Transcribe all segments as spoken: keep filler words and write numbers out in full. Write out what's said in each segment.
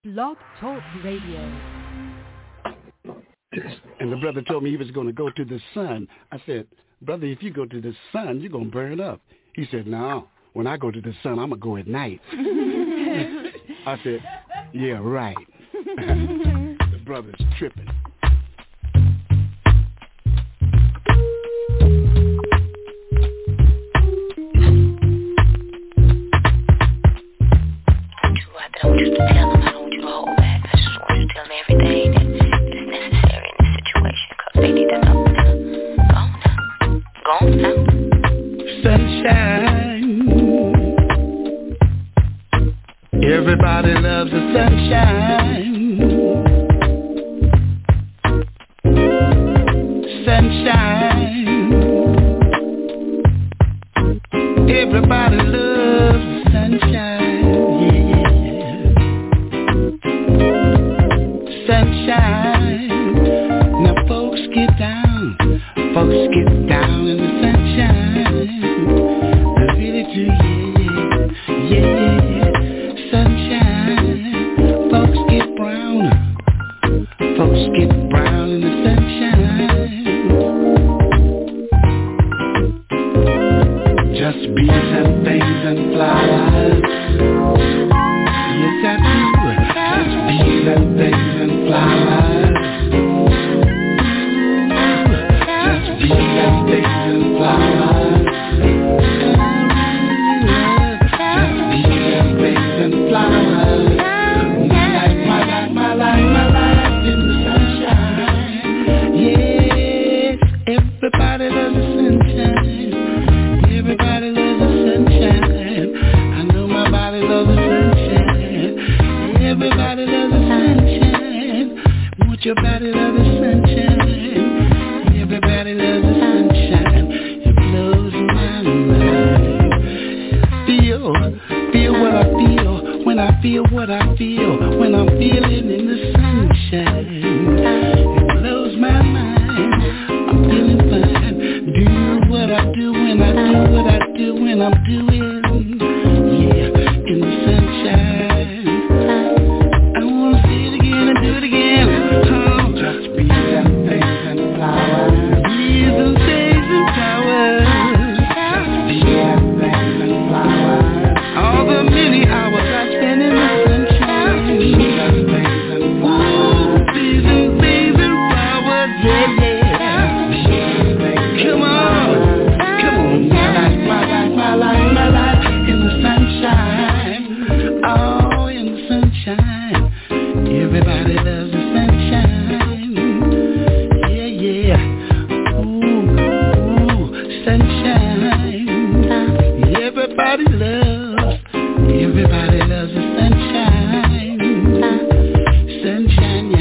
Blog Talk Radio. And the brother told me he was going to go to the sun. I said, brother, if you go to the sun, you're going to burn up. He said, no, when I go to the sun, I'm going to go at night. I said, yeah, right. The brother's tripping. I don't want you to tell them. I don't want you to hold back. I just want you to tell them everything that is necessary in this situation, because they need to know now. Go on now. Go on now. Sunshine. Everybody loves the sunshine. Sunshine. Everybody loves the sunshine. Sunshine. Now folks get down, folks get down in the sunshine. I really do, yeah, yeah, yeah. Sunshine. Folks get brown, folks get brown in the sunshine. Just bees and things and flowers. Yes, I do. Just bees and things and flowers. Just bees and things and flowers. Just bees and things and flowers. My life, my life, my life, my life in the sunshine. Yes, everybody loves the sunshine. Everybody loves the sunshine. I know my body loves the sunshine. Everybody loves the sunshine. Won't your body love the sunshine? Everybody loves the sunshine. It blows my mind. Feel, feel what I feel. When I feel what I feel. When I'm feeling in the sunshine. It blows my mind. I'm feeling fine. Do what I do when I do what I do when I'm doing. Yeah, in the sunshine. I wanna see it again and do it again. Oh, just bees and things and flowers. Bees and things and flowers. Just bees and things and flowers. All the many hours I spend in the sunshine. Bees and things and flowers. Bees and things and flowers. Yeah, yeah. Bees and things. Come on, come on. My life, my life, my life, my life in the sunshine. Oh, in the sunshine. Everybody loves the sunshine. Yeah, yeah. Ooh, ooh, sunshine. Everybody loves, everybody loves the sunshine. Sunshine,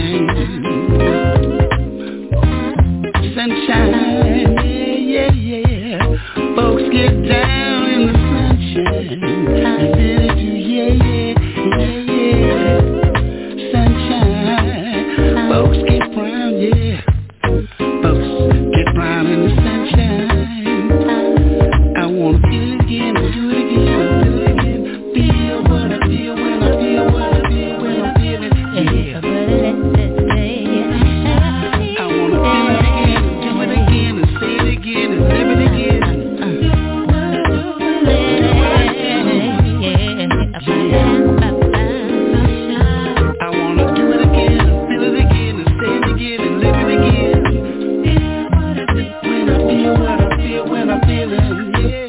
yeah. Sunshine, yeah, yeah, yeah. Folks get down in the sunshine. I really do, yeah, yeah, yeah, yeah. Sunshine. Folks get brown, yeah. Folks get brown in the sunshine. I wanna feel it again, and do it again, and do it again. Feel what I feel when I feel what I feel when I'm feeling, yeah. I wanna feel it again, and do it again, and say it again, and live it again. I wanna do it again, and feel it again, and say it again, and live it again. When I feel what I feel when I'm feeling, yeah.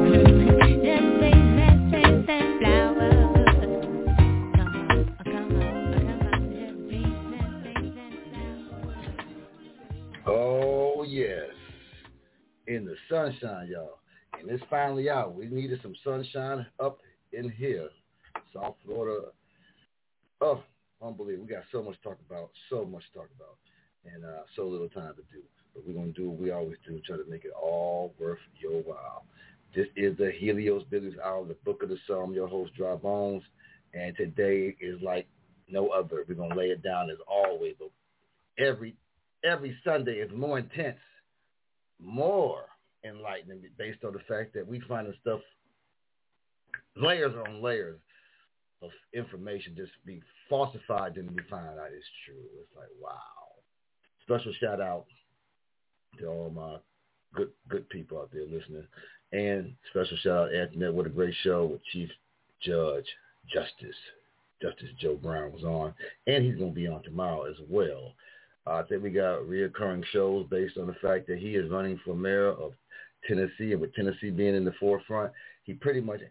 Oh, yes. In the sunshine, y'all. And it's finally out. We needed some sunshine up in here. South Florida. Oh, unbelievable. We got so much to talk about, so much to talk about, and uh, so little time to do. But we're going to do what we always do, try to make it all worth your while. This is the Helios Business Hour, the Book of the Sun. I'm your host, Dry Bones, and today is like no other. We're going to lay it down as always, but every every Sunday is more intense, more enlightening, based on the fact that we find the stuff layers on layers of information just be falsified than we find out it's true. It's like, wow. Special shout out to all my good good people out there listening. And special shout out to Anthony. What a great show with Chief Judge Justice. Justice Joe Brown was on. And he's going to be on tomorrow as well. Uh, I think we got reoccurring shows based on the fact that he is running for mayor of Tennessee. And with Tennessee being in the forefront, he pretty much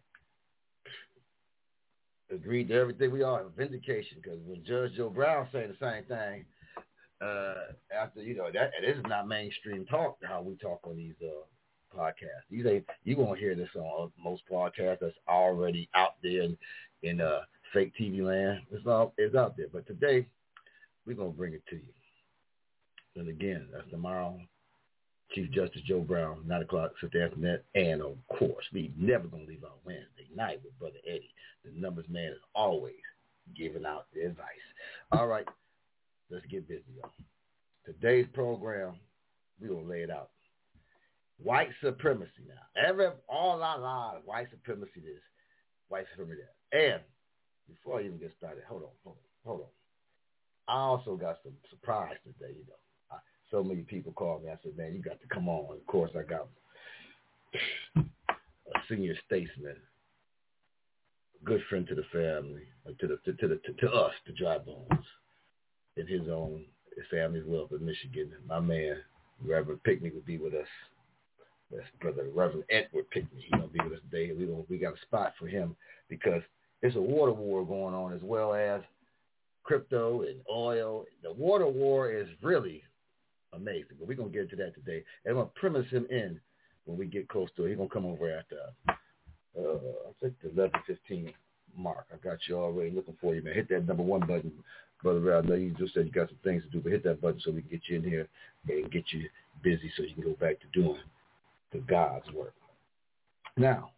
agreed to everything we are. Vindication. Because when Judge Joe Brown saying the same thing, uh, after, you know, that this is not mainstream talk, how we talk on these uh, podcasts. These ain't, you won't hear this on most podcasts that's already out there in, in uh, fake T V land. It's all it's out there. But today, we're going to bring it to you. And again, that's tomorrow. Chief Justice Joe Brown, nine o'clock, Sister Antoinette. And, of course, we never going to leave out Wednesday night with Brother Eddie. The numbers man is always giving out the advice. All right, let's get busy, y'all. Today's program, we're going to lay it out. White supremacy now. Every, all our lives, white supremacy this, white supremacy that. And before I even get started, hold on, hold on, hold on. I also got some surprise today, you know. I, so many people called me. I said, man, you got to come on. Of course, I got a senior statesman, good friend to the family, to the to, to the to, to us, the Dry Bones, in his own his family's wealth in Michigan. My man, Reverend Pickney, will be with us. That's Brother Reverend Edward Pickney. He's gonna be with us today. We gonna, we got a spot for him because there's a water war going on as well as crypto and oil. The water war is really amazing, but we're going to get into that today. And I'm going to premise him in when we get close to it. He's going to come over at, uh, uh, I think the eleven fifteen mark. I got you already looking for you, man. Hit that number one button, Brother Ray. I know you just said you got some things to do, but hit that button so we can get you in here and get you busy so you can go back to doing the God's work. Now,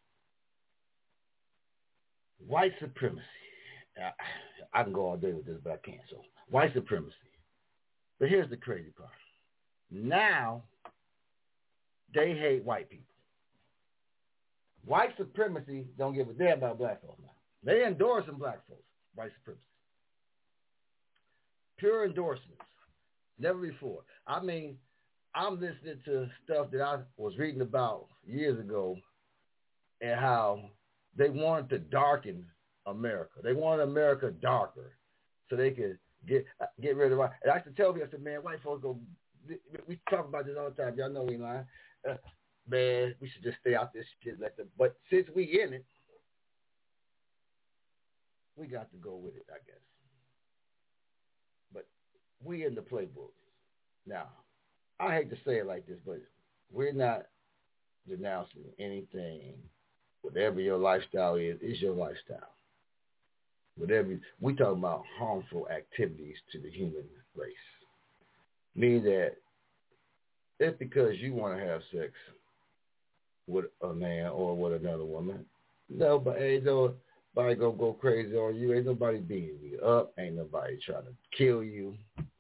white supremacy. I, I can go all day with this, but I can't. So, white supremacy. But here's the crazy part. Now, they hate white people. White supremacy don't give a damn about black folks now. They endorsing black folks, white supremacy. Pure endorsements. Never before. I mean, I'm listening to stuff that I was reading about years ago and how they wanted to darken America. They wanted America darker so they could get get rid of white. And I used to tell me, I said, man, white folks go, we talk about this all the time. Y'all know we lying. Uh, man, we should just stay out this shit. Let them. But since we in it, we got to go with it, I guess. But we in the playbook. Now, I hate to say it like this, but we're not denouncing anything. Whatever your lifestyle is, is your lifestyle. Whatever we talking about harmful activities to the human race. Meaning that it's because you want to have sex with a man or with another woman. Nobody ain't nobody gonna go crazy on you. Ain't nobody beating you up. Ain't nobody trying to kill you.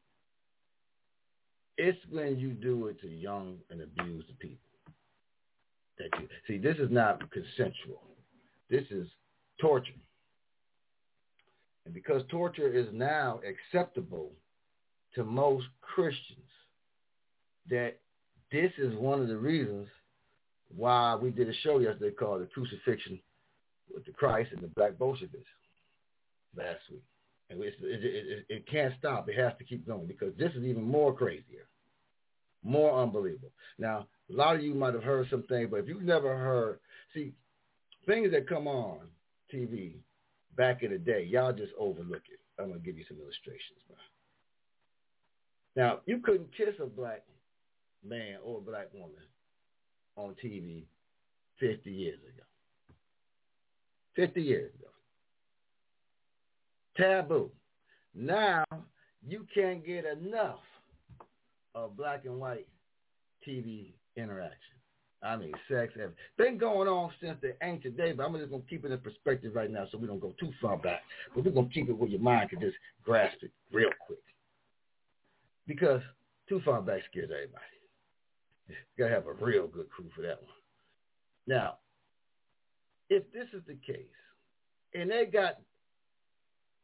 It's when you do it to young and abused people. That you see, this is not consensual. This is torture. And because torture is now acceptable to most Christians, that this is one of the reasons why we did a show yesterday called The Crucifixion with the Christ and the Black Bolsheviks last week. And it, it, it, it can't stop. It has to keep going because this is even more crazier, more unbelievable. Now, a lot of you might have heard some things, but if you've never heard, see, things that come on T V back in the day, y'all just overlook it. I'm going to give you some illustrations. Now, you couldn't kiss a black man or a black woman on T V fifty years ago. fifty years ago. Taboo. Now, you can't get enough of black and white T V interaction. I mean, sex has been going on since the ancient days, but I'm just going to keep it in perspective right now so we don't go too far back. But we're going to keep it where your mind can just grasp it real quick. Because too far back scares everybody. You got to have a real good crew for that one. Now, if this is the case, and they got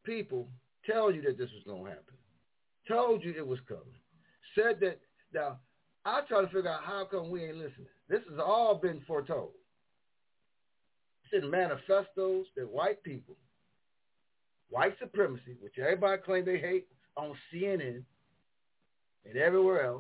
people tell you that this was going to happen, told you it was coming, said that. Now, I try to figure out how come we ain't listening. This has all been foretold. It's in manifestos that white people, white supremacy, which everybody claims they hate on C N N and everywhere else,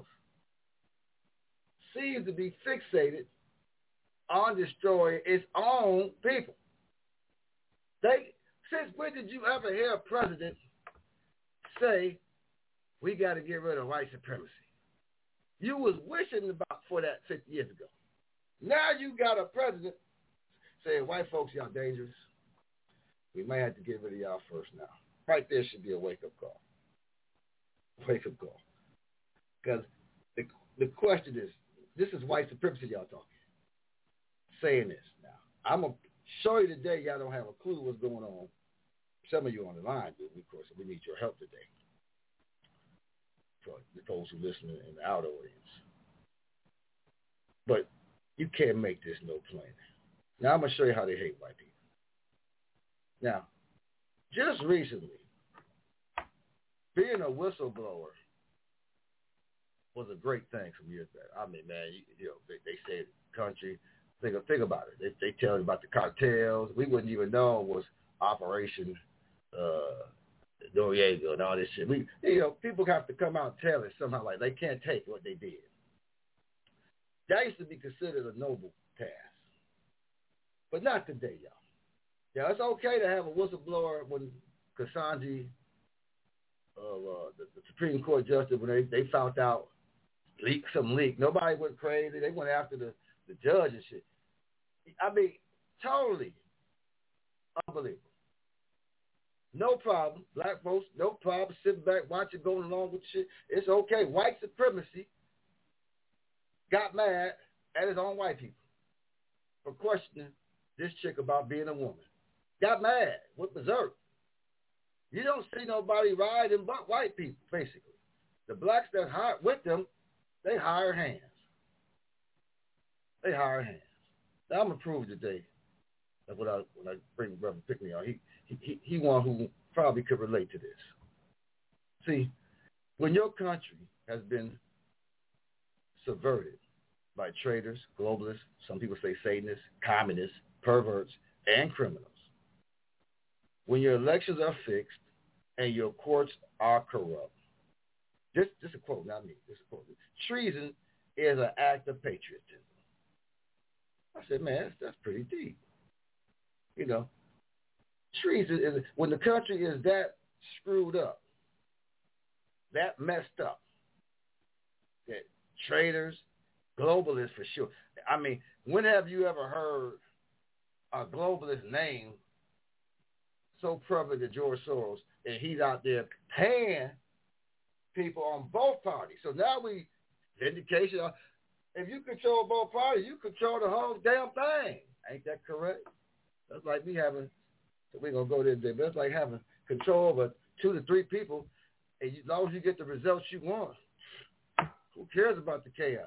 seems to be fixated on destroying its own people. They, since when did you ever hear a president say, we got to get rid of white supremacy? You was wishing about for that fifty years ago. Now you got a president saying, white folks, y'all dangerous. We may have to get rid of y'all first now. Right there should be a wake-up call. Wake-up call. Because the, the question is, this is white supremacy y'all talking. Saying this now. I'm going to show you today y'all don't have a clue what's going on. Some of you on the line do, of course, we need your help today. For the folks who listen in the outer audience. But you can't make this no plainer. Now I'm going to show you how they hate white people. Now, just recently, being a whistleblower was a great thing some years back. I mean, man, you, you know, they, they say country, think, think about it. They, they tell you about the cartels. We wouldn't even know it was Operation uh, Noriega and all this shit. We, you know, people have to come out and tell it somehow, like they can't take what they did. That used to be considered a noble task. But not today, y'all. Yeah, it's okay to have a whistleblower when Ketanji, uh, uh, the, the Supreme Court justice, when they, they found out leak some leak. Nobody went crazy. They went after the, the judge and shit. I mean, totally unbelievable. No problem. Black folks, no problem. Sitting back, watching, going along with shit. It's okay. White supremacy got mad at his own white people for questioning this chick about being a woman. Got mad. Went berserk. You don't see nobody riding but white people, basically. The blacks that hired with them, they hire hands. They hire hands. Now, I'm going to prove today that when I, when I bring Brother Pickney on, he, he, he one who probably could relate to this. See, when your country has been subverted by traitors, globalists, some people say Satanists, communists, perverts, and criminals, when your elections are fixed and your courts are corrupt, this, this is a quote, not me, this is a quote. Treason is an act of patriotism. I said, man, that's, that's pretty deep. You know, treason is, when the country is that screwed up, that messed up, that traitors, globalists for sure. I mean, when have you ever heard a globalist name so prevalent to George Soros, and he's out there paying people on both parties? So now we, vindication, if you control both parties, you control the whole damn thing. Ain't that correct? That's like me having, so we're going to go there today, but that's like having control over two to three people, and you, as long as you get the results you want, who cares about the chaos?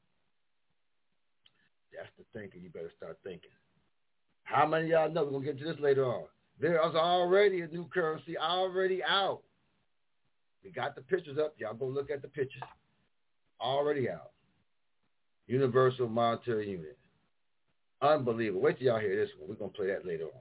That's the thinking you better start thinking. How many of y'all know, we're going to get to this later on, there is already a new currency already out. We got the pictures up. Y'all go look at the pictures. Already out. Universal Monetary Unit. Unbelievable. Wait till y'all hear this one. We're going to play that later on.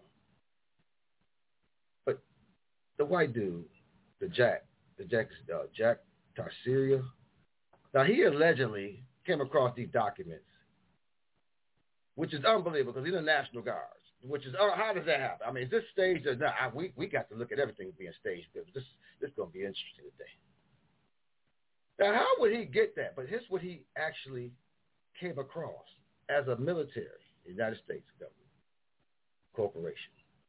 But the white dude, the Jack, the Jack, uh, Jack Teixeira, now he allegedly came across these documents, which is unbelievable because he's in the National Guards, which is, uh, how does that happen? I mean, is this staged or not? I, we, we got to look at everything being staged because this, this is going to be interesting today. Now, how would he get that? But here's what he actually came across as a military, United States government, corporation.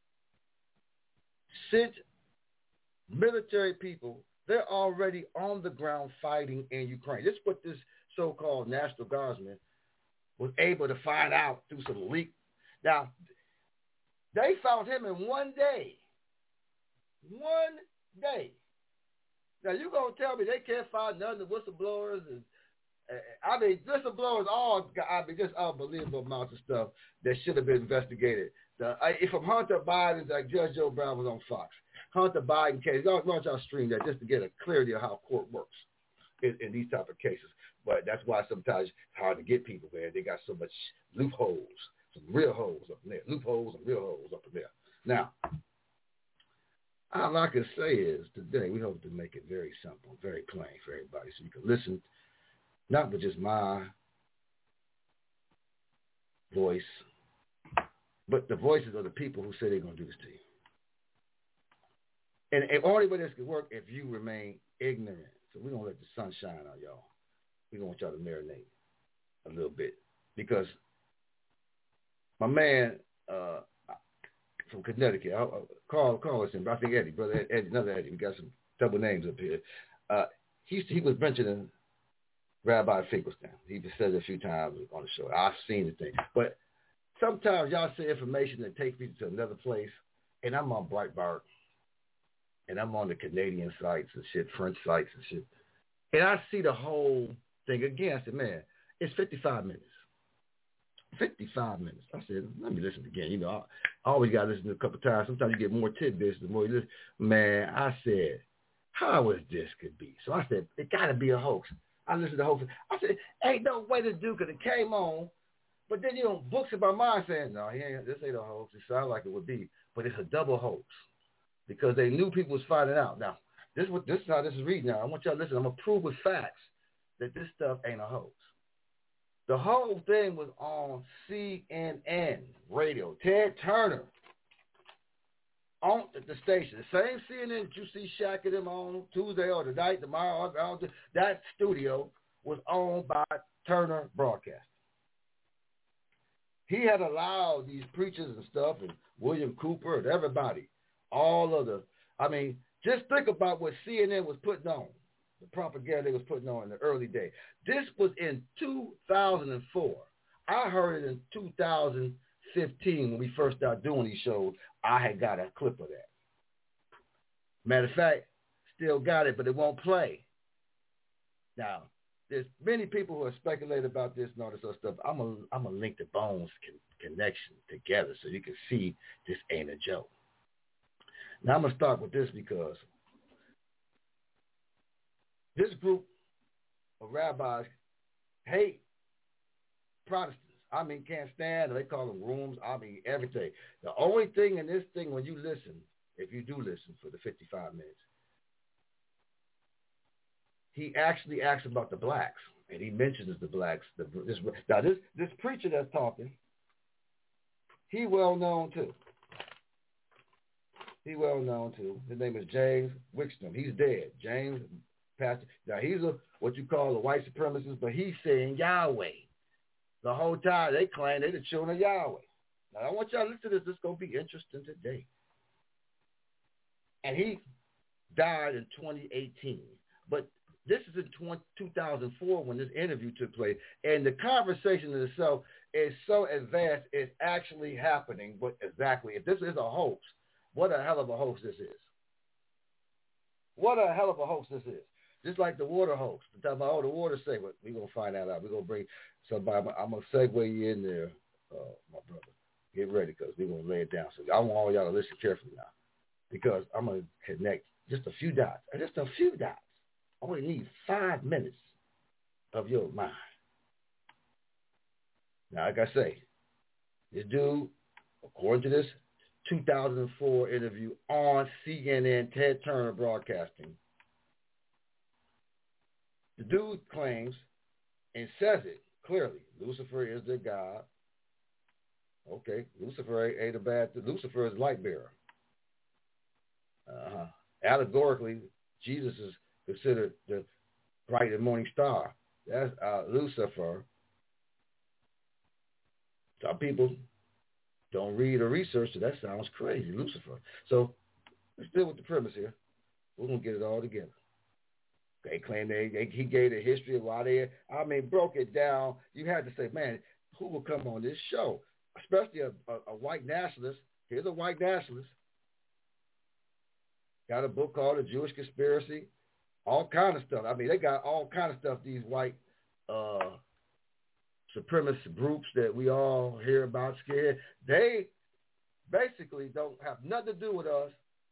Sent military people, they're already on the ground fighting in Ukraine. This is what this so-called National Guardsman was able to find out through some leak. Now, they found him in one day. One day. Now, you're going to tell me they can't find none of the whistleblowers and I mean, whistleblowers all, I mean, just unbelievable amounts of stuff that should have been investigated. The, I, from Hunter Biden, like Judge Joe Brown was on Fox. Hunter Biden case, y'all, y'all stream that just to get a clarity of how court works in, in these type of cases. But that's why sometimes it's hard to get people, man. They got so much loopholes, some real holes up in there, loopholes and real holes up in there. Now, all I can say is today we hope to make it very simple, very plain for everybody so you can listen, not with just my voice, but the voices of the people who say they're going to do this to you. And the only way this could work if you remain ignorant. So we're going to let the sun shine on y'all. We're going to want y'all to marinate a little bit. Because my man uh, from Connecticut, I'll, I'll call, call us in, I think Eddie, brother Eddie, another Eddie, we got some double names up here. Uh, he, he was mentioning Rabbi Finkelstein. He said it a few times on the show. I've seen the thing. But sometimes y'all say information that takes me to another place, and I'm on Breitbart, and I'm on the Canadian sites and shit, French sites and shit, and I see the whole thing again. I said, man, it's fifty-five minutes. fifty-five minutes. I said, let me listen again. You know, I, I always got to listen a couple times. Sometimes you get more tidbits the more you listen. Man, I said, how is this could be? So I said, it got to be a hoax. I listened to the whole thing. I said, ain't no way to do because it came on. But then, you know, books in my mind saying, no, he ain't, this ain't a hoax. It sounds like it would be. But it's a double hoax because they knew people was finding out. Now, this is, what, this is how this is reading now. I want y'all to listen. I'm going to prove with facts that this stuff ain't a hoax. The whole thing was on C N N radio. Ted Turner on the station. The same C N N that you see Shaq and them on Tuesday or the night, tomorrow, that studio was owned by Turner Broadcasting. He had allowed these preachers and stuff and William Cooper and everybody, all of the, I mean, just think about what C N N was putting on, the propaganda they was putting on in the early days. This was in two thousand four. I heard it in two thousand fifteen when we first started doing these shows. I had got a clip of that. Matter of fact, still got it, but it won't play. Now, there's many people who have speculated about this and all this other stuff. I'm going I'm to link the Bones con- connection together so you can see this ain't a joke. Now, I'm going to start with this because this group of rabbis hate Protestants. I mean, can't stand them. They call them rooms. I mean, everything. The only thing in this thing when you listen, if you do listen for the fifty-five minutes, he actually asks about the blacks, and he mentions the blacks. The, this, now, this, this preacher that's talking, he well known too. He well known too. His name is James Wickstrom. He's dead. James Pastor. Now, he's a what you call a white supremacist, but he's saying Yahweh. The whole time they claim they're the children of Yahweh. Now, I want y'all to listen to this. This is going to be interesting today. And he died in twenty eighteen. But this is in two thousand four when this interview took place. And the conversation in itself is so advanced, it's actually happening. But exactly, if this is a hoax, what a hell of a hoax this is. What a hell of a hoax this is. Just like the water hoax. The time about, oh, the water segment. We're going to find that out. We're going to bring somebody. I'm going to segue you in there, uh, my brother. Get ready because we're going to lay it down. So I want all y'all to listen carefully now because I'm going to connect just a few dots. Just a few dots. I only need five minutes of your mind. Now, like I say, this dude, according to this two thousand four interview on C N N, Ted Turner Broadcasting, the dude claims and says it clearly. Lucifer is the God. Okay, Lucifer ain't a bad thing. Lucifer is light bearer. Uh-huh. Allegorically, Jesus is considered the bright and morning star. That's uh, Lucifer. Some people don't read or research, so that sounds crazy, Lucifer. So let's deal with the premise here. We're going to get it all together. They claim they, they he gave the history of why they, I mean, broke it down. You had to say, man, who will come on this show? Especially a, a, a white nationalist. Here's a white nationalist. Got a book called The Jewish Conspiracy. All kind of stuff. I mean, they got all kind of stuff, these white uh, supremacist groups that we all hear about, scared, they basically don't have nothing to do with us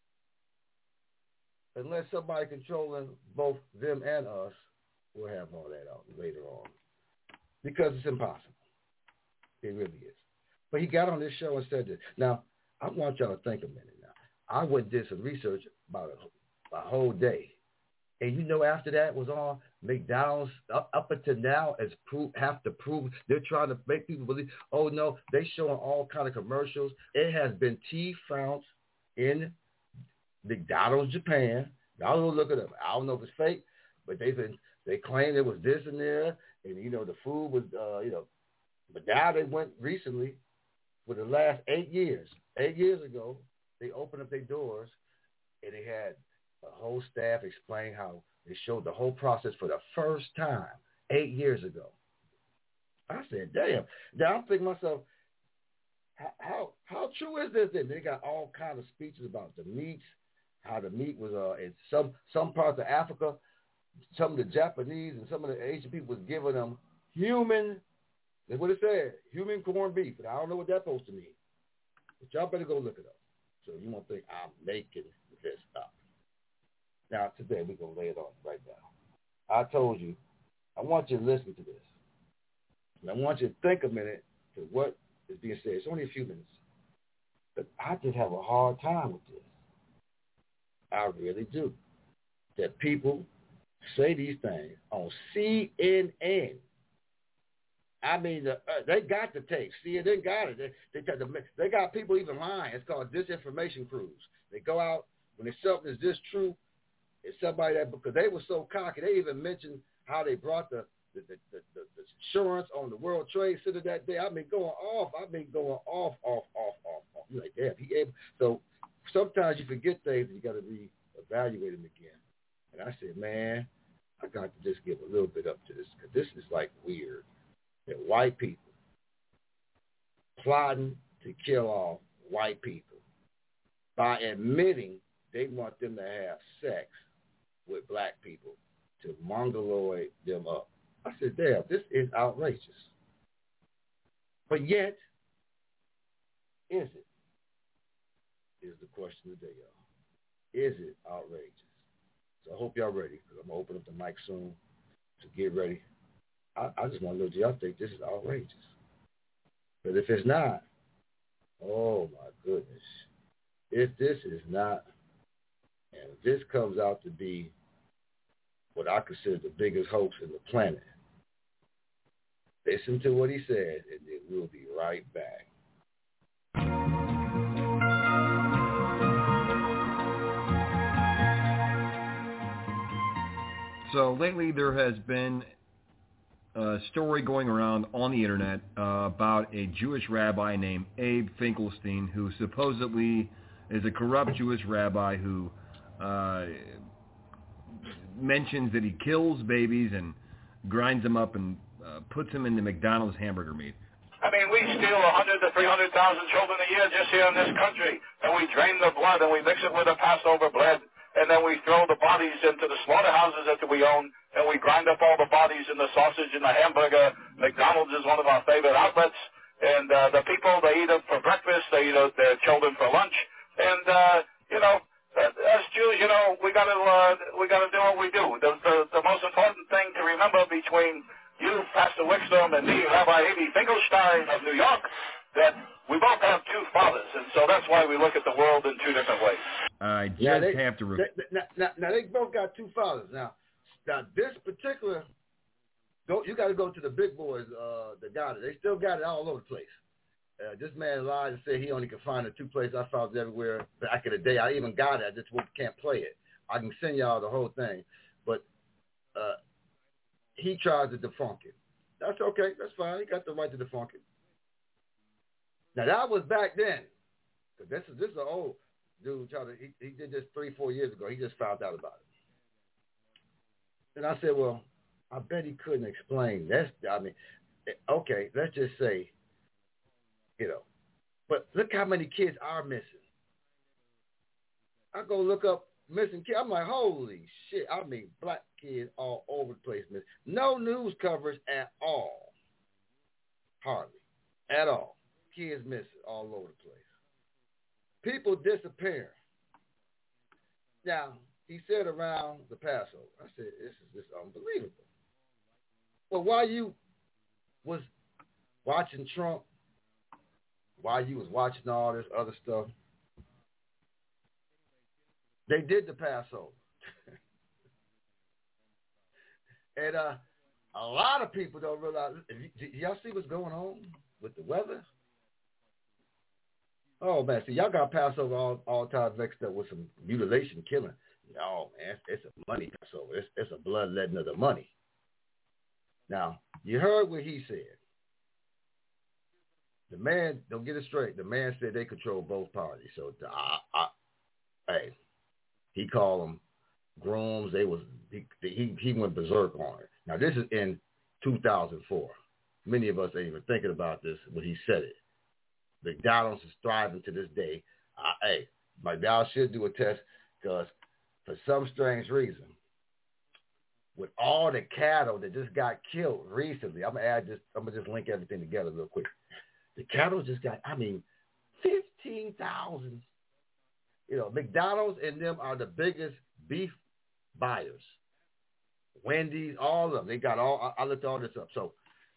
unless somebody controlling both them and us will have all that out later on. Because it's impossible. It really is. But he got on this show and said that. Now, I want y'all to think a minute now. I went and did some research about a, a whole day. And you know, after that was on, McDonald's up, up until now has prove, have to prove they're trying to make people believe, oh no, they showing all kind of commercials. It has been teeth found in McDonald's Japan. Y'all go look it up. I don't know if it's fake, but they've been they claim there was this in there, and you know the food was uh, you know, but now they went recently for the last eight years. Eight years ago, they opened up their doors and they had the whole staff explain how they showed the whole process for the first time eight years ago. I said, damn. Now I'm thinking to myself, how, how how true is this then? They got all kinds of speeches about the meats, how the meat was uh, in some, some parts of Africa, some of the Japanese and some of the Asian people was giving them human, that's what it said, human corned beef. And I don't know what that's supposed to mean. But y'all better go look it up. So you won't think I'm making this up. Now, today, we're going to lay it on right now. I told you, I want you to listen to this. And I want you to think a minute to what is being said. It's only a few minutes. But I just have a hard time with this. I really do. That people say these things on C N N. I mean, uh, they got the tape. C N N got it. They, they, they got people even lying. It's called disinformation crews. They go out, when they something is this true, it's somebody that, because they were so cocky, they even mentioned how they brought the the, the, the, the, the insurance on the World Trade Center that day. I've been going off. I've been going off, off, off, off, off. You're like, damn, he able. So sometimes you forget things and you got to reevaluate them again. And I said, man, I got to just give a little bit up to this because this is like weird. That white people plotting to kill off white people by admitting they want them to have sex with black people to mongoloid them up. I said, damn, this is outrageous. But yet, is it? Is the question today, y'all. Is it outrageous? So I hope y'all ready, because I'm going to open up the mic soon to get ready. I, I just want to know, do y'all think this is outrageous? But if it's not, oh my goodness. If this is not, and if this comes out to be what I consider the biggest hoax in the planet, listen to what he said, and then we'll be right back. So lately there has been a story going around on the internet uh, about a Jewish rabbi named Abe Finkelstein, who supposedly is a corrupt Jewish rabbi who uh, mentions that he kills babies and grinds them up and uh, puts them in the McDonald's hamburger meat. I mean, we steal one hundred to three hundred thousand children a year just here in this country, and we drain the blood and we mix it with the Passover bread, and then we throw the bodies into the slaughterhouses that we own, and we grind up all the bodies in the sausage and the hamburger. McDonald's is one of our favorite outlets, and uh, the people, they eat it for breakfast, they eat it, their children for lunch, and, uh, you know, as Jews, you know, we got to uh, we got to do what we do. The, the, the most important thing to remember between you, Pastor Wickstrom, and me, Rabbi Abe Finkelstein of New York, that we both have two fathers, and so that's why we look at the world in two different ways. I just yeah, they, have to... Re- they, now, now, now, they both got two fathers. Now, now this particular, go, you got to go to the big boys uh, that got it. They still got it all over the place. Uh, this man lied and said he only could find the two places. I found it everywhere back in the day. I even got it. I just can't play it. I can send y'all the whole thing. But uh, he tries to defunk it. That's okay. That's fine. He got the right to defunk it. Now, that was back then. Cause this is this is an old dude. Trying to, he, he did this three, four years ago. He just found out about it. And I said, well, I bet he couldn't explain. That's, I mean, okay, let's just say, you know, but look how many kids are missing. I go look up missing kids. I'm like, holy shit. I mean, black kids all over the place. Miss. No news coverage at all. Hardly. At all. Kids missing all over the place. People disappearing. Now, he said around the Passover, I said, this is just unbelievable. Well, while you was watching Trump, while you was watching all this other stuff, they did the Passover. and uh, a lot of people don't realize, do y'all see what's going on with the weather? Oh, man, see, y'all got Passover all, all time mixed up with some mutilation killing. No, man, it's, it's a money Passover. It's, it's a bloodletting of the money. Now, you heard what he said. The man, don't get it straight, the man said they control both parties. So, I, I, hey, he called them grooms. They was he, he he went berserk on it. Now, this is in two thousand four. Many of us ain't even thinking about this when he said it. McDonald's is thriving to this day. Uh, hey, McDonald's should do a test because for some strange reason, with all the cattle that just got killed recently, I'm gonna add this. I'm gonna just link everything together real quick. The cattle just got, I mean, fifteen thousand. You know, McDonald's and them are the biggest beef buyers. Wendy's, all of them. They got all. I, I looked all this up. So,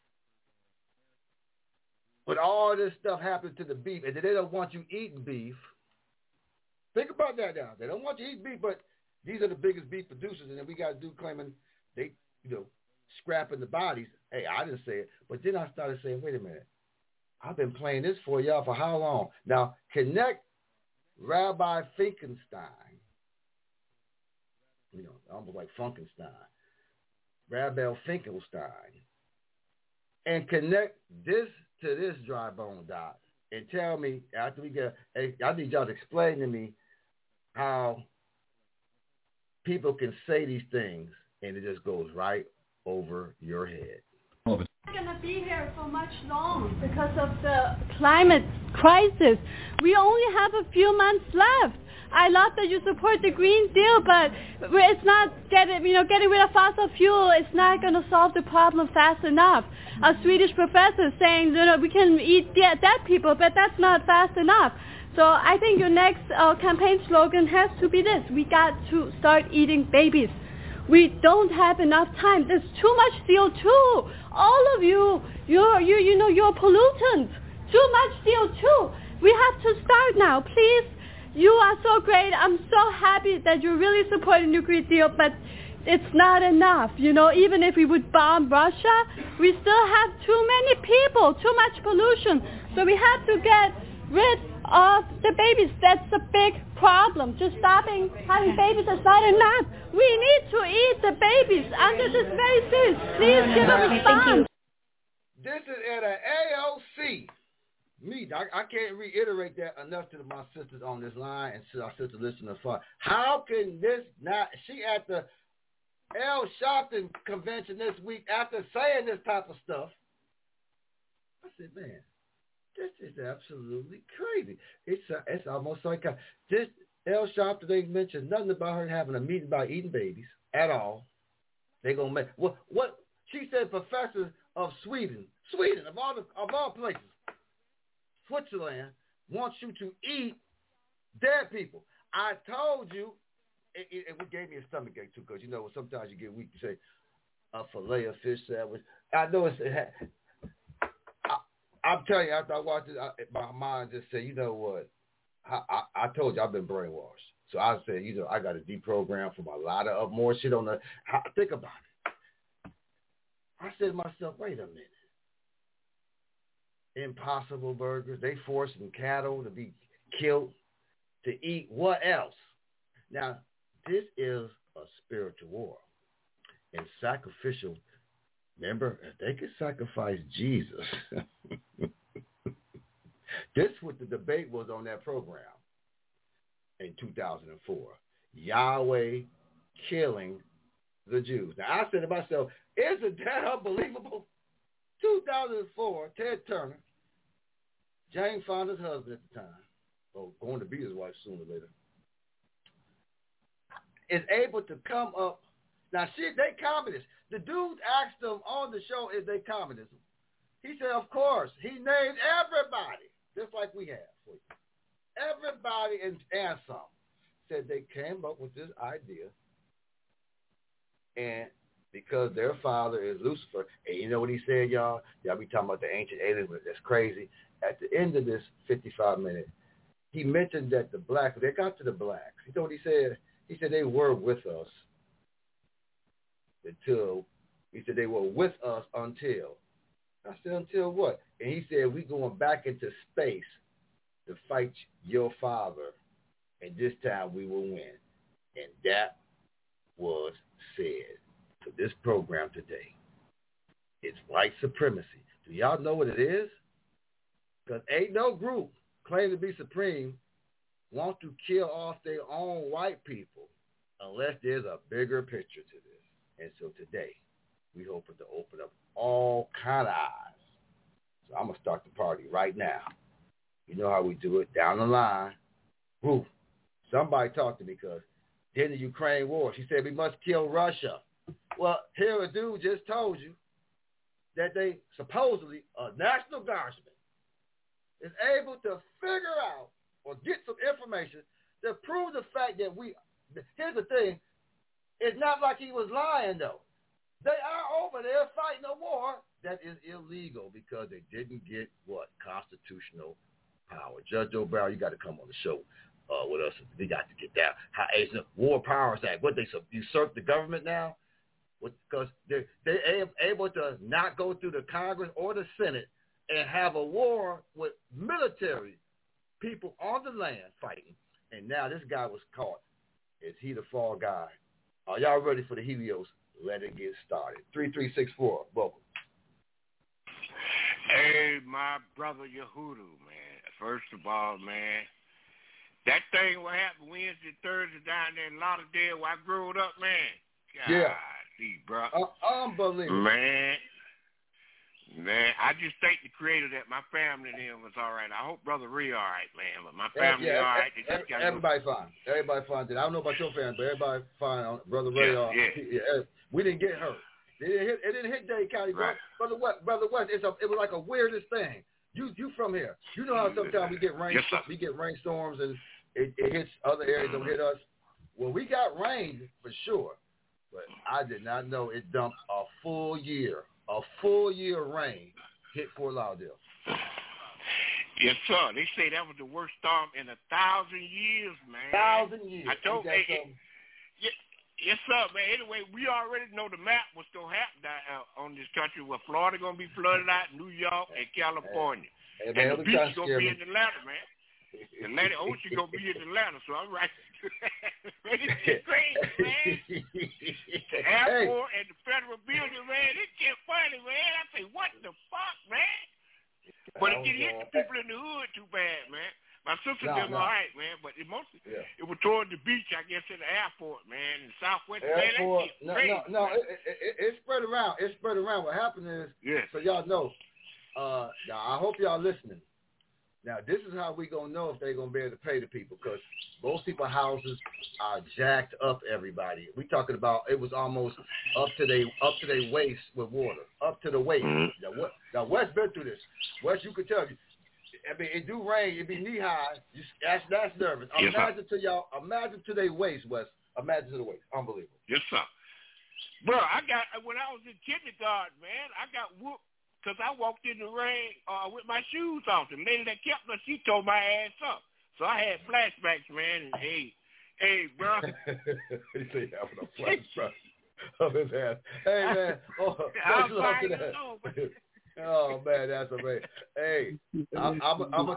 with all this stuff happening to the beef, and they don't want you eating beef. Think about that now. They don't want you eating beef, but these are the biggest beef producers, and then we got to do claiming they, you know, scrapping the bodies. Hey, I didn't say it, but then I started saying, wait a minute. I've been playing this for y'all for how long? Now, connect Rabbi Finkelstein, you know, almost like Funkenstein, Rabbi Finkelstein, and connect this to this dry bone doc and tell me, after we get, hey, I need y'all to explain to me how people can say these things and it just goes right over your head. We're not going to be here for much long because of the climate crisis. We only have a few months left. I love that you support the Green Deal, but it's not getting, you know, getting rid of fossil fuel. It's not going to solve the problem fast enough. A Swedish professor saying, you know, we can eat dead people, but that's not fast enough. So I think your next uh, campaign slogan has to be this: we got to start eating babies. We don't have enough time. There's too much C O two. All of you, you're, you, you know, you're pollutants. Too much C O two. We have to start now, please. You are so great. I'm so happy that you're really supporting the Green Deal, but it's not enough. You know, even if we would bomb Russia, we still have too many people, too much pollution. So we have to get rid of the babies. That's a big problem. Just stopping having babies is not enough. We need to eat the babies. And this is very serious. Please give a response. This is at an A O C. Me, I, I can't reiterate that enough to my sisters on this line and to our sister listening far. How can this not? She at the L. Sharpton convention this week after saying this type of stuff. I said, man, this is absolutely crazy. It's uh, it's almost like a, this L. Sharpton ain't mentioned nothing about her having a meeting about eating babies at all. They gonna make what what she said. Professors of Sweden, Sweden of all the, of all places. Switzerland wants you to eat dead people. I told you, it, it, it gave me a stomach ache too, because you know sometimes you get weak. You say a fillet of fish sandwich. I know it's. It had, I, I'm telling you, after I watched it, I, my mind just said, you know what? I, I, I told you I've been brainwashed. So I said, you know, I got to deprogram from a lot of more shit on the. I, think about it. I said to myself, wait a minute. Impossible Burgers. They forcing cattle to be killed to eat what else? Now, this is a spiritual war and sacrificial. Remember, if they could sacrifice Jesus, this is what the debate was on that program in two thousand four. Yahweh killing the Jews. Now, I said to myself, isn't that unbelievable? two thousand four, Ted Turner, Jane Fonda's husband at the time, or going to be his wife sooner or later. is able to come up. Now, shit, they communists. The dude asked them on the show, is they communism? He said, of course. He named everybody, just like we have for you. Everybody and, and some said they came up with this idea, and because their father is Lucifer, and you know what he said, y'all? Y'all be talking about the ancient aliens, but that's crazy. At the end of this fifty-five minute, he mentioned that the blacks, they got to the blacks. You know what he said? He said they were with us until, he said they were with us until. I said, until what? And he said, we going back into space to fight your father, and this time we will win. And that was said to this program today. It's white supremacy. Do y'all know what it is? Because ain't no group claim to be supreme want to kill off their own white people unless there's a bigger picture to this. And so today, we hope to open up all kind of eyes. So I'm going to start the party right now. You know how we do it. Down the line. Woo. Somebody talk to me because in the Ukraine war, she said we must kill Russia. Well, here a dude just told you that they supposedly, a National Guardsman, is able to figure out or get some information to prove the fact that we, here's the thing, it's not like he was lying though. They are over there fighting a war that is illegal because they didn't get what? Constitutional power. Judge Joe Brown, you got to come on the show uh, with us. They got to get down. How it's the War Powers Act. What, they usurp the government now? Because they're, they're able to not go through the Congress or the Senate and have a war with military people on the land fighting. And now this guy was caught. Is he the fall guy? Are y'all ready for the Helios? Let it get started. three three six four, welcome. Hey, my brother Yehudu, man. First of all, man, that thing what happened Wednesday, Thursday down there in Lauderdale where I grew up, man. God, yeah. See, bro. Uh, unbelievable. Man. Man, I just thank the Creator that my family and them was all right. I hope Brother Ree all right, man. But my family yeah, yeah, all right. They every, just everybody go. fine. Everybody fine. I don't know about your family, but everybody fine. Brother Ray, yeah, uh, yeah. yeah, we didn't get hurt. It didn't hit, it didn't hit Dade County. Right. Brother West, Brother West, it's a, it was like a weirdest thing. You you from here. You know how sometimes we get rain, yes, we get rainstorms and it, it hits other areas, don't hit us. Well, we got rain for sure, but I did not know it dumped a full year, a full year of rain hit Fort Lauderdale. Yes, sir. They say that was the worst storm in a thousand years, man. Thousand years. I told hey, hey, yes, yes, sir, man. Anyway, we already know the map what's going to happen down, uh, on this country where Florida going to be flooded out, New York, and California. Hey, man, and the beach is going to be in Atlanta, man. The Atlantic Ocean going to be in Atlanta, so I'm right. It's crazy, man. The airport hey. and the federal building, man, it's just funny, man. I say, what the fuck, man? But it didn't hit the people in the hood too bad, man. My sister no, did no. all right, man, but it mostly yeah. it was toward the beach, I guess, in the airport, man, in Southwest. Airport, man, no, crazy, no, no, it, it, it spread around. It spread around. What happened is, yes. so y'all know, uh, now I hope y'all listening. Now, this is how we going to know if they're going to be able to pay the people, because most people's houses are jacked up, everybody. We talking about it was almost up to their up to their waist with water, up to the waist. Mm-hmm. Now, what, now, Wes been through this. Wes, you could tell you. I mean, it do rain. It be knee-high. You, that's, that's nervous. Yes, imagine sir. to y'all, imagine to their waist, Wes. Imagine to the waist. Unbelievable. Yes, sir. Bro, I got, when I was in kindergarten, man, I got whooped. Because I walked in the rain uh, with my shoes off. The lady that kept us, she tore my ass up. So I had flashbacks, man. And hey, hey, bro. He said having a flashback of his ass. Hey, man. Oh, I'm love to fine, that. know, but... Oh, man, that's amazing. Hey, I'm I'm I'm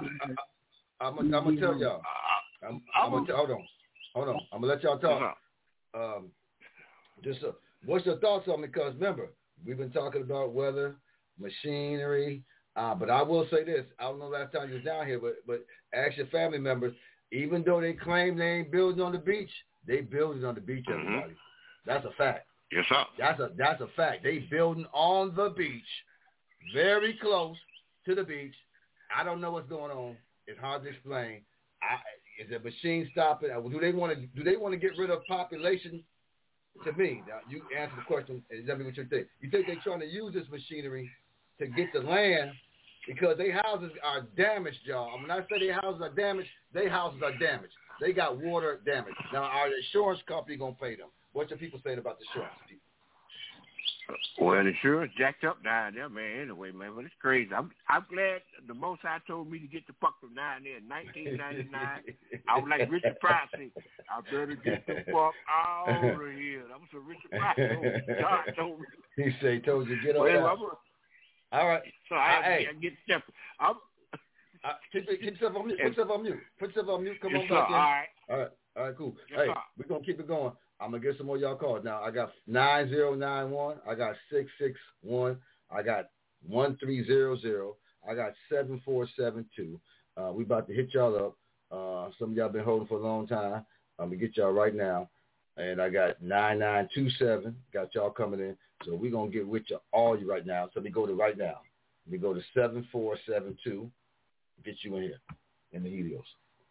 I'm I'm gonna tell y'all. I'm, I'm gonna hold on, hold on. I'm gonna let y'all talk. Um, just uh, what's your thoughts on it? Because remember, we've been talking about weather, machinery, uh, but I will say this. I don't know last time you was down here, but but ask your family members. Even though they claim they ain't building on the beach, they building on the beach. Everybody, mm-hmm. That's a fact. Yes, sir. That's a that's a fact. They building on the beach. Very close to the beach. I don't know what's going on. It's hard to explain. I, Is it machine stopping? Do they want to? Do they want to get rid of population? To me, now you answer the question. And tell me what you think. You think they're trying to use this machinery to get the land because their houses are damaged, y'all. When I say their houses are damaged, their houses are damaged. They got water damage. Now, are the insurance company gonna pay them? What's your people saying about the insurance people? Well, the insurance jacked up down there, man. Anyway, man, but it's crazy. I'm I'm glad the Most High told me to get the fuck from down there in nineteen ninety-nine. I was like Richard Pryor said, I better get the fuck out of here. That was a Richard Pryor told me. God told me. He said he told you get on well, out. All right. So I, hey. I get separate. I'm, uh, keep, keep yourself on mute. Put yourself on mute. Put yourself on mute. Come yes, on sir. back in. All right. All right. All right, cool. Yes, hey, sir. we're going to keep it going. I'm going to get some more of y'all calls. Now, I got nine zero nine one. I got six six one. I got one three zero zero. I got seven four seven two. Uh, we about to hit y'all up. Uh, some of y'all been holding for a long time. I'm going to get y'all right now. And I got nine nine two seven. Got y'all coming in. So we're going to get with you, all you right now. So let me go to right now. Let me go to seven four seven two. Get you in here in the Helios.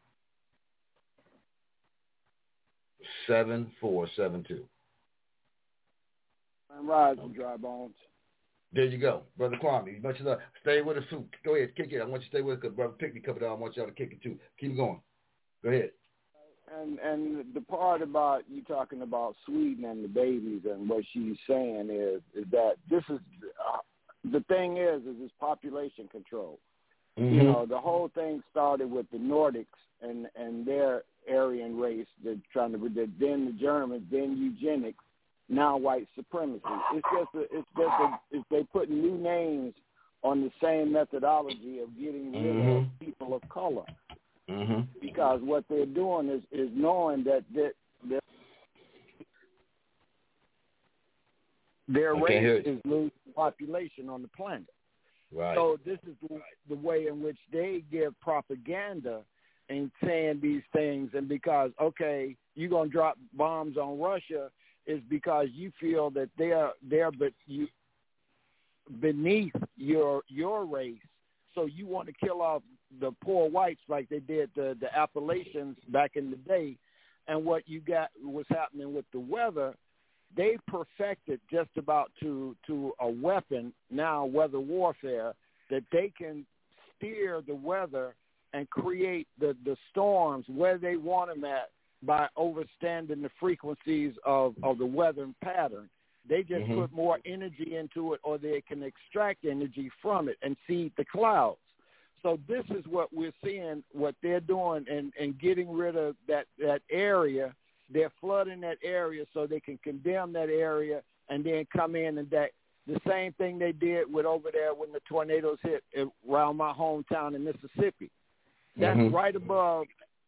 seven four seven two. I'm rising, Dry Bones. There you go. Brother Kwame, much love. Stay with us, too. Go ahead, kick it. I want you to stay with us because Brother Pickney covered it all. I want y'all to kick it, too. Keep going. Go ahead. And and the part about you talking about Sweden and the babies and what she's saying is is that this is, uh, the thing is, is this population control. Mm-hmm. You know, the whole thing started with the Nordics and, and their Aryan race. They're trying to, then the Germans, then eugenics, now white supremacy. It's just, a, it's just, a, it's, they put new names on the same methodology of getting rid mm-hmm. of people of color. Mm-hmm. Because what they're doing is, is knowing that that, that their race is losing population on the planet. Right. So this is the, the way in which they give propaganda and saying these things. And because, okay, you're going to drop bombs on Russia is because you feel that they're, they're but you, beneath your your race. So you want to kill off the poor whites like they did the, the Appalachians back in the day. And what you got was happening with the weather, they perfected just about to, to a weapon now, weather warfare, that they can steer the weather and create the, the storms where they want them at by overstanding the frequencies of, of the weather pattern. They just mm-hmm. put more energy into it, or they can extract energy from it and seed the clouds. So this is what we're seeing, what they're doing and, and getting rid of that, that area. They're flooding that area so they can condemn that area and then come in and that the same thing they did with over there when the tornadoes hit around my hometown in Mississippi. That's mm-hmm. right above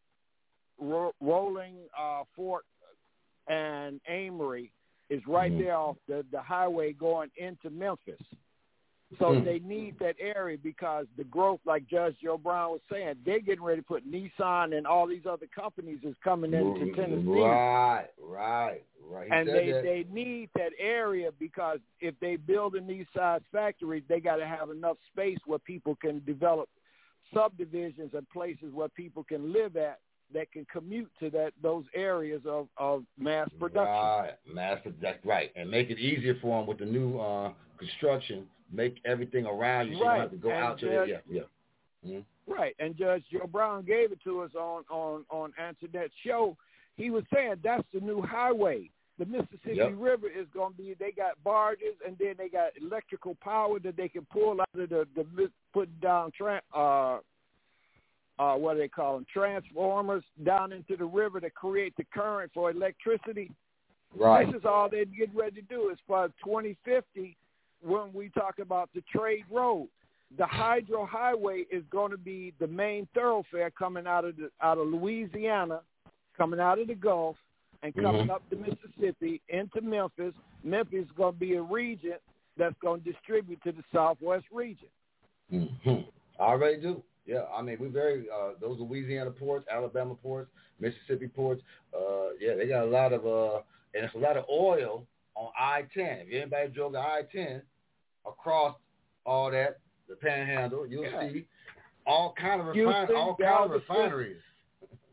Ro- Rolling uh, Fork and Amory is right mm-hmm. there off the, the highway going into Memphis. So mm-hmm. they need that area because the growth, like Judge Joe Brown was saying, they're getting ready to put Nissan and all these other companies is coming into Tennessee. Right, right, right. He and they, that. they need that area because if they build in these size factories, they got to have enough space where people can develop subdivisions and places where people can live at that can commute to that those areas of, of mass production. Right, mass production, right, and make it easier for them with the new uh, construction. Make everything around you so right. you don't have to go and out to Judge, it. Yeah, yeah. Mm-hmm. Right, and Judge Joe Brown gave it to us on on on Antoinette's show. He was saying that's the new highway. The Mississippi yep. River is going to be. They got barges and then they got electrical power that they can pull out of the the put down. Tra- uh, Uh, what do they call them? Transformers down into the river to create the current for electricity. Right. This is all they're getting ready to do. As far as twenty fifty, when we talk about the trade road, the hydro highway is going to be the main thoroughfare coming out of the, out of Louisiana, coming out of the Gulf, and coming mm-hmm. up to Mississippi into Memphis. Memphis is going to be a region that's going to distribute to the Southwest region. Mm-hmm. I already do. Yeah, I mean, we're very, uh, those Louisiana ports, Alabama ports, Mississippi ports, uh, yeah, they got a lot of, uh, and it's a lot of oil on I ten. If anybody drove the I ten across all that, the Panhandle, you'll yeah. see all kind of, refine- all kind of refineries.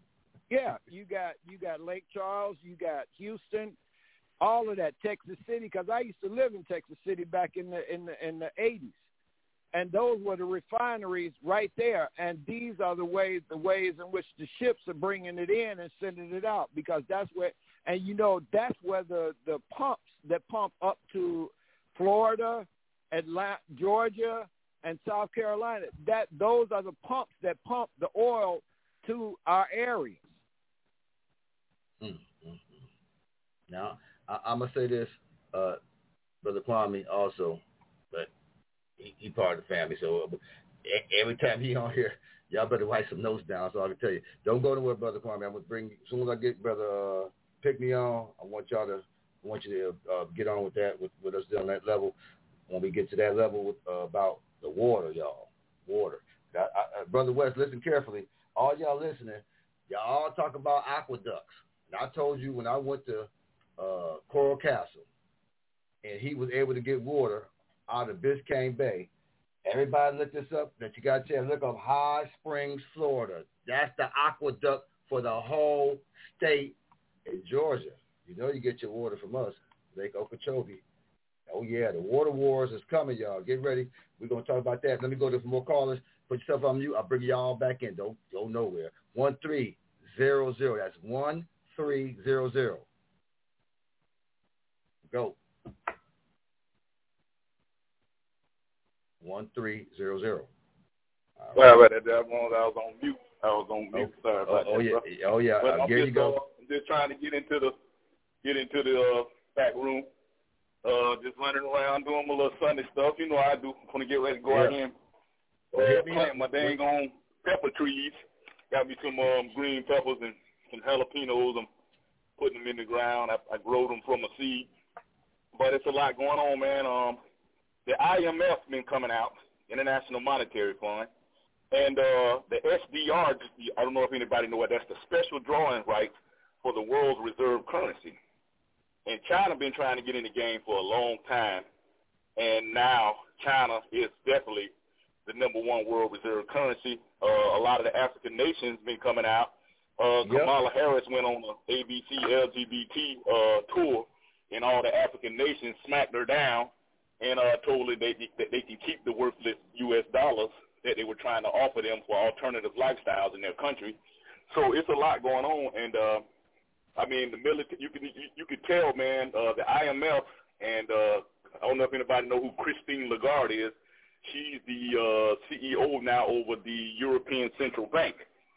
Yeah, you got you got Lake Charles, you got Houston, all of that, Texas City. Because I used to live in Texas City back in the in the in the eighties, and those were the refineries right there. And these are the ways the ways in which the ships are bringing it in and sending it out. Because that's where, and you know, that's where the the pumps that pump up to Florida, Atlanta, Georgia, and South Carolina. That those are the pumps that pump the oil to our areas. Mm-hmm. Now, I, I'm gonna say this, uh, Brother Kwame, also, but he, he part of the family. So uh, every time he on here, y'all better write some notes down so I can tell you. Don't go nowhere, Brother Kwame. I'm gonna bring as soon as I get Brother uh, Pick Me On. I want y'all to, I want you to uh, get on with that with, with us on that level. When we get to that level with, uh, about the water, y'all, water. I, I, Brother West, listen carefully. All y'all listening, y'all all talk about aqueducts. And I told you when I went to uh, Coral Castle and he was able to get water out of Biscayne Bay, everybody look this up, that you got to look up High Springs, Florida. That's the aqueduct for the whole state in Georgia. You know you get your water from us, Lake Okeechobee. Oh, yeah, the water wars is coming, y'all. Get ready. We're going to talk about that. Let me go to some more callers. Put yourself on mute. I'll bring y'all back in. Don't go nowhere. one three zero zero. That's one three zero zero. Go. one three zero zero. Sorry about that. I was on mute. I was on mute. Oh, Sorry about oh, that. Yeah. Oh, yeah. But Uh, I'm here just, you go. Uh, I'm just trying to get into the get into the uh, back room. Uh, just running around doing my little Sunday stuff. You know how I do. I'm going to get ready to go Yeah. out here and Well, hit uh, me plant up. my dang on pepper trees. Got me some um, green peppers and some jalapenos. I'm putting them in the ground. I, I grow them from a seed. But it's a lot going on, man. Um, the I M F been coming out, International Monetary Fund, and uh, the S D R, I don't know if anybody know what that's, the special drawing rights for the world's reserve currency. And China been trying to get in the game for a long time, and now China is definitely the number one world reserve currency. Uh, a lot of the African nations been coming out. Uh, Yep. Kamala Harris went on the A B C L G B T uh, tour, and all the African nations smacked her down and uh, told her they, that they can keep the worthless U S dollars that they were trying to offer them for alternative lifestyles in their country. So it's a lot going on, and uh, I mean, the military, you can you, you can tell, man, uh, the I M F, and uh, I don't know if anybody know who Christine Lagarde is. She's the uh, C E O now over the European Central Bank.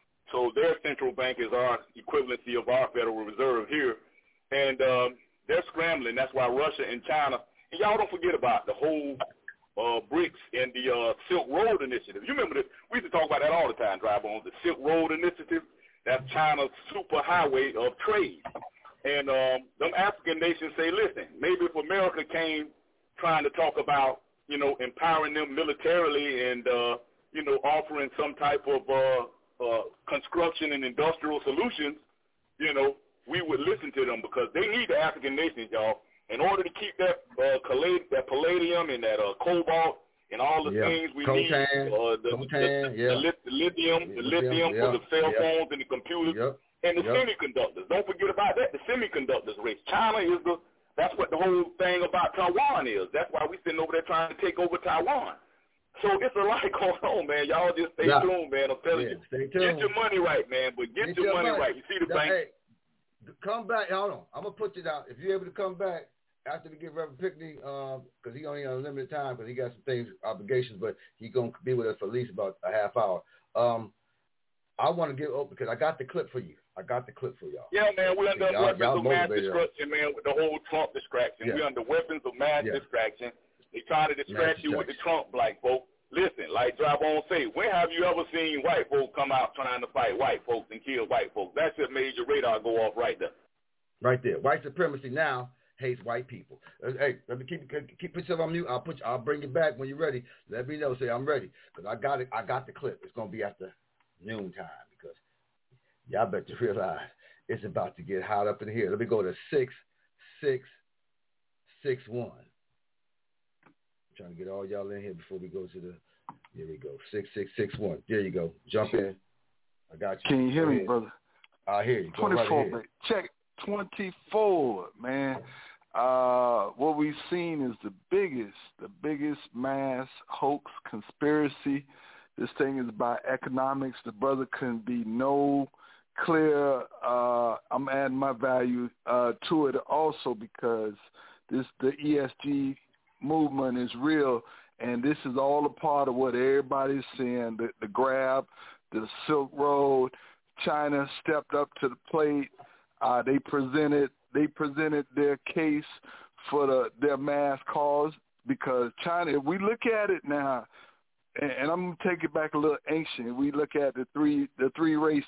So their central bank is our equivalency of our Federal Reserve here. And um, they're scrambling. That's why Russia and China, and y'all don't forget about the whole uh, BRICS and the uh, Silk Road Initiative. You remember this? We used to talk about that all the time, drive on the Silk Road Initiative. That's China's super highway of trade. And um, them African nations say, listen, maybe if America came trying to talk about, you know, empowering them militarily and, uh, you know, offering some type of uh, uh, construction and industrial solutions, you know, we would listen to them, because they need the African nations, y'all, in order to keep that uh, collate, that palladium and that uh, cobalt and all the yeah. things we Coltan, need, uh, the, Coltan, the, yeah. the, the lithium, the lithium yeah. for the cell yeah. phones and the computers, yep. and the yep. semiconductors. Don't forget about that, the semiconductors race. China is the, that's what the whole thing about Taiwan is. That's why we sitting over there trying to take over Taiwan. So it's a lot going on, man. Y'all just stay yeah. tuned, man. I'm telling yeah, you. Stay tuned. Get your money right, man, but get, get your, your money, money right. You see the now, bank? Hey, come back. Hold on. I'm going to put you down. If you're able to come back after we get Reverend Pickney, because um, he only on limited time because he got some things, obligations, but he's going to be with us for at least about a half hour. Um, I want to get open because I got the clip for you. I got the clip for y'all. Yeah, man, we're under y'all, weapons y'all of mass motivated destruction, man, with the whole Trump distraction. Yeah. We're under weapons of mass Yeah. distraction. They try to distract Mass you with the distraction. Trump black folk. Listen, like Drabone say, when have you ever seen white folk come out trying to fight white folks and kill white folks? That should made your radar go off right there. Right there. White supremacy now hates white people. Uh, hey, let me keep keep yourself on mute. I'll put you, I'll bring you back when you're ready. Let me know. Say I'm ready because I got it. I got the clip. It's gonna be after noon time because y'all better realize it's about to get hot up in here. Let me go to six six six one. I'm trying to get all y'all in here before we go to the. Here we go. Six six six one. There you go. Jump in. I got you. Can you hear go me, ahead. brother? I hear you. Go twenty-four, right baby. Check it. twenty-four, man. Uh, what we've seen is the biggest, the biggest mass hoax conspiracy. This thing is about economics. The brother couldn't be no clear. Uh, I'm adding my value uh, to it also because this the E S G movement is real, and this is all a part of what everybody's saying. The, the grab, the Silk Road, China stepped up to the plate. Uh, they presented they presented their case for the, their mass cause because China. If we look at it now, and, and I'm gonna take it back a little ancient. We look at the three the three races: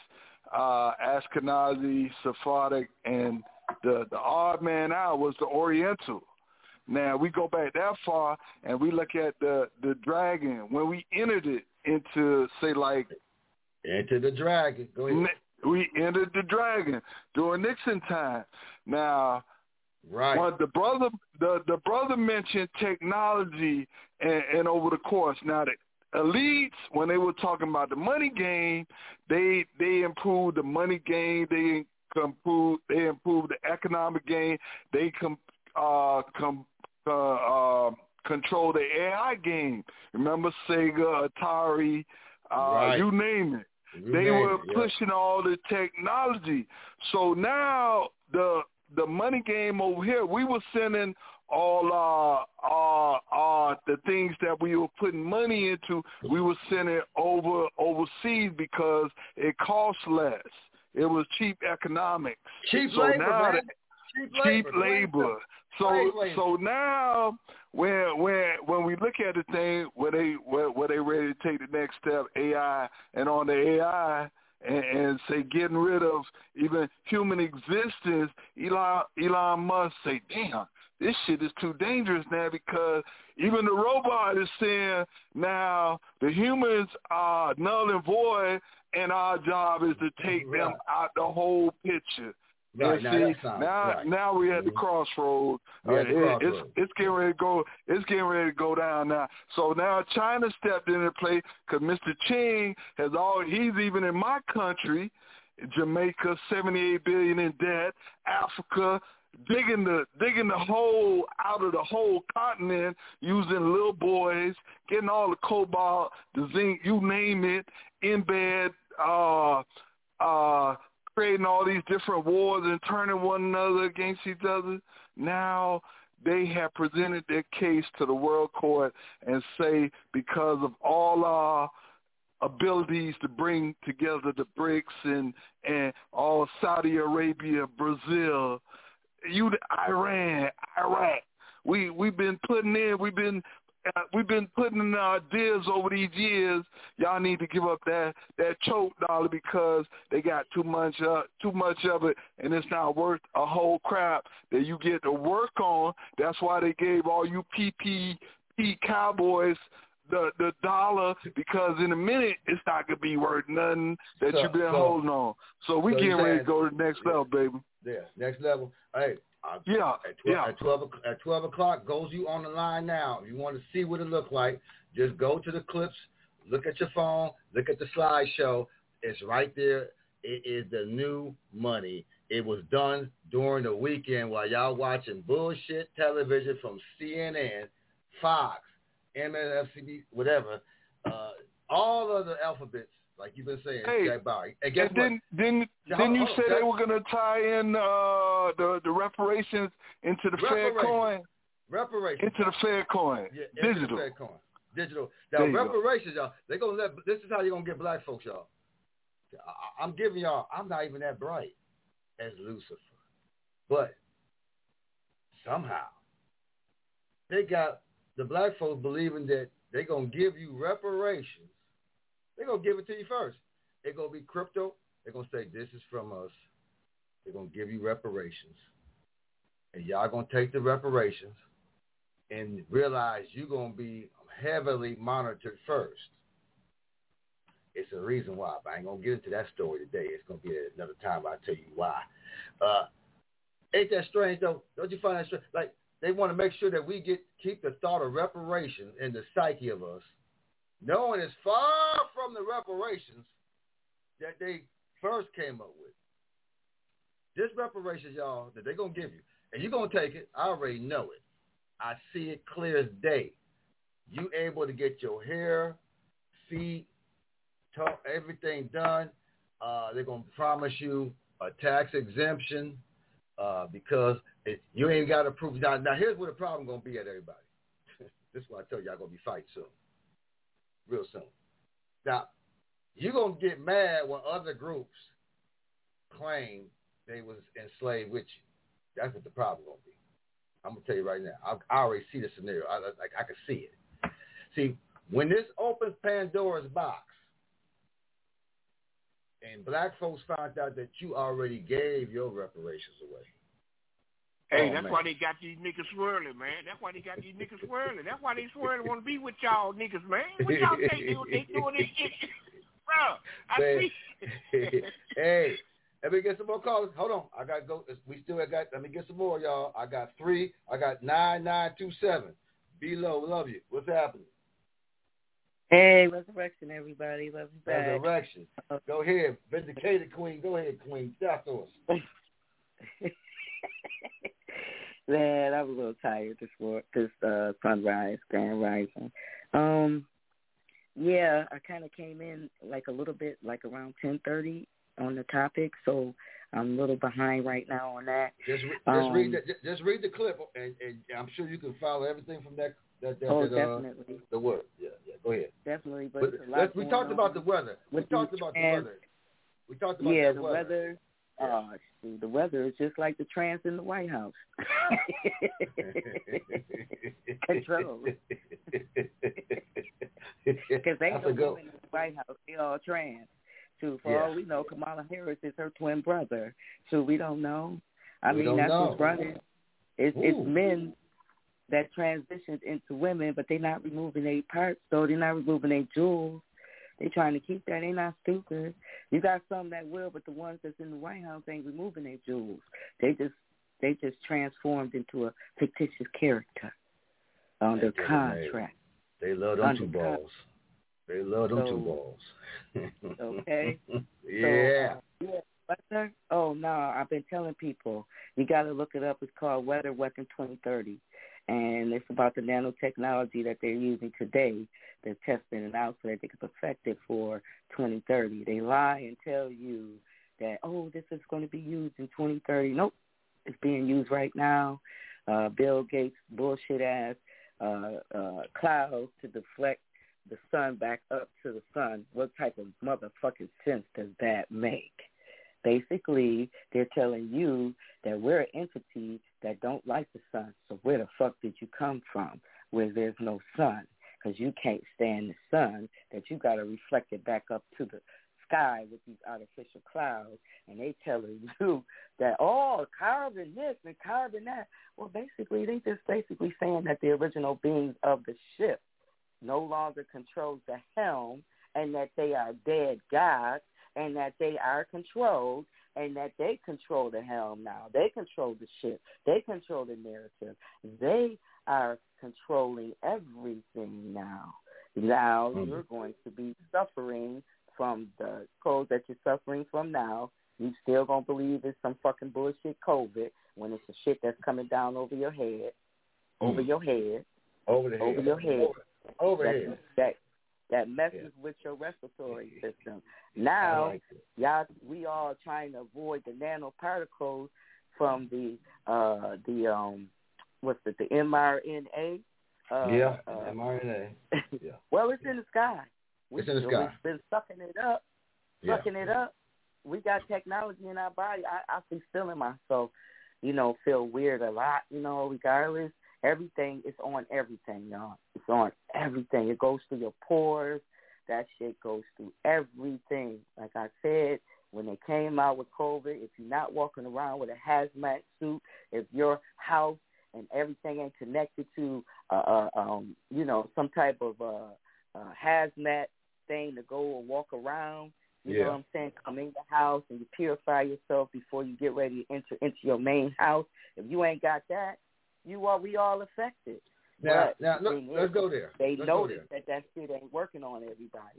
uh, Ashkenazi, Sephardic, and the the odd man out was the Oriental. Now we go back that far, and we look at the the dragon when we entered it into say like into the dragon. Go ahead. We entered the dragon during Nixon time. Now, right. When the brother the, the brother mentioned technology and, and over the course. Now the elites, when they were talking about the money game, they they improved the money game. They improved they improved the economic game. They com, uh, com, uh, uh, control the A I game. Remember Sega, Atari, uh, right. you name it. You they were it, pushing yeah. all the technology. So now the the money game over here, we were sending all uh, uh, uh, the things that we were putting money into, we were sending over overseas because it cost less. It was cheap economics. Cheap so labor, now man. The, cheap cheap labor. labor. So labor. so now when when when we look at the thing where they where, where they ready to take the next step, A I, and on the A I and, and say getting rid of even human existence, Elon Elon Musk say, damn, this shit is too dangerous now because even the robot is saying now the humans are null and void and our job is to take right. them out the whole picture. Right, now, see, now, right. now we're at the mm-hmm. crossroads. Uh, it, crossroad. It's it's getting ready to go. It's getting ready to go down now. So now China stepped into play because Mister Ching has all. He's even in my country, Jamaica, seventy-eight billion in debt. Africa, digging the digging the hole out of the whole continent using little boys, getting all the cobalt, the zinc, you name it, embed. Uh, uh. creating all these different wars and turning one another against each other. Now they have presented their case to the World Court and say because of all our abilities to bring together the BRICS and, and all Saudi Arabia, Brazil, you, Iran, Iraq, we, we've been putting in, we've been Uh, we've been putting in our deals over these years. Y'all need to give up that that choke dollar because they got too much uh, too much of it, and it's not worth a whole crap that you get to work on. That's why they gave all you P P P cowboys the the dollar because in a minute it's not gonna be worth nothing that so, you've been so, holding on. So we so getting ready to go to the next yeah, level, baby. Yeah, next level. Hey. Uh, yeah, at twelve, yeah. At twelve, at twelve o'clock, goes you on the line now. If you want to see what it looked like, just go to the clips, look at your phone, look at the slideshow. It's right there. It is the new money. It was done during the weekend while y'all watching bullshit television from C N N, Fox, M S N B C, whatever, uh, all of the alphabets. Like you've been saying, hey, Jack Barry. And guess and what? Didn't, didn't, didn't you say they were going to tie in uh, the the reparations into the Fed coin? Reparations. Into the Fed coin. Yeah, digital. Into the Fed coin. Digital. Now, reparations, go. y'all, they're going to let, this is how you're going to get black folks, y'all. I, I'm giving y'all, I'm not even that bright as Lucifer. But somehow, they got the black folks believing that they're going to give you reparations. They're going to give it to you first. They're going to be crypto. They're going to say, this is from us. They're going to give you reparations. And y'all going to take the reparations and realize you're going to be heavily monitored first. It's a reason why, but I ain't going to get into that story today. It's going to be another time I'll tell you why. Uh, ain't that strange, though? Don't you find that strange? Like, they want to make sure that we get keep the thought of reparation in the psyche of us, knowing it's far from the reparations that they first came up with. This reparations, y'all, that they're going to give you. And you're going to take it. I already know it. I see it clear as day. You able to get your hair, feet, talk, everything done. Uh, they're going to promise you a tax exemption uh, because it, you ain't got to prove. Now, now, here's where the problem going to be at everybody. This is why I tell you y'all going to be fighting soon. Real soon. Now, you're going to get mad when other groups claim they was enslaved with you. That's what the problem going to be. I'm going to tell you right now. I, I already see the scenario. I, like, I can see it. See, when this opens Pandora's box and black folks found out that you already gave your reparations away. Hey, oh, that's man. why they got these niggas swirling, man. That's why they got these niggas swirling. That's why they swirling want to be with y'all niggas, man. What y'all think they, they doing this shit? Bro, I Man. see. Hey, let me get some more callers. Hold on. I got to go. We still got, let me get some more, y'all. I got three. I got nine nine two seven. Be-Lo, love you. What's happening? Hey, Resurrection, everybody. Love you back. Resurrection. Go ahead. Vindicated Queen. Go ahead, Queen. Stop to us. Man, I'm a little tired this for this uh, sunrise, grand rising. Um, yeah, I kind of came in like a little bit, like around ten thirty on the topic, so I'm a little behind right now on that. Just, re- um, just read the, just, just read the clip, and, and I'm sure you can follow everything from that. that, that oh, that, definitely. Uh, the word, yeah, yeah. Go ahead. Definitely, but, but it's a lot we talked on about the weather. We talked about the weather. We talked about yeah, the, the weather. weather. Oh, shoot, the weather is just like the trans in the White House. Control. Because they know women in the White House, they all trans. So for yeah. all we know, Kamala Harris is her twin brother. So we don't know. I we mean, that's know. what's running. It's, it's men that transitioned into women, but they're not removing their parts, so they're not removing their jewels. They're trying to keep that. They're not stupid. You got some that will, but the ones that's in the White House ain't removing their jewels. They just they just transformed into a fictitious character under contract. They love them two balls. They love them so, two balls. Okay. Yeah. So, uh, yeah. Weather? Oh no, I've been telling people you got to look it up. It's called Weather Weapon twenty thirty. And it's about the nanotechnology that they're using today. They're testing it out so that they can perfect it for twenty thirty. They lie and tell you that, oh, this is going to be used in twenty thirty. Nope. It's being used right now. Uh, Bill Gates' bullshit-ass uh, uh, clouds to deflect the sun back up to the sun. What type of motherfucking sense does that make? Basically, they're telling you that we're an entity that don't like the sun. So where the fuck did you come from where there's no sun? Because you can't stand the sun, that you got to reflect it back up to the sky with these artificial clouds. And they telling you that, oh, carbon this and carbon that. Well, basically, they just basically saying that the original beings of the ship no longer controls the helm and that they are dead gods and that they are controlled and that they control the helm now. They control the ship. They control the narrative. They are controlling everything now. Now mm-hmm. you're going to be suffering from the cold that you're suffering from now. You still going to believe it's some fucking bullshit COVID when it's the shit that's coming down over your head, over mm. your head, over the over head. your head, over, over that, head. That, that messes yeah. with your respiratory system. Now, like y'all, we all trying to avoid the nanoparticles from the uh, the um, what's it, the mRNA? Uh, yeah, uh, mRNA. Yeah. Well, it's in the sky. We, it's in the sky. We've been sucking it up, sucking yeah. it up. We got technology in our body. I, I be feeling myself, you know, feel weird a lot, you know, regardless. Everything is on everything, y'all. It's on everything. It goes through your pores. That shit goes through everything. Like I said, when they came out with COVID, if you're not walking around with a hazmat suit, if your house and everything ain't connected to, uh, uh, um, you know, some type of uh, uh, hazmat thing to go and walk around, you yeah. know what I'm saying? Come in the house and you purify yourself before you get ready to enter into your main house. If you ain't got that, you are we all affected. Now, but now look, let's is, go there. They let's noticed that that shit ain't working on everybody.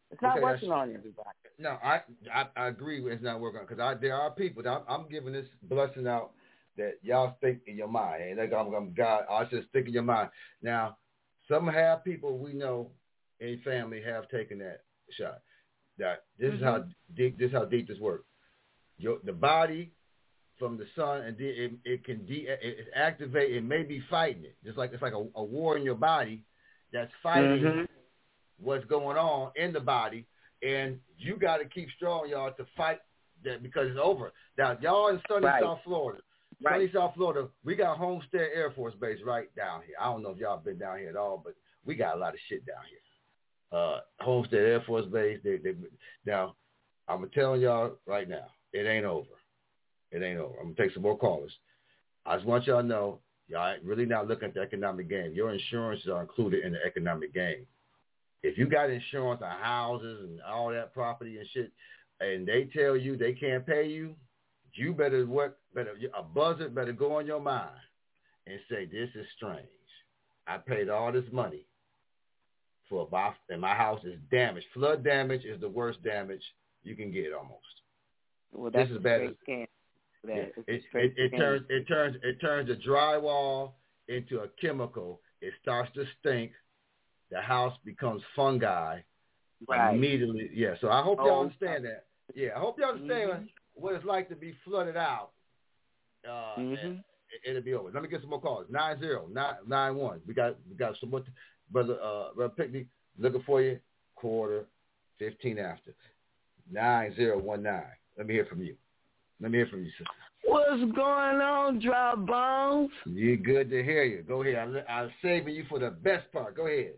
It's not okay, working on everybody. No, I, I I agree with it's not working because I there are people that I'm, I'm giving this blessing out that y'all think in your mind. And like I'm, I'm God, I just think in your mind. Now, some have people we know in family have taken that shot. That this mm-hmm. is how deep this is how deep this works. Your the body from the sun and de- it, it can de- it activate. It may be fighting it, just like it's like a, a war in your body that's fighting mm-hmm. what's going on in the body. And you got to keep strong, y'all, to fight that because it's over. Now, y'all in sunny right. South Florida, right. sunny South Florida, we got Homestead Air Force Base right down here. I don't know if y'all been down here at all, but we got a lot of shit down here. Uh, Homestead Air Force Base. They, they, now, I'm telling y'all right now, it ain't over. It ain't over. I'm gonna take some more callers. I just want y'all to know, y'all ain't really not looking at the economic game. Your insurances are included in the economic game. If you got insurance on houses and all that property and shit, and they tell you they can't pay you, you better what? Better a buzzer better go on your mind and say this is strange. I paid all this money for a box, and my house is damaged. Flood damage is the worst damage you can get almost. Well, that's this is bad. Yeah, it, it, it, it turns it turns it turns the drywall into a chemical. It starts to stink. The house becomes fungi right. immediately. Yeah, so I hope y'all oh. understand that. Yeah, I hope y'all understand mm-hmm. what it's like to be flooded out. Uh, mm-hmm. and it'll be over. Let me get some more calls. Nine zero nine nine one. We got we got some more. T- brother, uh, brother Pickney, looking for you. Quarter fifteen after nine zero one nine. Let me hear from you. Let me hear from you, sister. What's going on, Dry Bones? You good to hear you. Go ahead. I'm, I'm saving you for the best part. Go ahead.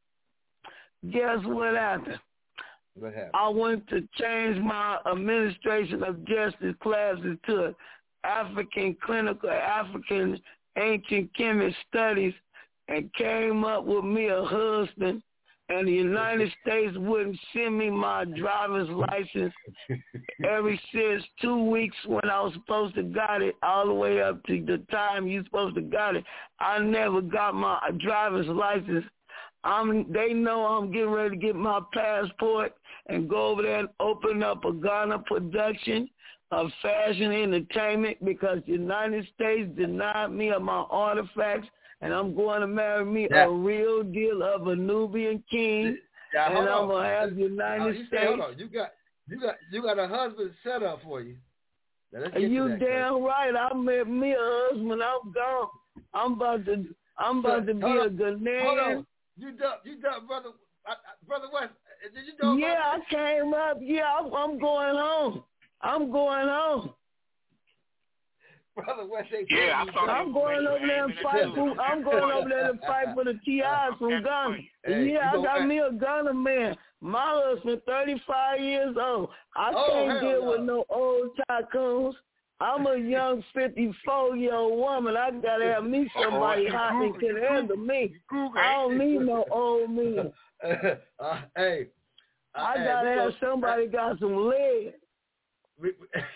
Guess what happened? What happened? I went to change my administration of justice classes to African clinical, African ancient chemist studies and came up with me a husband, and the United States wouldn't send me my driver's license every since two weeks when I was supposed to got it, all the way up to the time you supposed to got it. I never got my driver's license. I'm, they know I'm getting ready to get my passport and go over there and open up a Ghana production of fashion entertainment because the United States denied me of my artifacts, and I'm going to marry me yeah. a real deal of a Nubian king, yeah, and I'm on. going to have the United oh, you States. Say, hold on. You got, you got, you got a husband set up for you. You that, damn cause. right. I met me a husband. I'm gone. I'm about to. I'm about so, to be a Ghanaian. Hold on. You done, you done, brother, uh, brother West. Did you know? Yeah, I came up. Yeah, I'm, I'm going home. I'm going home. Brother West, they yeah, I saw I'm going over there and fight. For, I'm going over there to fight for the T Is from Ghana. Hey, yeah, I got back. me a Ghana man. My husband, thirty-five years old. I oh, can't deal no. with no old tycoons. I'm a young fifty-four-year-old woman. I got to have me somebody oh, hot that can handle me. I don't need no old men. uh, hey. Uh, I hey, got to have go, somebody uh, got some legs. We,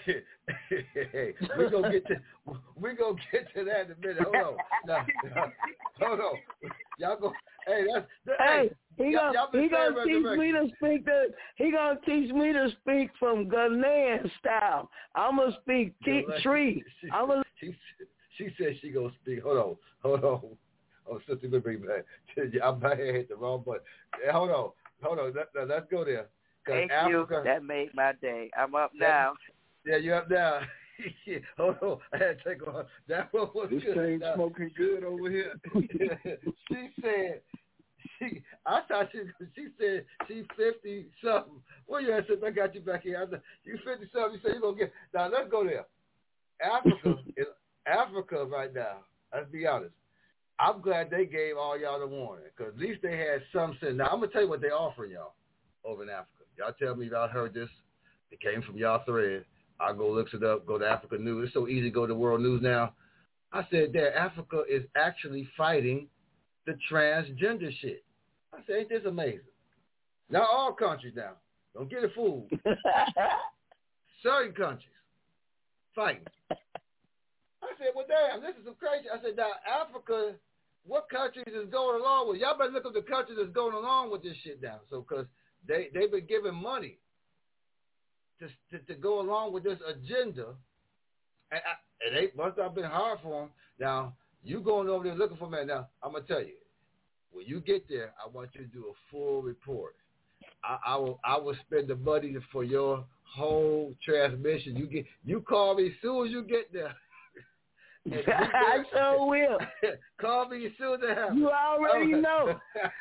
hey, we're going to get to we're gonna get to that in a minute. Hold on. No, no, hold on. Y'all go. Hey, that's. That, hey, he y'all, gonna y'all he gonna teach me to speak the he gonna teach me to speak from Ghanaian style. I'm gonna speak t- tree. She, I'm gonna. She, she said she gonna speak. Hold on, hold on. Oh, sister, let me bring back. I'm about to hit the wrong button. Hey, hold on, hold on. Let, let, let's go there. Thank Africa, you. That made my day. I'm up now. Yeah, you up now. Hold on, I had to take on. That one was this good. thing's smoking good over here. She said, she. I thought she. She said she's fifty something. Well, you said I got you back here. I said, you fifty something. You said you gonna get. Now let's go there. Africa, is, Africa right now. Let's be honest. I'm glad they gave all y'all the warning because at least they had some sense. Now I'm gonna tell you what they're offering y'all over in Africa. Y'all tell me y'all heard this. It came from y'all thread. I'll go look it up, go to Africa News. It's so easy to go to World News now. I said there, Africa is actually fighting the transgender shit. I said, ain't this amazing? Not all countries now. Don't get it fooled. Certain countries fighting. I said, well, damn, this is some crazy. I said, now, Africa, what countries is going along with? Y'all better look up the countries that's going along with this shit now. So, because they they've been giving money to to, to go along with this agenda, and, I, and they must have been hard for them. Now you going over there looking for me. Now I'm gonna tell you, when you get there, I want you to do a full report. I, I will I will spend the money for your whole transmission. You get you call me as soon as you get there. I sure will. Call me as soon as it happens. You already know.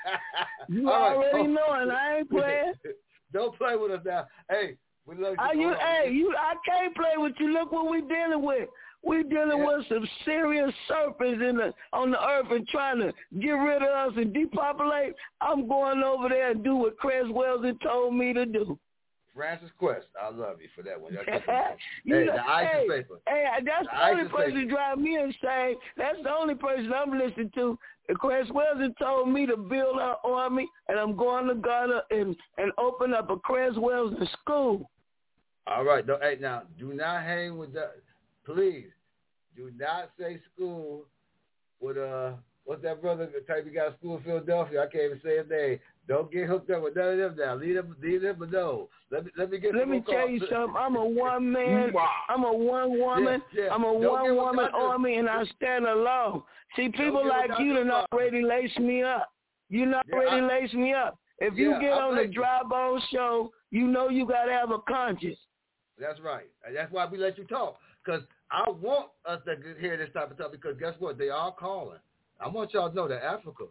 You All right. already oh. know, and I ain't playing. Don't play with us now. Hey, we love you. Are you hey, you I can't play with you. Look what we dealing with. We dealing yeah. with some serious serpents in the on the earth and trying to get rid of us and depopulate. I'm going over there and do what Creswell told me to do. Francis Quest, I love you for that one. you hey, know, the ice hey, is paper. Hey, that's the, the only person who drive me insane. That's the only person I'm listening to. Creswell told me to build our army, and I'm going to Ghana and, and open up a Creswell school. All right. No, hey, now, do not hang with that. Please, do not say school with, uh, what's that brother the type you got school in Philadelphia? I can't even say his name. Don't get hooked up with none of them now. Leave them, leave them alone. Let me, let me get. Let me tell calls. you something. I'm a one man. I'm a one woman. Yeah, yeah. I'm a Don't one woman army, and I stand alone. See, people like you done already lace me up. You done yeah, already I, lace me up. If yeah, you get I on the Dry Bone Show, you know you got to have a conscience. That's right. And that's why we let you talk. Because I want us to hear this type of stuff because guess what? They are calling. I want y'all to know that Africa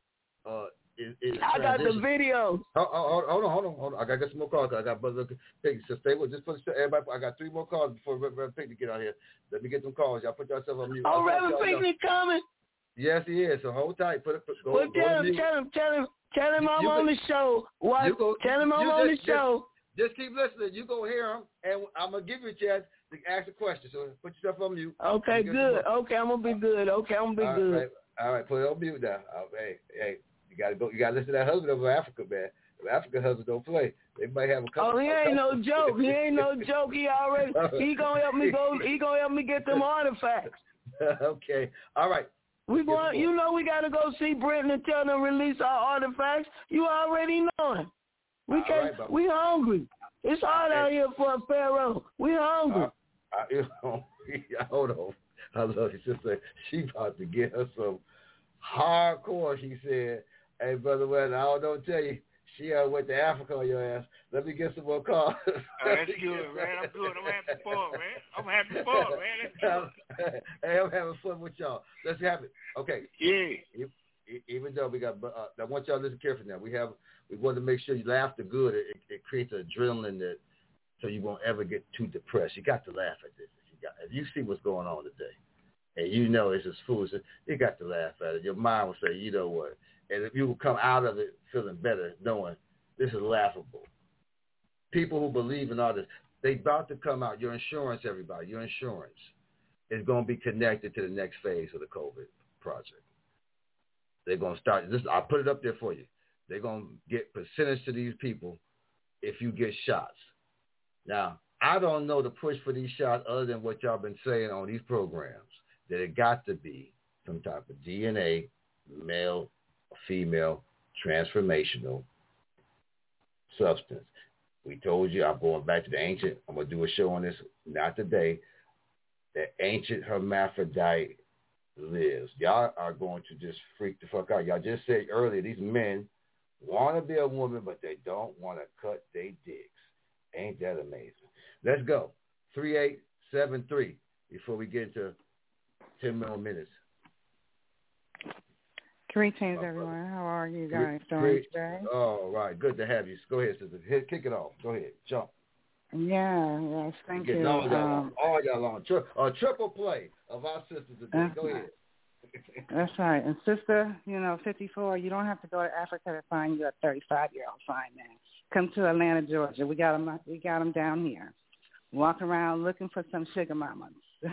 uh, is, is I got the video. Hold, hold, hold on, hold on, hold on. I got to get some more calls. I got Brother Piggy. So stay with just put everybody. I got three more calls before Reverend Piggy get out here. Let me get them calls. Y'all put yourself on mute. Oh, Reverend Piggy coming? Yes, he is. So hold tight. Put it. Put, go, well, go tell him, tell him, tell him, tell him you, I'm you on go, the show. What? Go, tell him I'm you on just, the show. Just, just keep listening. You go hear him, and I'm gonna give you a chance to ask a question. So put yourself on mute. Okay, good. Okay, I'm gonna be good. Okay, I'm gonna be all good. Right, all right, put it on mute now. Oh, hey, hey, you gotta go. You gotta listen to that husband over Africa, man. The African husbands don't play. They might have a couple. Oh, he ain't no joke. He ain't no joke. He already. He gonna help me go. He gonna help me get them artifacts. Okay. All right. We going. You know we gotta go see Britain and tell them release our artifacts. You already know it. We all can't. Right, we hungry. It's hard out here for a pharaoh. We hungry. Uh, I, you know, hold on. I love your sister. She about to get her some hardcore. She said, "Hey, brother, well, I don't know what to tell you. She uh, went to Africa on your ass. Let me get some more calls." Oh, that's good, man. I'm good. I'm happy for it, man. I'm happy for it, man. That's good. Hey, I'm having fun with y'all. Let's have it. Okay. Yeah. Even though we got, uh, I want y'all to listen carefully now. We have, we want to make sure you laugh the good. It, it creates an adrenaline that, so you won't ever get too depressed. You got to laugh at this. If you got, if you see what's going on today, and you know it's just foolish, you got to laugh at it. Your mind will say, you know what? And if you will come out of it feeling better, knowing this is laughable. People who believe in all this, they about to come out. Your insurance, everybody, your insurance is going to be connected to the next phase of the COVID project. They're going to start this. I'll put it up there for you. They're going to get percentage to these people if you get shots. Now, I don't know the push for these shots other than what y'all been saying on these programs, that it got to be some type of D N A, male, female, transformational substance. We told you, I'm going back to the ancient, I'm going to do a show on this, not today, the ancient hermaphrodite lives. Y'all are going to just freak the fuck out. Y'all just said earlier, these men want to be a woman, but they don't want to cut their dicks. Ain't that amazing? Let's go. three eight seven three before we get into ten more minutes. Greetings, everyone. How are you guys doing today? All right. Good to have you. Go ahead, sister. Hit, kick it off. Go ahead. Jump. Yeah, yes, thank you. All y'all, um, all y'all on. Tri- a triple play of our sisters today. Go ahead. That's right. And sister, you know, fifty-four, you don't have to go to Africa to find you a thirty-five-year-old fine man. Come to Atlanta, Georgia. We got them, we got them down here. Walk around looking for some sugar mamas.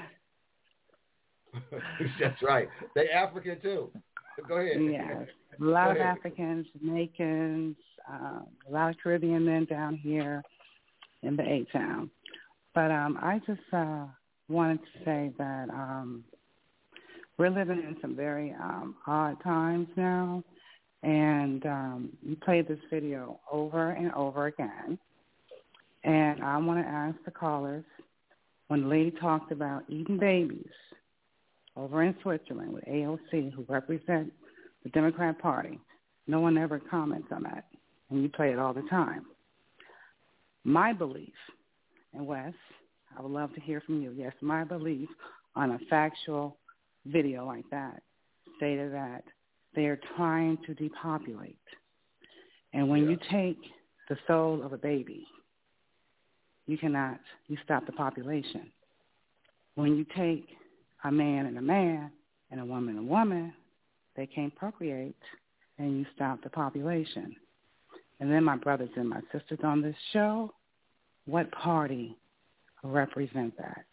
That's right. They African, too. Go ahead. Yes. A lot of Africans, Jamaicans, um, a lot of Caribbean men down here in the A-Town. But um, I just uh, wanted to say that um, we're living in some very um, odd times now. And um, you played this video over and over again. And I want to ask the callers, when the lady talked about eating babies over in Switzerland with A O C, who represent the Democrat Party, no one ever comments on that. And you play it all the time. My belief, and Wes, I would love to hear from you. Yes, my belief on a factual video like that stated that they are trying to depopulate. And when yeah. you take the soul of a baby, you cannot, you stop the population. When you take a man and a man and a woman and a woman, they can't procreate, and you stop the population. And then my brothers and my sisters on this show, what party represent that?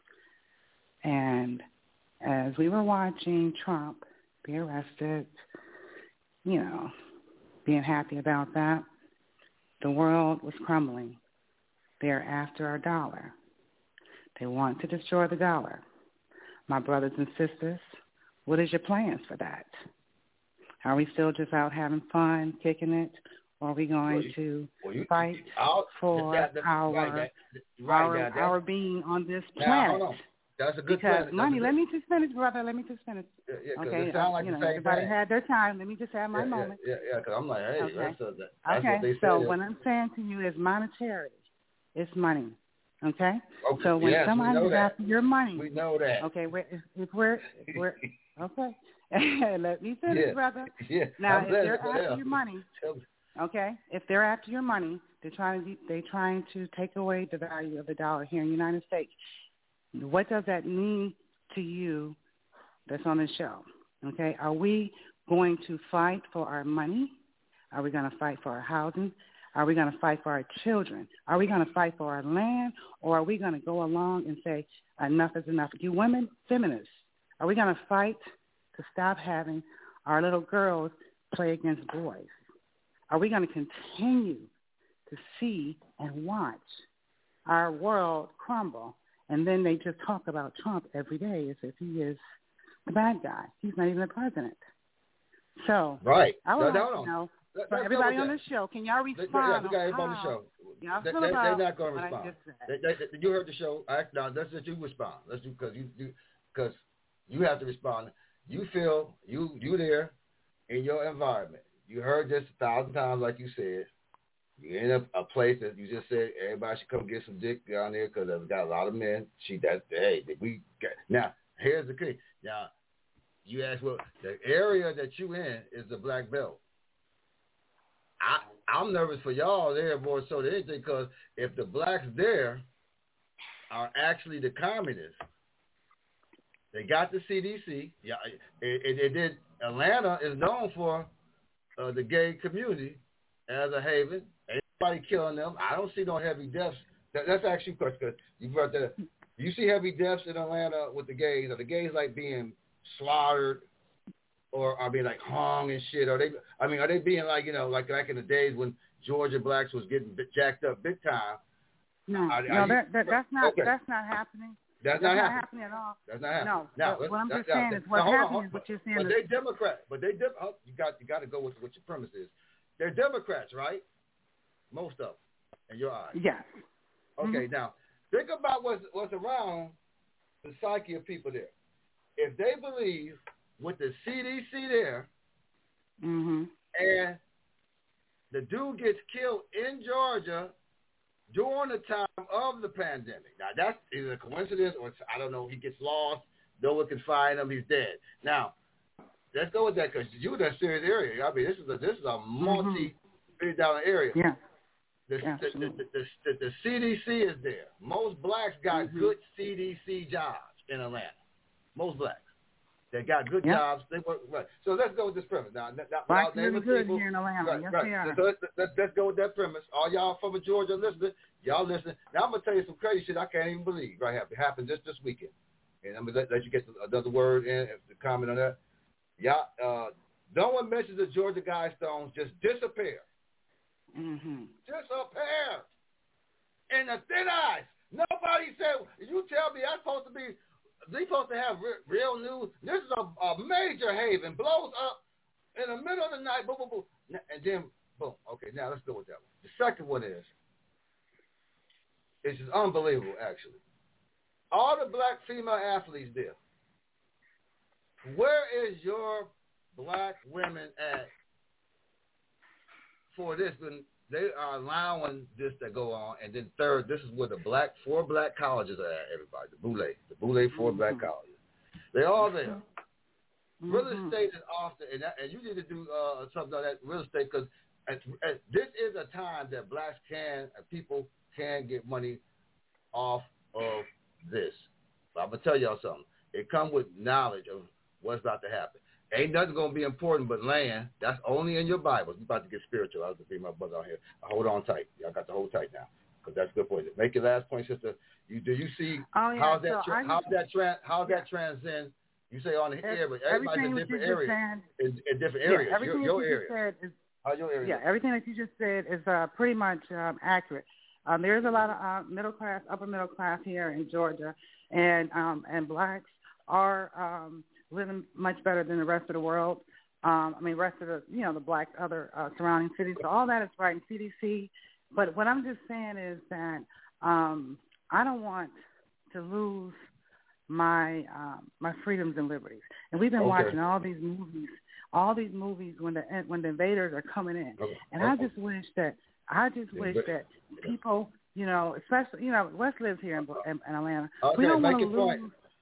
And as we were watching Trump be arrested, you know, being happy about that, the world was crumbling. They're after our dollar. They want to destroy the dollar. My brothers and sisters, what is your plans for that? Are we still just out having fun, kicking it, or are we going well, you, to well, you, fight you, for that, that, our, right, that, right, our, that, our being on this planet? Now, That's a good because plan. money, let me just finish, brother. Let me just finish. Yeah, yeah, okay, it sounds like you the know, same everybody thing. had their time. Let me just have my yeah, moment. Yeah, yeah, because I'm like, hey, okay. that's, a, that's okay. what they say. So what I'm saying to you is monetary. It's money. Okay? Okay. So when yes, somebody is after your money. We know that. Okay, we're, if, if we're, if we're, okay. Let me finish, yeah. brother. Yeah. Now, I'm if they're it, after yeah. your money, okay, if they're after your money, they're trying to, they're trying to take away the value of the dollar here in the United States. What does that mean to you that's on the show? Okay, are we going to fight for our money? Are we going to fight for our housing? Are we going to fight for our children? Are we going to fight for our land? Or are we going to go along and say enough is enough? You women, feminists, are we going to fight to stop having our little girls play against boys? Are we going to continue to see and watch our world crumble? And then they just talk about Trump every day as if he is the bad guy. He's not even the president. So right. I would no, like no, to know, that, for everybody on the show, can y'all respond? Yeah, we got everybody on the show. Y'all they, feel they, about they're not going to what respond. They, they, they, you heard the show. I, now, let's let you respond. Let's do because you because you, you have to respond. You feel you you there in your environment. You heard this a thousand times, like you said. You're in a, a place that you just said everybody should come get some dick down there because we've got a lot of men. She that hey we got now. Here's the key. Now you ask well the area that you in is the black belt. I I'm nervous for y'all there more so than anything because if the blacks there are actually the communists, they got the C D C. Yeah, it, it, it did. Atlanta is known for uh, the gay community as a haven. Anybody killing them. I don't see no heavy deaths. That, that's actually because you brought that up. Do you see heavy deaths in Atlanta with the gays? Are the gays like being slaughtered or are being like hung and shit? Are they? I mean, are they being like you know like back in the days when Georgia blacks was getting jacked up big time? No, are, no, are that, you, that that's not okay. that's not happening. That's, that's not, not happening. happening at all. That's not happening. No, now, what I'm that, just that, saying that, is what's now, happening on, is what you're saying. But is, they Democrat. But they de- oh, you got you got to go with what your premise is. They're Democrats, right? Most of them, in your eyes. Yes. Okay, mm-hmm. now think about what's what's around the psyche of people there. If they believe with the C D C there, mm-hmm. and the dude gets killed in Georgia during the time of the pandemic. Now, that's either a coincidence or, I don't know, he gets lost. No one can find him. He's dead. Now, let's go with that because you're in a serious area. I mean, this is a this is a multi-billion dollar area. Yeah. The, the, the, the, the, the C D C is there. Most blacks got mm-hmm. good C D C jobs in Atlanta. Most blacks. They got good yep. jobs. They work right. So let's go with this premise. Now, now blacks now, really good people, here in Atlanta. right, yes, right. they are. So let's, let's, let's go with that premise. All y'all from Georgia listening, y'all listening. Now I'm gonna tell you some crazy shit I can't even believe. Right, happened happened just this weekend, and I'm gonna let, let you get another word in to comment on that. Y'all, uh, no one mentions the Georgia Guidestones just disappear. Mm-hmm. Disappear in the thin ice. Nobody said. You tell me that's supposed to be. They supposed to have re- real news. This is a, a major haven. Blows up in the middle of the night, boom, boom, boom. And then, boom. Okay, now let's go with that one. The second one is, it's just unbelievable, actually. All the black female athletes there, where is your black women at for this? When they are allowing this to go on. And then third, this is where the black, four black colleges are at, everybody. The Boulay. The Boulay four mm-hmm. black colleges. They're all there. Mm-hmm. Real estate is often, and, that, and you need to do uh, something on that real estate because this is a time that blacks can, people can get money off of this. But I'm going to tell y'all something. It comes with knowledge of what's about to happen. Ain't nothing going to be important but land. That's only in your Bible. We're about to get spiritual. I was going to be my brother on here. Hold on tight. Y'all got to hold tight now because that's a good point. Make your last point, sister. You Do you see oh, yeah. how's that so tra- how's that, tra- how's yeah. that transcend? You say on the air, but everybody's in different areas. In, in different areas. Yeah, everything your, your that you area. just said is, how's your area? Yeah, everything that you just said is uh, pretty much um, accurate. Um, there's a lot of uh, middle class, upper middle class here in Georgia, and um, and blacks are um, living much better than the rest of the world. Um, I mean, rest of the, you know, the black other uh, surrounding cities. So all that is right in C D C. But what I'm just saying is that um, I don't want to lose my um, my freedoms and liberties. And we've been okay. watching all these movies, all these movies when the when the invaders are coming in. Okay. And okay. I just wish that I just wish that people, you know, especially, you know, Wes lives here in, in, in Atlanta. Okay, we don't want to lose. Point.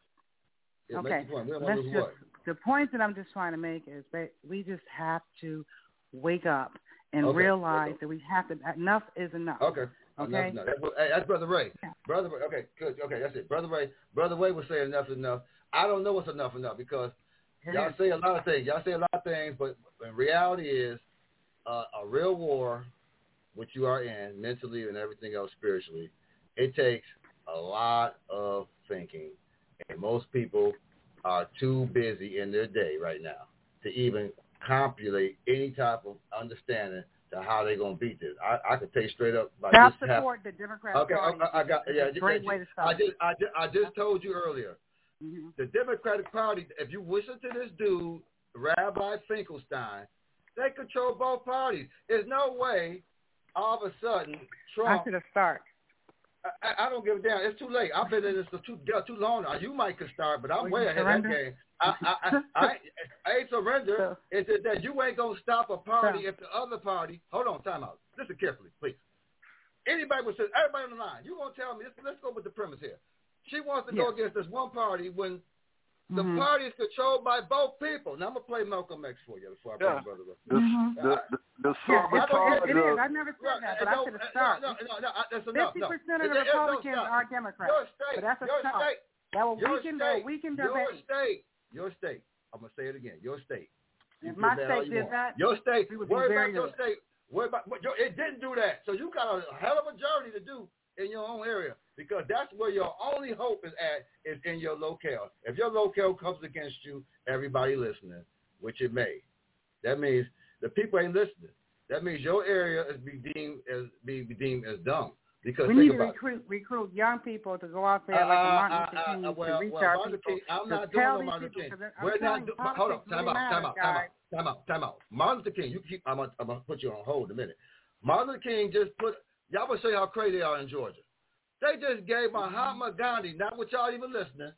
Yeah, okay, make point. We don't let's lose just. What? The point that I'm just trying to make is that we just have to wake up and okay. realize that we have to. Enough is enough. Okay. Okay. Enough, enough. That's, hey, that's Brother Ray. Yeah. Brother Ray. Okay. Good. Okay. That's it. Brother Ray. Brother Ray was saying enough is enough. I don't know what's enough enough because y'all say a lot of things. Y'all say a lot of things, but in reality is uh, a real war, which you are in mentally and everything else spiritually. It takes a lot of thinking, and most people are too busy in their day right now to even compilate any type of understanding to how they're going to beat this. I, I could tell you straight up. By I this support half, the Democrats. Okay, Party. I, I got yeah. It's a great yeah, way to start. I just, I just, I just told you earlier. Mm-hmm. The Democratic Party, if you listen to this dude, Rabbi Finkelstein, they control both parties. There's no way all of a sudden Trump. I should have started. I, I don't give a damn. It's too late. I've been in this for too too long now. You might could start, but I'm well, way ahead of that game. I I, I, I, I ain't surrender. So, it's just that you ain't gonna stop a party so, if the other party. Hold on, time out. Listen carefully, please. Anybody would say, everybody on the line. You gonna tell me? Let's, let's go with the premise here. She wants to yeah. go against this one party when the mm-hmm. party is controlled by both people. Now I'm gonna play Malcolm X for you before I play yeah. Brother Ray. The, mm-hmm. the, the, the yeah, sabotage. it, it is. I never said right, that, but no, I should have started. No, no, no, no, that's enough. Fifty percent no. of the it, it, Republicans no, are Democrats. Your state, but that's a your start. state, That will your weaken state, the weaken your debate. state, your state. I'm gonna say it again. Your state. You If my that state did that, your state. we would Worry be very about your good. state. Worry about. But your, it didn't do that. So you got a hell of a journey to do in your own area because that's where your only hope is at is in your locale. If your locale comes against you, everybody listening, which it may, that means the people ain't listening. That means your area is be deemed as be deemed as dumb. Because we need to recruit it. recruit young people to go out there uh, like uh, Martin uh, Luther King uh, well, to reach well, our Martin people. King, I'm not doing no Martin Luther King. We're not do, hold on, time out, time out, time out, time out, time out. Martin Luther King, you keep. I'm gonna, I'm gonna put you on hold a minute. Martin Luther King just put. Y'all will show you how crazy they are in Georgia. They just gave Mahatma Gandhi, not what y'all even listening,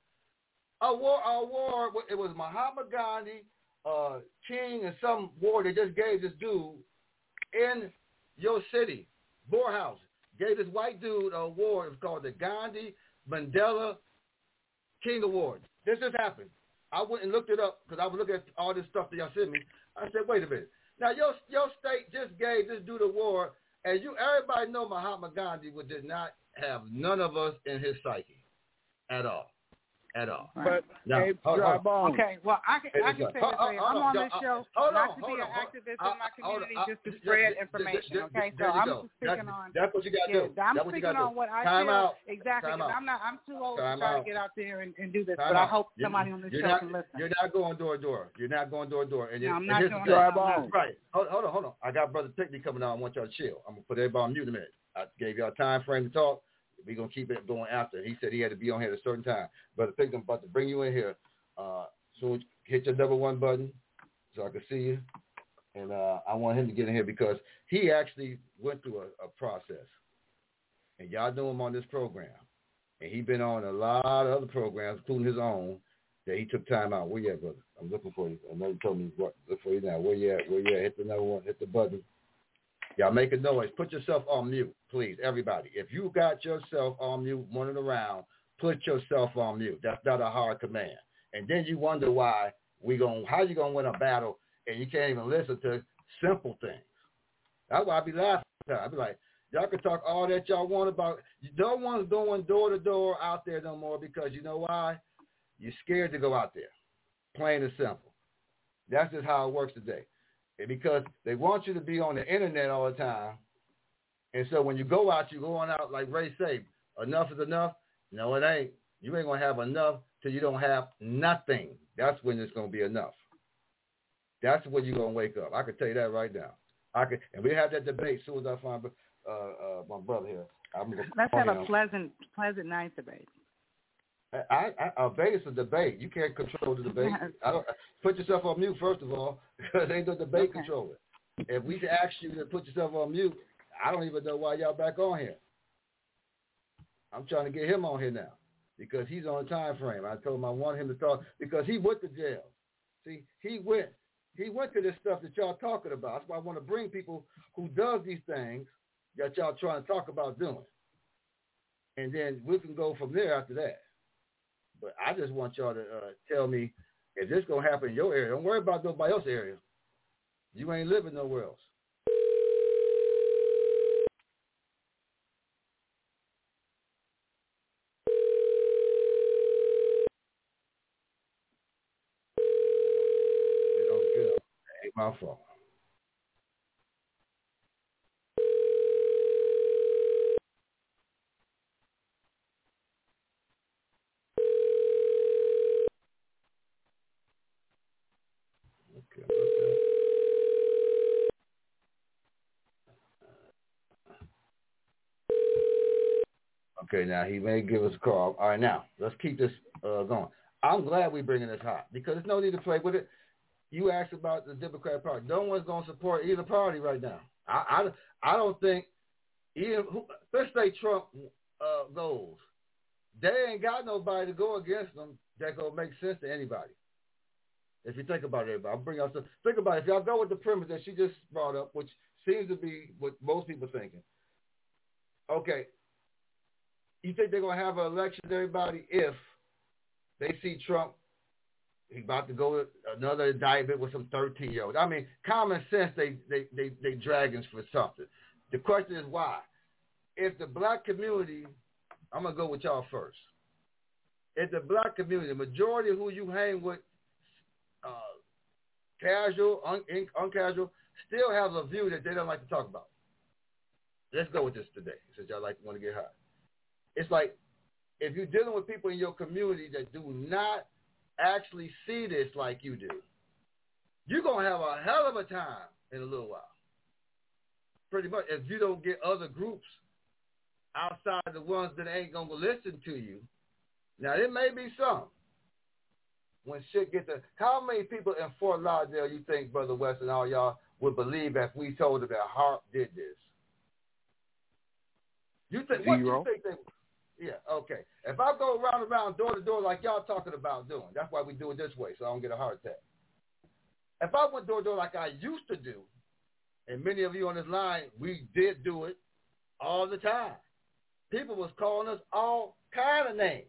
a war. A war. It was Mahatma Gandhi, uh, King, and some war they just gave this dude in your city, Morehouse. Gave this white dude an award. It was called the Gandhi Mandela King Award. This just happened. I went and looked it up because I was looking at all this stuff that y'all sent me. I said, wait a minute. Now, your your state just gave this dude an award, and you everybody know Mahatma Gandhi did not have none of us in his psyche at all. At all. But now, hey, hold, hold on. Okay, well, I can, I can say this way. I'm on this show hold not on, to be hold an on, activist hold, in my community, hold, just to th- spread th- information, th- okay? th- So you I'm go. just speaking that's, on... That's what you got to yeah, do. I'm that's what speaking you on what I Time feel. out. Exactly, Time because out. I'm not, I'm too old Time to try out. to get out there and, and do this, Time but out. I hope you're, somebody on this you're show not, can listen. You're not going door to door. You're not going door to door. And no, it, I'm and not here's doing the that. thing. Right. Hold, hold on, hold on. I got Brother Pickney coming on. I want y'all to chill. I'm going to put everybody on mute in a minute. I gave y'all time frame to talk. We're going to keep it going after. He said he had to be on here at a certain time. Brother Pickney, I'm about to bring you in here. Uh, so hit your number one button so I can see you. and uh, I want him to get in here because he actually went through a, a process. And y'all know him on this program. And he's been on a lot of other programs, including his own, that he took time out. Where you at, brother? I'm looking for you. I know you told me what. Look for you now. Where you at? Where you at? Hit the number one. Hit the button. Y'all make a noise. Put yourself on mute, please, everybody. If you got yourself on mute running around, put yourself on mute. That's not a hard command. And then you wonder why we going how you gonna win a battle and you can't even listen to simple things. That's why I be laughing. I be like, y'all can talk all that y'all want about. You don't want to going door to door out there no more because you know why? You're scared to go out there. Plain and simple. That's just how it works today. And because they want you to be on the internet all the time. And so when you go out, you go on out like Ray said, enough is enough. No, it ain't. You ain't going to have enough till you don't have nothing. That's when it's going to be enough. That's when you're going to wake up. I can tell you that right now. I can, and we have that debate as soon as I find uh, uh, my brother here. I'm gonna Let's have him. a pleasant, pleasant night debate. I, I, a debate is a debate. You can't control the debate. I don't, put yourself on mute, first of all, because ain't no debate Okay. controller. If we ask you to put yourself on mute, I don't even know why y'all back on here. I'm trying to get him on here now because he's on a time frame. I told him I want him to talk because he went to jail. See, he went. He went to this stuff that y'all talking about. That's why I want to bring people who does these things that y'all trying to talk about doing. And then we can go from there after that. But I just want y'all to uh, tell me if this going to happen in your area. Don't worry about nobody else's area. You ain't living nowhere else. They don't get up. That ain't my fault. Okay, okay. Okay, now he may give us a call. All right, now let's keep this uh, going. I'm glad we're bringing this hot because there's no need to play with it. You asked about the Democratic Party. No one's going to support either party right now. I, I, I don't think even let's say Trump uh, goes. They ain't got nobody to go against them that gonna make sense to anybody. If you think about it, I'll bring out some. Think about it. If y'all go with the premise that she just brought up, which seems to be what most people are thinking. Okay, you think they're gonna have an election, everybody, if they see Trump? He's about to go to another indictment with some thirteen-year-olds. I mean, common sense, they they they they dragons for something. The question is why? If the black community, I'm gonna go with y'all first. If the black community, the majority of who you hang with, uh, casual, un, uncasual, still have a view that they don't like to talk about. Let's go with this today, since y'all like want to get hot. It's like if you're dealing with people in your community that do not actually see this like you do, you're going to have a hell of a time in a little while. Pretty much. If you don't get other groups outside the ones that ain't going to listen to you. Now, there may be some. When shit gets to, how many people in Fort Lauderdale you think, Brother West and all y'all, would believe if we told them that Harp did this? You think, what Zero. you think they, yeah, okay. If I go around around door to door like y'all talking about doing, that's why we do it this way, so I don't get a heart attack. If I went door to door like I used to do, and many of you on this line, we did do it all the time. People was calling us all kind of names.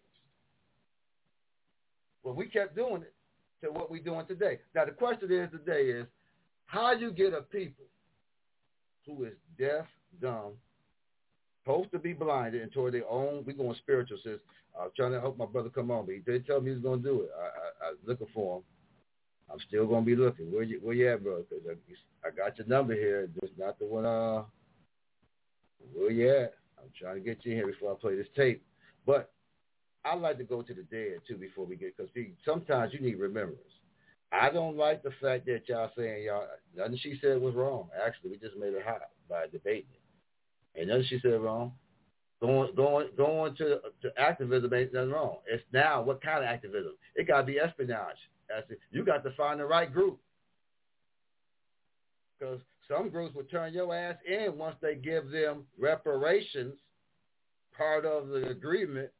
Well, we kept doing it to what we're doing today. Now, the question is today is, how you get a people who is deaf, dumb, supposed to be blinded and toward their own, we're going spiritual, sis. I was trying to help my brother come on, but he did tell me he's going to do it. I, I, I was looking for him. I'm still going to be looking. Where you, where you at, bro? Because I, I got your number here. Just not the one, uh, where you at? I'm trying to get you in here before I play this tape. But I like to go to the dead, too, before we get, because sometimes you need remembrance. I don't like the fact that y'all saying y'all, nothing she said was wrong. Actually, we just made it hot by debating it. And nothing she said wrong. Going, going, going to, to activism ain't nothing wrong. It's now, what kind of activism? It got to be espionage. You got to find the right group. because some groups will turn your ass in once they give them reparations, part of the agreement.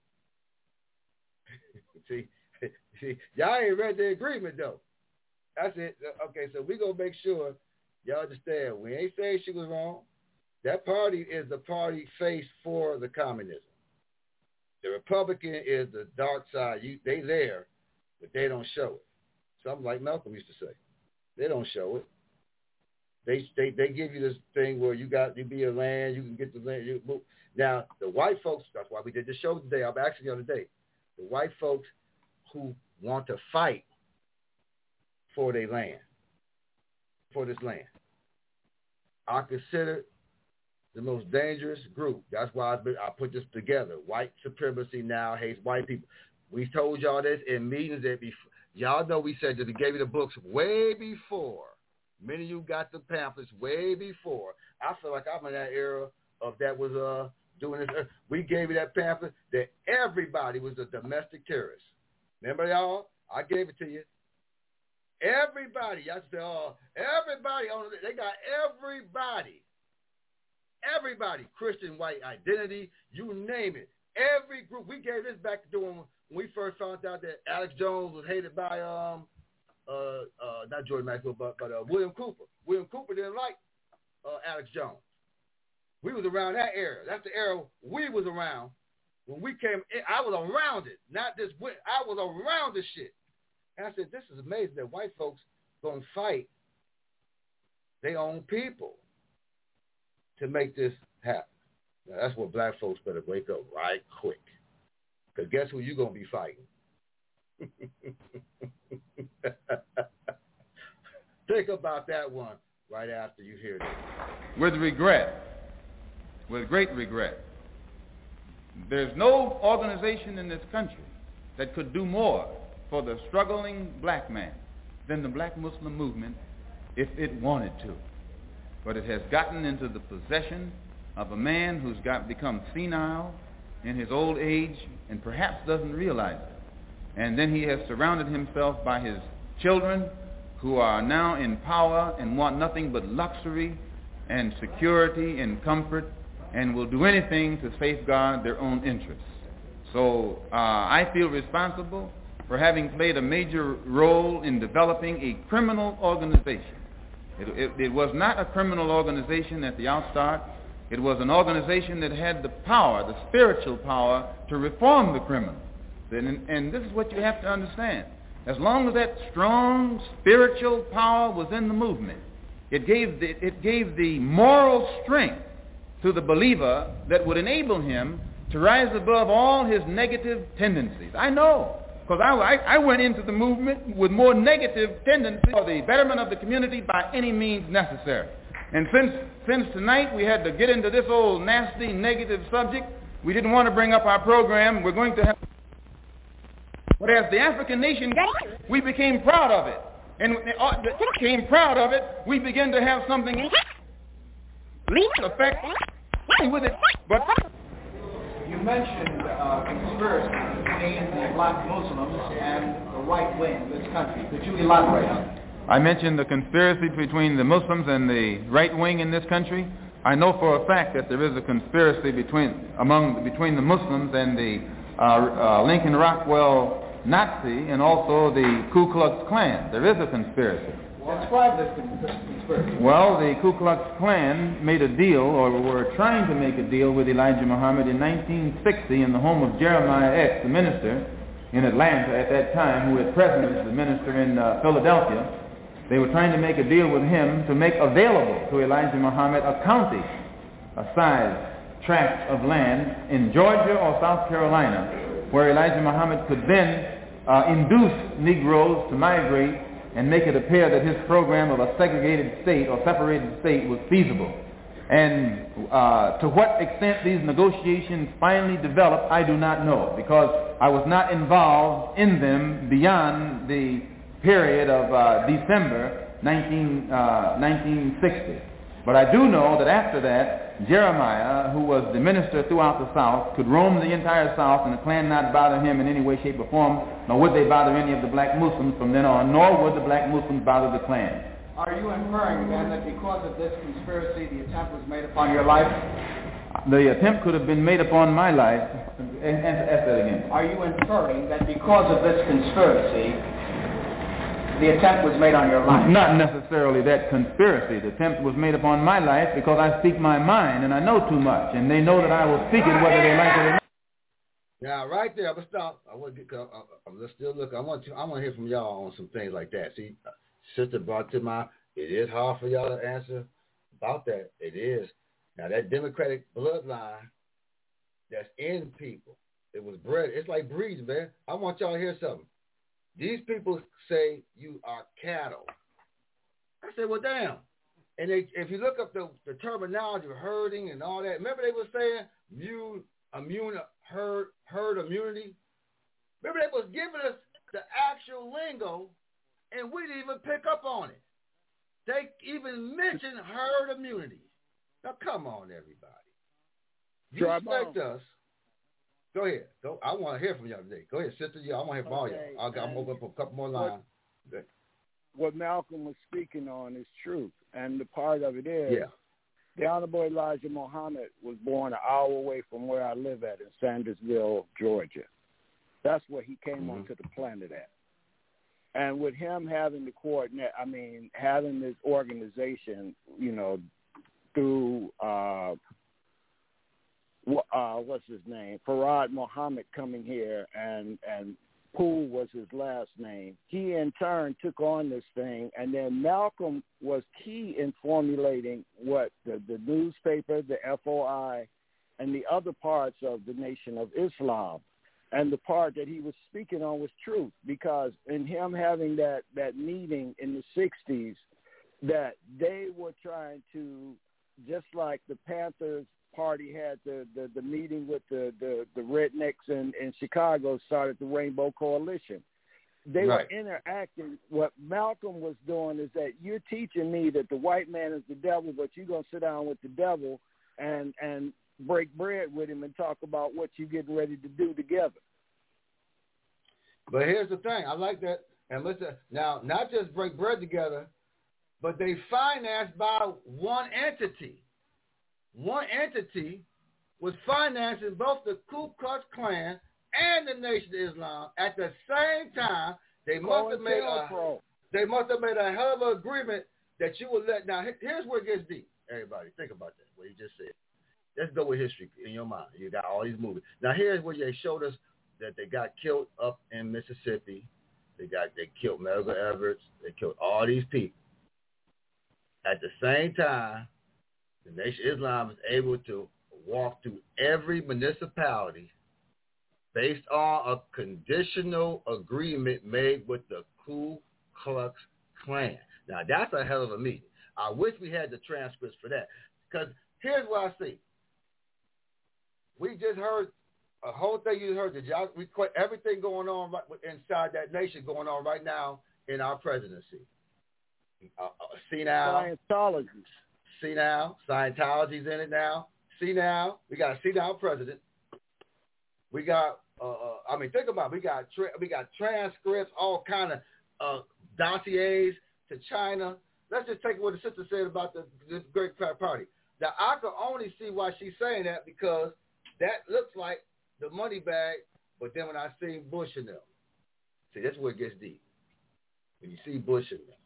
see, see, y'all ain't read the agreement, though. That's it. Okay, so we going to make sure y'all understand. We ain't saying she was wrong. That party is the party face for the communism. The Republican is the dark side. You, they there, but they don't show it. Something like Malcolm used to say. They don't show it. They they they give you this thing where you got you be a land, you can get the land. You move. Now the white folks. That's why we did the show today. I'm asking the other day. The white folks who want to fight for their land, for this land, I consider the most dangerous group. That's why I, I put this together. White supremacy now hates white people. We told y'all this in meetings that before. Y'all know we said that we gave you the books way before. Many of you got the pamphlets way before. I feel like I'm in that era of that was uh doing this. We gave you that pamphlet that everybody was a domestic terrorist. Remember, y'all? I gave it to you. Everybody. Y'all said, oh, everybody on it. They got everybody. Everybody. Christian white identity. You name it. Every group. We gave this back to doing when we first found out that Alex Jones was hated by um uh uh not Jordan Maxwell but but uh, William Cooper. William Cooper didn't like uh, Alex Jones. We was around that era. That's the era we was around when we came. In, I was around it, not this. I was around this shit. And I said, this is amazing that white folks gonna fight their own people to make this happen. Now, that's what black folks better wake up right quick. Because guess who you going to be fighting? Think about that one right after you hear this. With regret, with great regret, there's no organization in this country that could do more for the struggling black man than the Black Muslim movement if it wanted to. But it has gotten into the possession of a man who's got become senile in his old age and perhaps doesn't realize it. And then he has surrounded himself by his children who are now in power and want nothing but luxury and security and comfort and will do anything to safeguard their own interests. So uh, I feel responsible for having played a major role in developing a criminal organization. It, it, it was not a criminal organization at the outstart. It was an organization that had the power, the spiritual power, to reform the criminal. And, and this is what you have to understand. As long as that strong spiritual power was in the movement, it gave the, it gave the moral strength to the believer that would enable him to rise above all his negative tendencies. I know, because I, I, I went into the movement with more negative tendencies for the betterment of the community by any means necessary. And since since tonight we had to get into this old nasty negative subject, we didn't want to bring up our program. We're going to have... But as the African nation got it, we became proud of it. And when we became proud of it, we began to have something effect with it. But you mentioned uh, conspiracy between the black Muslims and the right wing of this country. Could you elaborate on it? I mentioned the conspiracy between the Muslims and the right wing in this country. I know for a fact that there is a conspiracy between among between the Muslims and the uh, uh, Lincoln Rockwell Nazi and also the Ku Klux Klan. There is a conspiracy. Describe this conspiracy. Well, the Ku Klux Klan made a deal, or were trying to make a deal with Elijah Muhammad in nineteen sixty in the home of Jeremiah X, the minister in Atlanta at that time, who at present is the minister in uh, Philadelphia. They were trying to make a deal with him to make available to Elijah Muhammad a county, a size tract of land in Georgia or South Carolina, where Elijah Muhammad could then uh, induce Negroes to migrate and make it appear that his program of a segregated state or separated state was feasible. And uh, to what extent these negotiations finally developed, I do not know, because I was not involved in them beyond the period of uh, December nineteen sixty. But I do know that after that, Jeremiah, who was the minister throughout the South, could roam the entire South and the Klan not bother him in any way, shape, or form, nor would they bother any of the black Muslims from then on, nor would the black Muslims bother the Klan. Are you inferring then that because of this conspiracy, the attempt was made upon your life? The attempt could have been made upon my life. Ask that again. Are you inferring that because of this conspiracy, the attempt was made on your life? Not necessarily that conspiracy. The attempt was made upon my life because I speak my mind and I know too much, and they know that I will speak it whether they like it or not. Now, right there, I'm gonna stop. I want to get. Uh, let's still look. I want to. I want to hear from y'all on some things like that. See, uh, sister brought to my. It is hard for y'all to answer about that. It is. Now that Democratic bloodline that's in people, it was bred. It's like breeds, man. I want y'all to hear something. These people say you are cattle. I said, well, damn. And they, if you look up the, the terminology of herding and all that, remember they were saying immune, immune, herd, herd immunity? Remember they was giving us the actual lingo, and we didn't even pick up on it. They even mentioned herd immunity. Now, come on, everybody. You Try respect bomb. us. Go ahead. Go. I want to hear from y'all today. Go ahead, sister. Yeah, I want to hear from all Okay, y'all. I'll, I'm open up a couple more lines. What, what Malcolm was speaking on is truth, and the part of it is, yeah. the Honorable Elijah Muhammad was born an hour away from where I live at in Sandersville, Georgia. That's where he came Mm-hmm. onto the planet at. And with him having the coordinate, I mean, having this organization, you know, through uh, uh, what's his name, Farad Muhammad coming here, and and Poole was his last name. He in turn took on this thing, and then Malcolm was key in formulating what the, the newspaper, the F O I, and the other parts of the Nation of Islam. And the part that he was speaking on was truth, because in him having that, that meeting in the sixties, that they were trying to, just like the Panthers party had the, the, the meeting with the, the, the rednecks in, in Chicago, started the Rainbow Coalition. They right. were interacting. What Malcolm was doing is that you're teaching me that the white man is the devil, but you're going to sit down with the devil and, and break bread with him and talk about what you're getting ready to do together. But here's the thing. I like that. And listen, now, not just break bread together, but they financed by one entity. One entity was financing both the Ku Klux Klan and the Nation of Islam at the same time. They must have made a, they must have made a hell of an agreement that you would let. Now, here's where it gets deep. Everybody, think about that, what he just said. Let's go with history in your mind. You got all these movies. Now, here's where they showed us that they got killed up in Mississippi. They got they killed Medgar Evers. They killed all these people. At the same time, the Nation of Islam was able to walk through every municipality based on a conditional agreement made with the Ku Klux Klan. Now, that's a hell of a meeting. I wish we had the transcripts for that, because here's what I see. We just heard a whole thing. You heard the job. We quit everything going on right inside that nation going on right now in our presidency. Uh, uh, see now, Scientology. See now, Scientology's in it now. See now, we got a see now president. We got, uh, uh, I mean, think about it. We got tra- we got transcripts, all kind of uh, dossiers to China. Let's just take what the sister said about the, the Great Party. Now, I can only see why she's saying that, because that looks like the money bag, but then when I see Bush in them, see, that's where it gets deep. When you see Bush in them,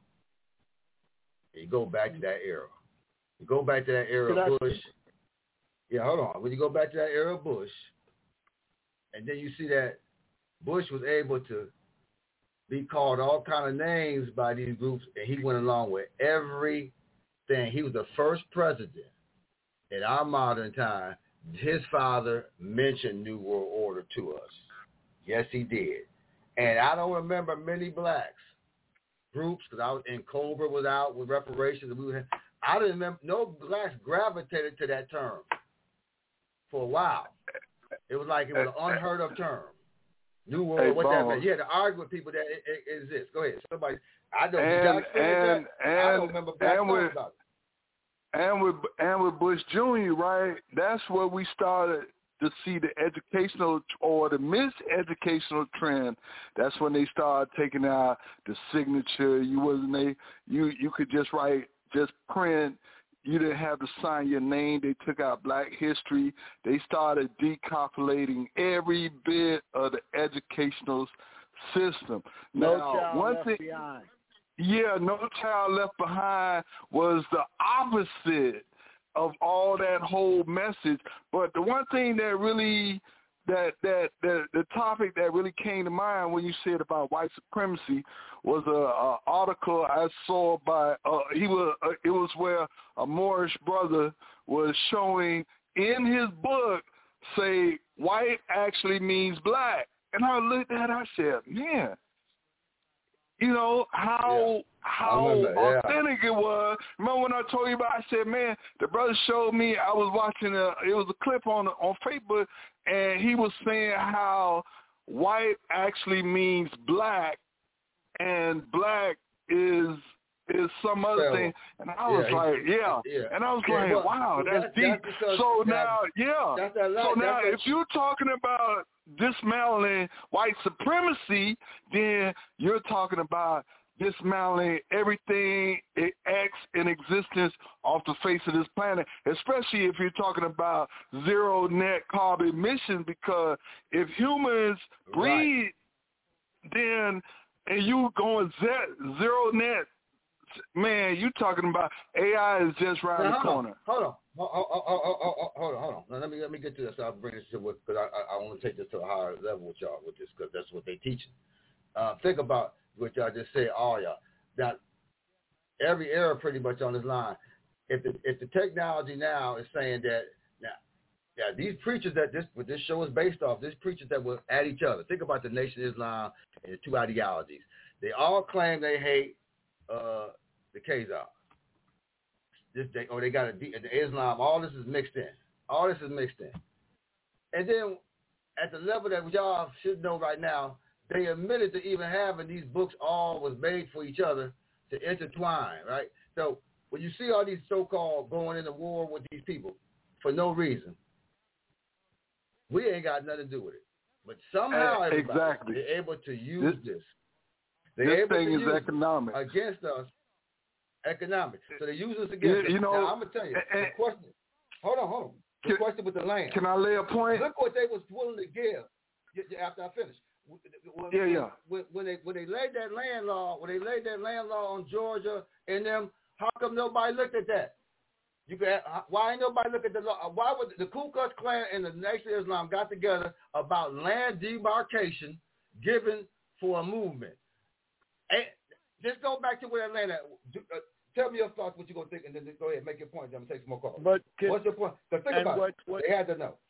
you go back to that era. You go back to that era of Bush. Yeah, hold on. When you go back to that era of Bush, and then you see that Bush was able to be called all kind of names by these groups, and he went along with everything. He was the first president in our modern time. His father mentioned New World Order to us. Yes, he did. And I don't remember many blacks groups, because I was in Cobra was out with reparations, and we were, I didn't remember no blacks gravitated to that term for a while. It was like it was an unheard of term. New World, hey, what Bones. that meant. You had to argue with people that it, it, it exists. Go ahead. Somebody, I don't. And, did y'all and, that? and, I don't remember blacks and talking with, about it. And with and with Bush Junior, right? That's where we started to see the educational or the miseducational trend, that's when they started taking out the signature. You wasn't they you you could just write, just print. You didn't have to sign your name. They took out Black history. They started decopulating every bit of the educational system. No now, child one left thing, behind. Yeah, No Child Left Behind was the opposite of all that whole message. But the one thing that really, that that, that the topic that really came to mind when you said about white supremacy was a, a article I saw by uh, he was uh, it was where a Moorish brother was showing in his book say white actually means black, and I looked at it, I said, man. You know, how yeah. how remember, yeah. authentic it was. Remember when I told you about, I said, man, the brother showed me, I was watching, a, it was a clip on on Facebook, and he was saying how white actually means black, and black is is some other well, thing. And I was yeah, like, yeah. yeah. And I was yeah, like, well, wow, that's, that's deep. That's so that, now, yeah. That's that so now that's if you're talking about dismantling white supremacy, then you're talking about dismantling everything X in existence off the face of this planet, especially if you're talking about zero net carbon emissions, because if humans breed, right. then, and you going z- zero net, man, you talking about A I is just right now, the corner. Hold on. Hold on. Hold on. Hold on. Hold on. Hold on. Now, let me let me get to this. I'll bring this to what because I I, I want to take this to a higher level with y'all with this because that's what they teaching. Uh, think about what y'all just said, all y'all. Now, every era pretty much on this line. If the if the technology now is saying that now, yeah, these preachers that this what this show is based off, these preachers that will at each other. Think about the Nation of Islam and the two ideologies. They all claim they hate uh, the Khazar. This they, or they got a, the Islam. All this is mixed in. All this is mixed in. And then at the level that y'all should know right now, they admitted to even having these books all was made for each other to intertwine, right? So when you see all these so-called going into war with these people for no reason, we ain't got nothing to do with it. But somehow exactly. they're able to use this. this. They're this able thing to is use economic. Against us. Economic. So they use us against you, us. you know, now, I'm going to tell you, the question, hold on, hold on. The can, question with the land. Can I lay a point? Look what they was willing to give after I finish. When, yeah, yeah. When, when they when they laid that land law, when they laid that land law on Georgia and them, how come nobody looked at that? You could, why ain't nobody look at the law? Why would the Ku Klux Klan and the Nation of Islam got together about land demarcation given for a movement? And just go back to where that land at. Uh, tell me your thoughts, what you're going to think, and then go ahead, make your point. I'm going to take some more calls. But can, What's your point? Because think about what, it. What, they had to know.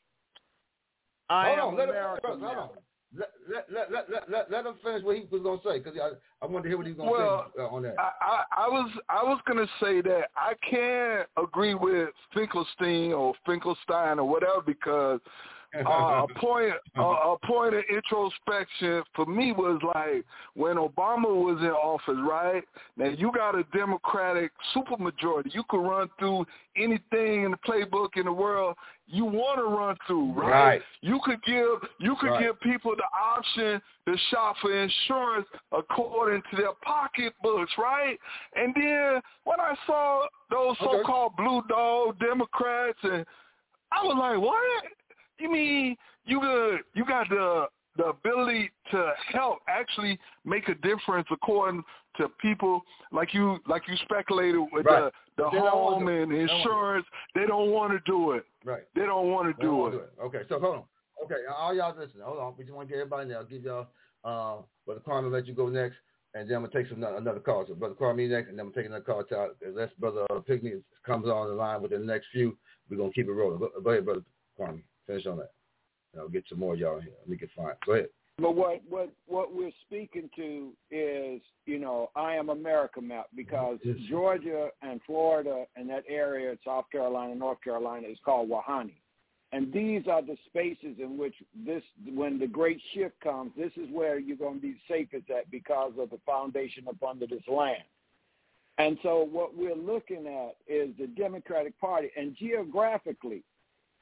I hold am on, let American him, hold on. Let, let, let, let, let, let, let him finish what he was going to say, because I, I wanted to hear what he was going to well, say uh, on that. I, I, I was I was going to say that I can't agree with Finkelstein or Finkelstein or whatever, because uh, a point uh, a point of introspection for me was like when Obama was in office, right? Now you got a Democratic supermajority. You could run through anything in the playbook in the world you want to run through, right? right? You could give you could right. give people the option to shop for insurance according to their pocketbooks, right? And then when I saw those okay. so-called blue dog Democrats, and I was like, what? You mean you got you got the the ability to help actually make a difference according to people like you like you speculated with right. the, the home and insurance. They don't want to do it. Right. They don't want to do, do it. Okay, so hold on. Okay, all y'all listen. Hold on. We just want to get everybody now. I'll give y'all uh Brother Kwame, let you go next, and then I'm gonna take some another call. So Brother Kwame next, and then I'm gonna take another call to unless Brother Pygmy comes on the line within the next few. We're gonna keep it rolling. Go, go ahead, Brother Kwame. Finish on that. And I'll get some more of y'all in here. Let me get fine. Go ahead. But what, what, what we're speaking to is, you know, I am America map, because yes. Georgia and Florida and that area, South Carolina, North Carolina, is called Wahani. And these are the spaces in which this, when the great shift comes, this is where you're going to be safest at because of the foundation up under this land. And so what we're looking at is the Democratic Party, and geographically,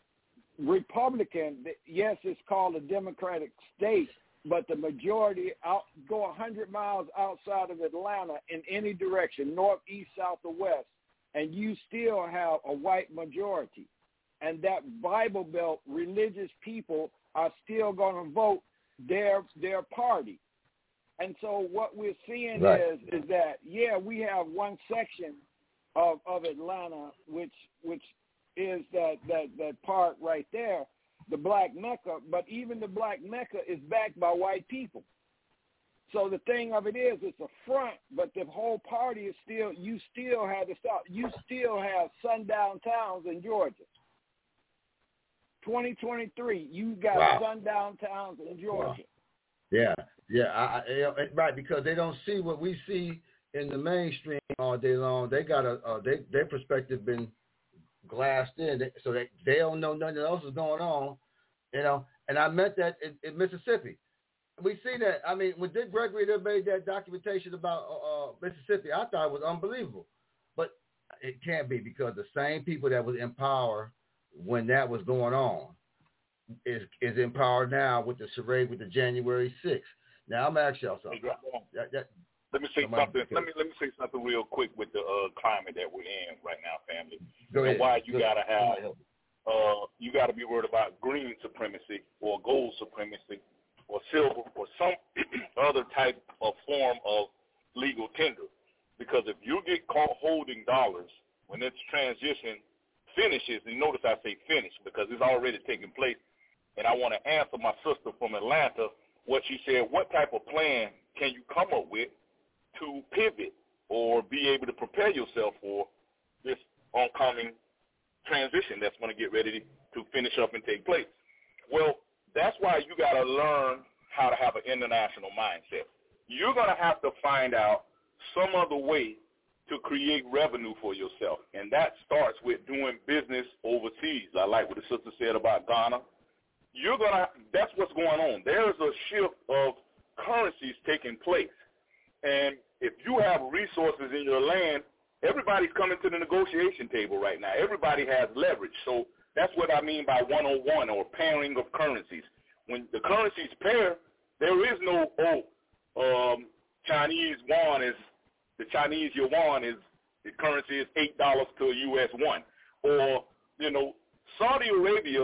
Republican, yes, it's called a Democratic state, but the majority out go one hundred miles outside of Atlanta in any direction, north, east, south, or west, and you still have a white majority. And that Bible Belt religious people are still going to vote their their party. And so what we're seeing right. is is that, yeah, we have one section of, of Atlanta, which which is that, that, that part right there, the Black Mecca, but even the Black Mecca is backed by white people. So the thing of it is, it's a front, but the whole party is still, you still have to stop. You still have sundown towns in Georgia. twenty twenty-three, you got wow. sundown towns in Georgia. Wow. Yeah, yeah, I, I, right, because they don't see what we see in the mainstream all day long. They got a, uh, they, their perspective been glassed in, they, so they, they don't know nothing else is going on, you know. And I meant that in, in Mississippi. We see that. I mean, when Dick Gregory made that documentation about uh, Mississippi, I thought it was unbelievable. But it can't be, because the same people that was in power when that was going on is is in power now with the charade with the January sixth. Now I'm gonna ask y'all something. That, that, let me say something. Let me let me say something real quick with the uh, climate that we're in right now, family. Go ahead. And why you Go gotta ahead. have uh, you gotta be worried about green supremacy or gold supremacy or silver or some other type of form of legal tender. Because if you get caught holding dollars when this transition finishes, and notice I say finish because it's already taking place, and I want to answer my sister from Atlanta what she said, what type of plan can you come up with to pivot or be able to prepare yourself for this oncoming transition that's going to get ready to finish up and take place? Well, that's why you got to learn how to have an international mindset. You're going to have to find out some other way to create revenue for yourself, and that starts with doing business overseas. I like what the sister said about Ghana. You're gonna. That's what's going on. There's a shift of currencies taking place, and if you have resources in your land, everybody's coming to the negotiation table right now. Everybody has leverage. So that's what I mean by one oh one or pairing of currencies. When the currencies pair, there is no oh um, Chinese yuan is the Chinese yuan is the currency is eight dollars to a U S one, or you know Saudi Arabia.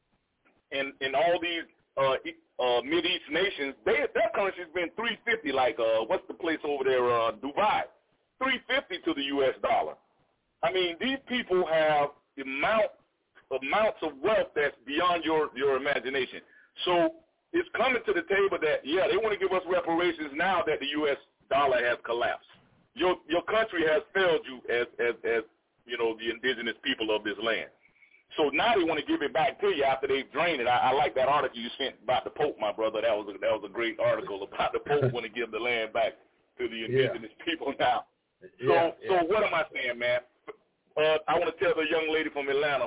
And in all these uh, uh, Mid-East nations, they, their currency's been three fifty. Like uh, what's the place over there, uh, Dubai, three fifty to the U S dollar. I mean, these people have amount amounts of wealth that's beyond your your imagination. So it's coming to the table that yeah, they want to give us reparations now that the U S dollar has collapsed. Your your country has failed you as as as you know the indigenous people of this land. So now they want to give it back to you after they've drained it. I, I like that article you sent about the Pope, my brother. That was a, that was a great article about the Pope want to give the land back to the indigenous yeah. people now. So yeah, yeah. so what am I saying, man? Uh, I want to tell the young lady from Atlanta,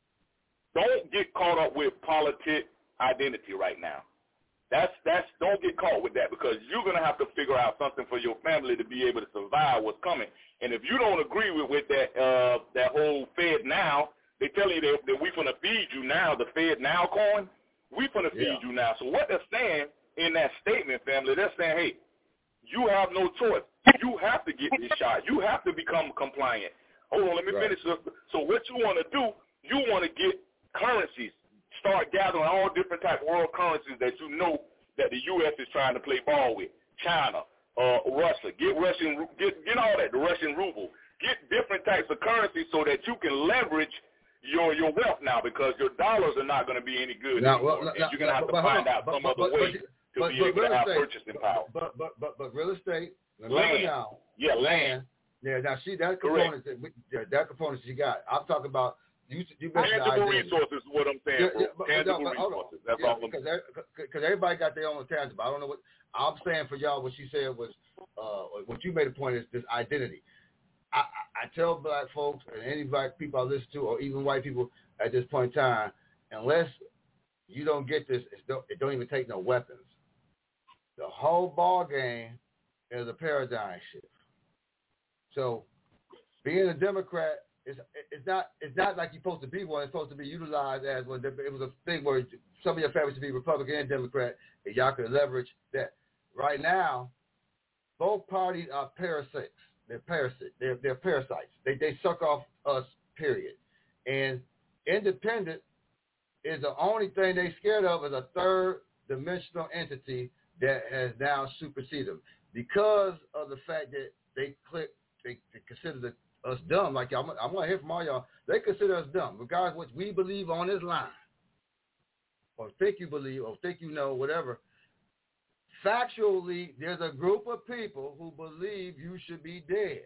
don't get caught up with politic identity right now. That's that's don't get caught with that, because you're gonna have to figure out something for your family to be able to survive what's coming. And if you don't agree with with that uh, that whole Fed now. They tell you that, that we finna feed you now, the Fed now coin, we finna feed yeah. you now. So what they're saying in that statement, family, they're saying, hey, you have no choice. You have to get this shot. You have to become compliant. Hold on, let me right. finish this. So what you want to do, you want to get currencies, start gathering all different type of world currencies that you know that the U S is trying to play ball with. China, uh, Russia, get Russian, get get all that, the Russian ruble. Get different types of currencies so that you can leverage your your wealth now, because your dollars are not going to be any good now, anymore. Well, and now, you're going to have but, to but, find but, out but, some but, other but, way but, to but, be but, able to have estate, purchasing power. But but but but real estate, remember land. now. Yeah, land. Yeah, now see that component that, yeah, that component you got. I'm talking about you. You mentioned tangible identity. resources is what I'm saying, yeah, bro. yeah, but, tangible but, but, resources. That's yeah, all I'm because saying. Because everybody got their own tangible. I don't know what I'm saying for y'all. What she said was, uh, what you made a point is this identity. I, I, I tell black folks and any black people I listen to, or even white people at this point in time, unless you don't get this, it's don't, it don't even take no weapons. The whole ball game is a paradigm shift. So being a Democrat it's it's not it's not like you're supposed to be one. It's supposed to be utilized as one. It was a thing where some of your families should be Republican and Democrat, and y'all could leverage that. Right now, both parties are parasites. They're parasites. They're they're parasites. They they suck off us. Period. And independent is the only thing they scared of is a third dimensional entity that has now superseded them because of the fact that they click they, they consider the us dumb, like y'all. I'm going to hear from all y'all. They consider us dumb, regardless of what we believe on this line, or think you believe, or think you know, whatever. Factually, there's a group of people who believe you should be dead.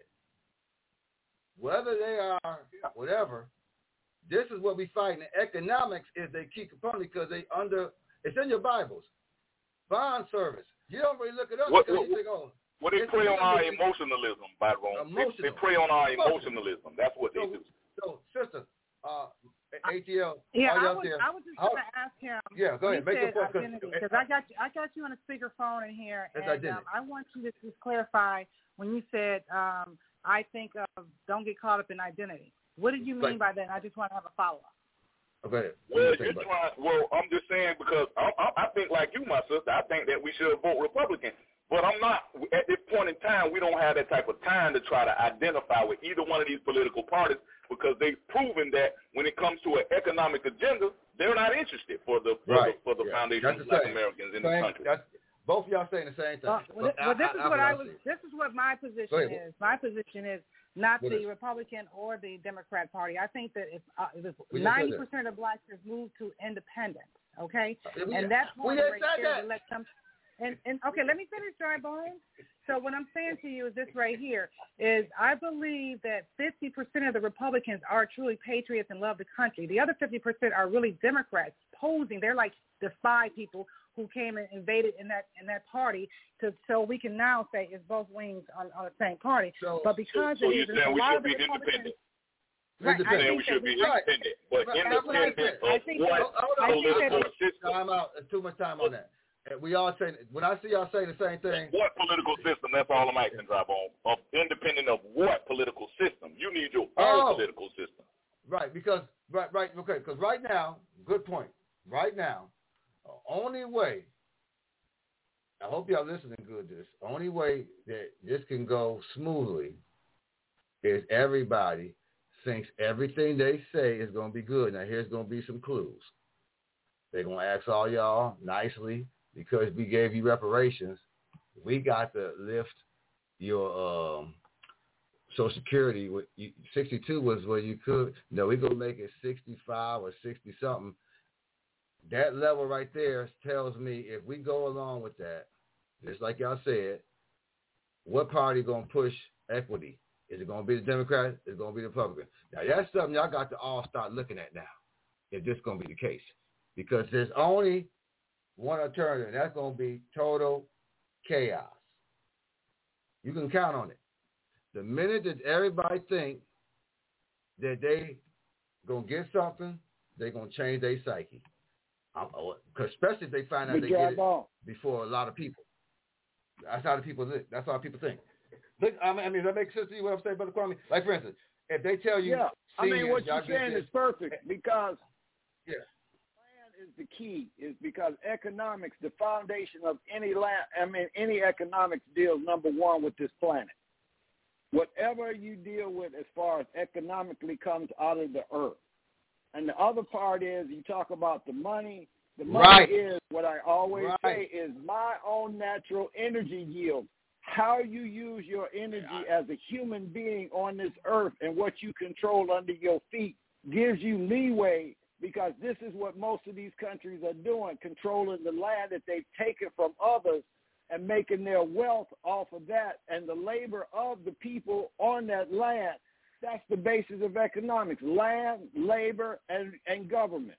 Whether they are whatever, this is what we fight. And economics is they key component because they under, it's in your Bibles. Bond service. You don't really look it up what, because what, you think, oh, Well, they prey on our emotionalism, Byron. They, they prey on our emotionalism. That's what they so, do. So, sister, uh, A T L, yeah, all I was, there, I was just going to ask him. Yeah, go ahead. Make your point. Because I got you, I got you on a speakerphone in here, That's and um, I want you to just clarify when you said, um, "I think of don't get caught up in identity." What did you mean by that? And I just want to have a follow up. Okay. Well, you're trying, well, I'm just saying because I, I, I think like you, my sister. I think that we should vote Republican. But I'm not, at this point in time, we don't have that type of time to try to identify with either one of these political parties because they've proven that when it comes to an economic agenda, they're not interested for the for right. the, for the yeah. foundation That's of the Black same. Americans in same, the country. That's, both of y'all saying the same thing. Uh, well, but well, this I, is I, what I, I was. This is what my position ahead. is. My position is not what the is? Republican or the Democrat Party. I think that if We ninety percent of blacks have moved to independence, okay, uh, we, and that's we one just right said there that. to let them. And, and okay, let me finish, Dry Bones. So what I'm saying to you is this right here, is I believe that fifty percent of the Republicans are truly patriots and love the country. The other fifty percent are really Democrats posing. They're like the spy people who came and invaded in that in that party to so we can now say it's both wings on, on the same party. So, but because so it you're is saying a we lot should of the be Republicans, independent. right, You're I saying think we should that be we, independent, but Right. independent I of think what that- I think political that- system. Time out. There's too much time on that. And we all say, when I see y'all say the same thing. What political system? That's all I'm asking, Drop-On. Of independent of what political system? You need your own Oh. political system. Right, because, right, right, okay, because right now, good point. Right now, the only way, I hope y'all listening good to this, the only way that this can go smoothly is everybody thinks everything they say is going to be good. Now, here's going to be some clues. They're going to ask all y'all nicely, because we gave you reparations, we got to lift your um, Social Security. sixty-two was where you could. No, we're going to make it sixty-five or sixty-something. That level right there tells me if we go along with that, just like y'all said, what party going to push equity? Is it going to be the Democrats? Is it going to be the Republicans? Now, that's something y'all got to all start looking at now, if this is going to be the case. Because there's only one alternative, and that's going to be total chaos. You can count on it. The minute that everybody think that they going to get something, they're going to change their psyche. Because especially if they find out Good they job, get it Bob. before a lot of people. That's how the people think. That's how people think. Look, I mean, I mean, that makes sense to you what I'm saying, Brother Kwame? Like, for instance, if they tell you, yeah, I mean, what y'all you're get saying this, is perfect because yeah. land is the key. Is because economics, the foundation of any land. I mean, any economics deals number one with this planet. Whatever you deal with as far as economically comes out of the earth. And the other part is you talk about the money. The money right. is what I always right. say is my own natural energy yield. How you use your energy as a human being on this earth and what you control under your feet gives you leeway, because this is what most of these countries are doing, controlling the land that they've taken from others and making their wealth off of that and the labor of the people on that land. That's the basis of economics, land, labor, and, and government.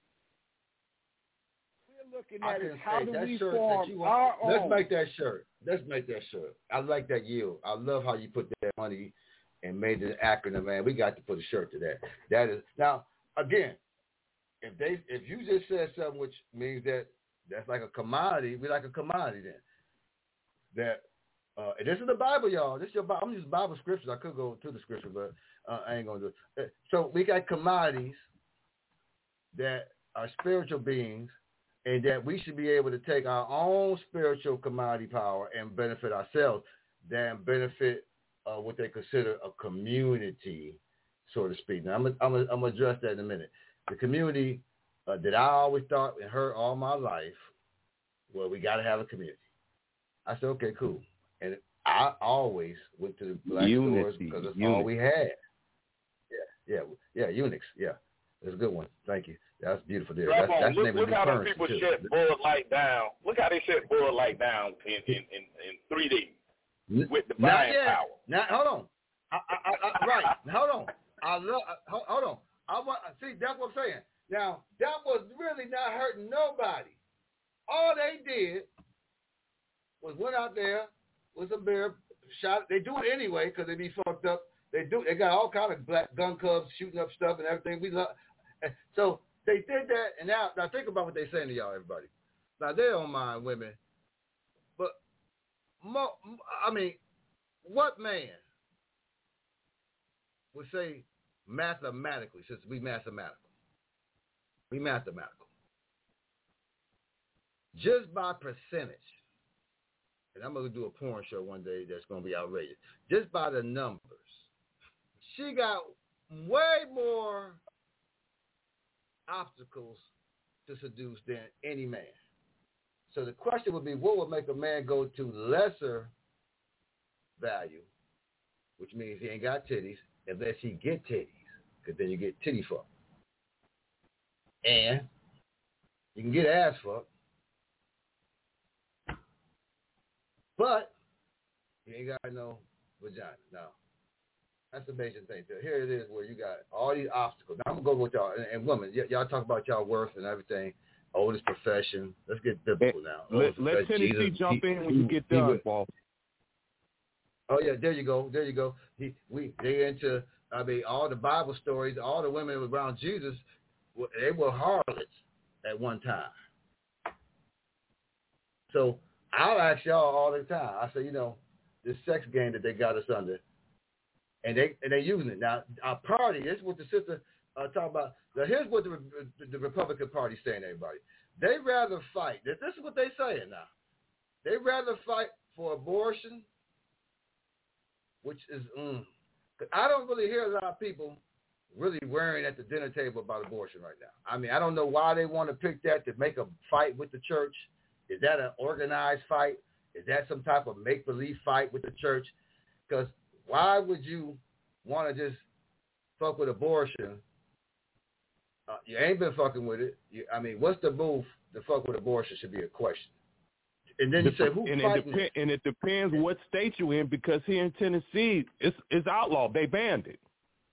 We're looking at it, how do we form our own. Let's make that shirt. Let's make that shirt. I like that yield. I love how you put that money and made the acronym, man. We got to put a shirt to that. That is, now, again, if they, if you just said something which means that that's like a commodity, we like a commodity then. That Uh, and this is the Bible, y'all. This is your Bible. I'm using Bible scriptures. I could go to the scripture, but uh, I ain't going to do it. So we got commodities that are spiritual beings, and that we should be able to take our own spiritual commodity power and benefit ourselves than benefit uh, what they consider a community, so to speak. Now, I'm going I'm I'm to address that in a minute. The community uh, that I always thought and heard all my life, well, we got to have a community. I said, okay, cool. And I always went to the black Unity. stores because that's Unity. all we had. Yeah, yeah, yeah, Unix. Yeah, that's a good one. Thank you. That's beautiful there. That's, Ramon, that's the look, name look of the how new the currency, people too. shut Bud Light down. Look how they shut Bud Light down in, in, in, in three days with the Not buying yet. power. Now, hold on. I, I, I, right. Hold on. I love. Hold, hold on. I want. See, that's what I'm saying. Now, that was really not hurting nobody. All they did was went out there with some beer, shot. They do it anyway because they be fucked up. They do. They got all kind of black gun clubs shooting up stuff and everything. We love. So they did that, and now, now think about what they're saying to y'all, everybody. Now they don't mind women, but mo, I mean, what man would say mathematically, since we mathematical, we mathematical, just by percentage, and I'm going to do a porn show one day that's going to be outrageous, just by the numbers, she got way more obstacles to seduce than any man. So the question would be, what would make a man go to lesser value, which means he ain't got titties, unless he get titties, because then you get titty fuck. And you can get ass fuck, but you ain't got no vagina. Now, that's the amazing thing. So here it is where you got all these obstacles. Now, I'm going to go with y'all. And, and women, y- y'all talk about y'all worth and everything. Oldest profession. Let's get biblical now. Let, let Oldest Tennessee Jesus, jump he, in when he, you get he, done, he, Paul. Oh, yeah, there you go. There you go. He, we, they into, I mean, all the Bible stories, all the women around Jesus, they were harlots at one time. So I'll ask y'all all the time. I say, you know, this sex game that they got us under, and they and they using it. Now, our party, this is what the sister uh, talk about. Now, here's what the, the Republican Party saying, everybody. They rather fight. This, this is what they saying now. They rather fight for abortion, which is, mm, I don't really hear a lot of people really worrying at the dinner table about abortion right now. I mean, I don't know why they want to pick that to make a fight with the church. Is that an organized fight? Is that some type of make-believe fight with the church? Because why would you want to just fuck with abortion? Uh, you ain't been fucking with it. You, I mean, what's the move to fuck with abortion should be a question. And then you say, who and fighting it, dep- and it depends what state you're in, because here in Tennessee, it's, it's outlawed. They banned it.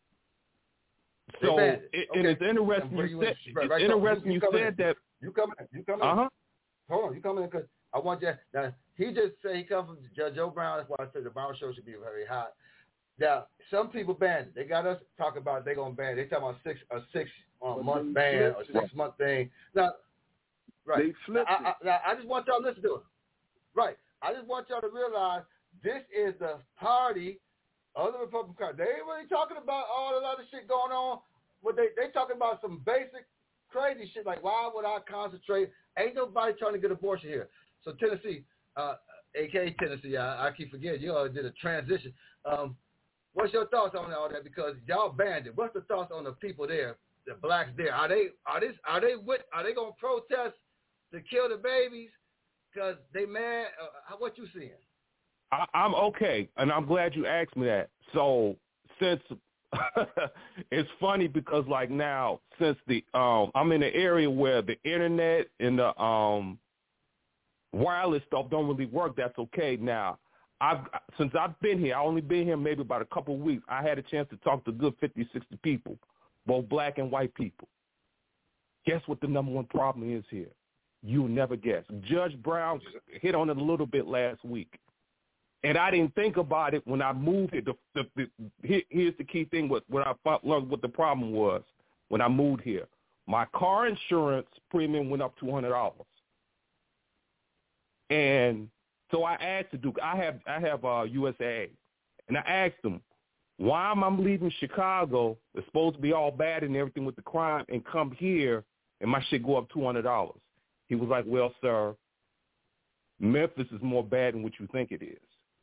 They So, banned it. it, Okay. and it's interesting And where you you said, in- right, it's right, so interesting you, you you said in. that. You come in. You come in. Uh-huh. Hold on. You come in because I want you. Now, he just said he come from Judge Joe Brown. That's why I said the Brown show should be very hot. Now, some people banned it. They got us talking about they going to ban it. They talking about six, a six-month ban or six-month thing. Now, right. They flipped I, I, now, I just want y'all to listen to it. Right. I just want y'all to realize this is the party of the Republican Party. They ain't really talking about all the other shit going on. But they they talking about some basic crazy shit like, why would I concentrate? Ain't nobody trying to get abortion here. So Tennessee, uh, A K A Tennessee, I, I keep forgetting, you all did a transition. Um, what's your thoughts on all that? Because y'all banned it. What's the thoughts on the people there, the blacks there? Are they are this are they with, are they gonna protest to kill the babies? Because they mad. Uh, what you seeing? I, I'm okay, and I'm glad you asked me that. So since it's funny because like now, since the um, I'm in an area where the internet and the um, wireless stuff don't really work. That's okay. Now, I've since I've been here, I only been here maybe about a couple of weeks. I had a chance to talk to a good fifty, sixty people, both black and white people. Guess what the number one problem is here? You'll never guess. Judge Brown hit on it a little bit last week. And I didn't think about it when I moved here. The, the, the, here's the key thing, what, what I learned what the problem was when I moved here. My car insurance premium went up two hundred dollars. And So I asked the Duke, I have I have uh, U S A A, and I asked him, why am I leaving Chicago? It's supposed to be all bad and everything with the crime, and come here and my shit go up two hundred dollars. He was like, well, sir, Memphis is more bad than what you think it is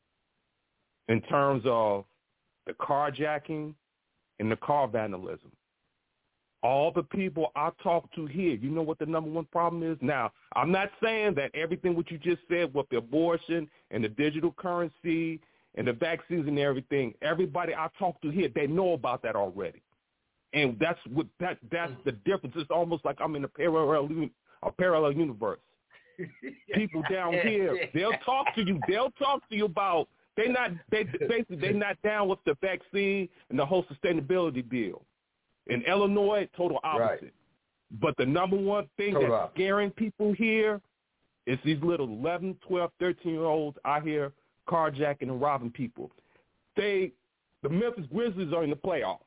in terms of the carjacking and the car vandalism. All the people I talk to here, you know what the number one problem is? Now, I'm not saying that everything what you just said with the abortion and the digital currency and the vaccines and everything, everybody I talk to here, they know about that already. And that's what that that's the difference. It's almost like I'm in a parallel a parallel universe. People down here, they'll talk to you. They'll talk to you about they not they basically they're not down with the vaccine and the whole sustainability bill. In Illinois, total opposite. Right. But the number one thing total that's opposite. Scaring people here is these little eleven, twelve, thirteen-year-olds out here carjacking and robbing people. They, the Memphis Grizzlies are in the playoffs.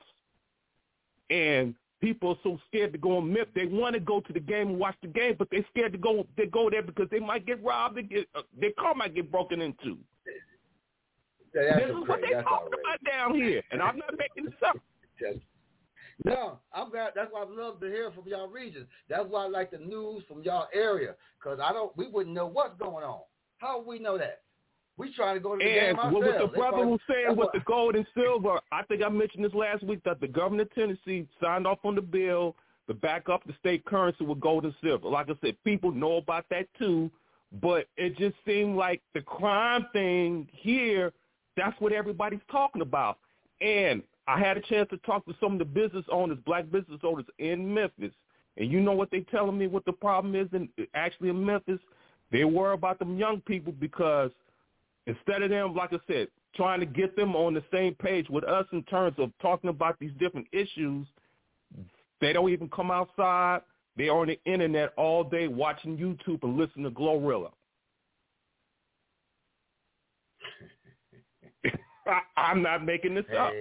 And people are so scared to go on Memphis. They want to go to the game and watch the game, but they're scared to go They go there because they might get robbed. They get, uh, their car might get broken into. Yeah, this is what they're talking about down here. And I'm not making this up. No, I'm glad. That's why I love to hear from y'all regions. That's why I like the news from y'all area, because I don't. We wouldn't know what's going on. How would we know that? We trying to go to the and game ourselves. what was the brother probably, who saying with what, the gold and silver? I think I mentioned this last week that the governor of Tennessee signed off on the bill to back up the state currency with gold and silver. Like I said, people know about that too, but it just seemed like the crime thing here, that's what everybody's talking about. And I had a chance to talk to some of the business owners, black business owners in Memphis, and you know what they telling me what the problem is in, actually in Memphis? They worry about them young people because instead of them, like I said, trying to get them on the same page with us in terms of talking about these different issues, they don't even come outside. They're on the internet all day watching YouTube and listening to Glorilla. I, I'm not making this hey, up.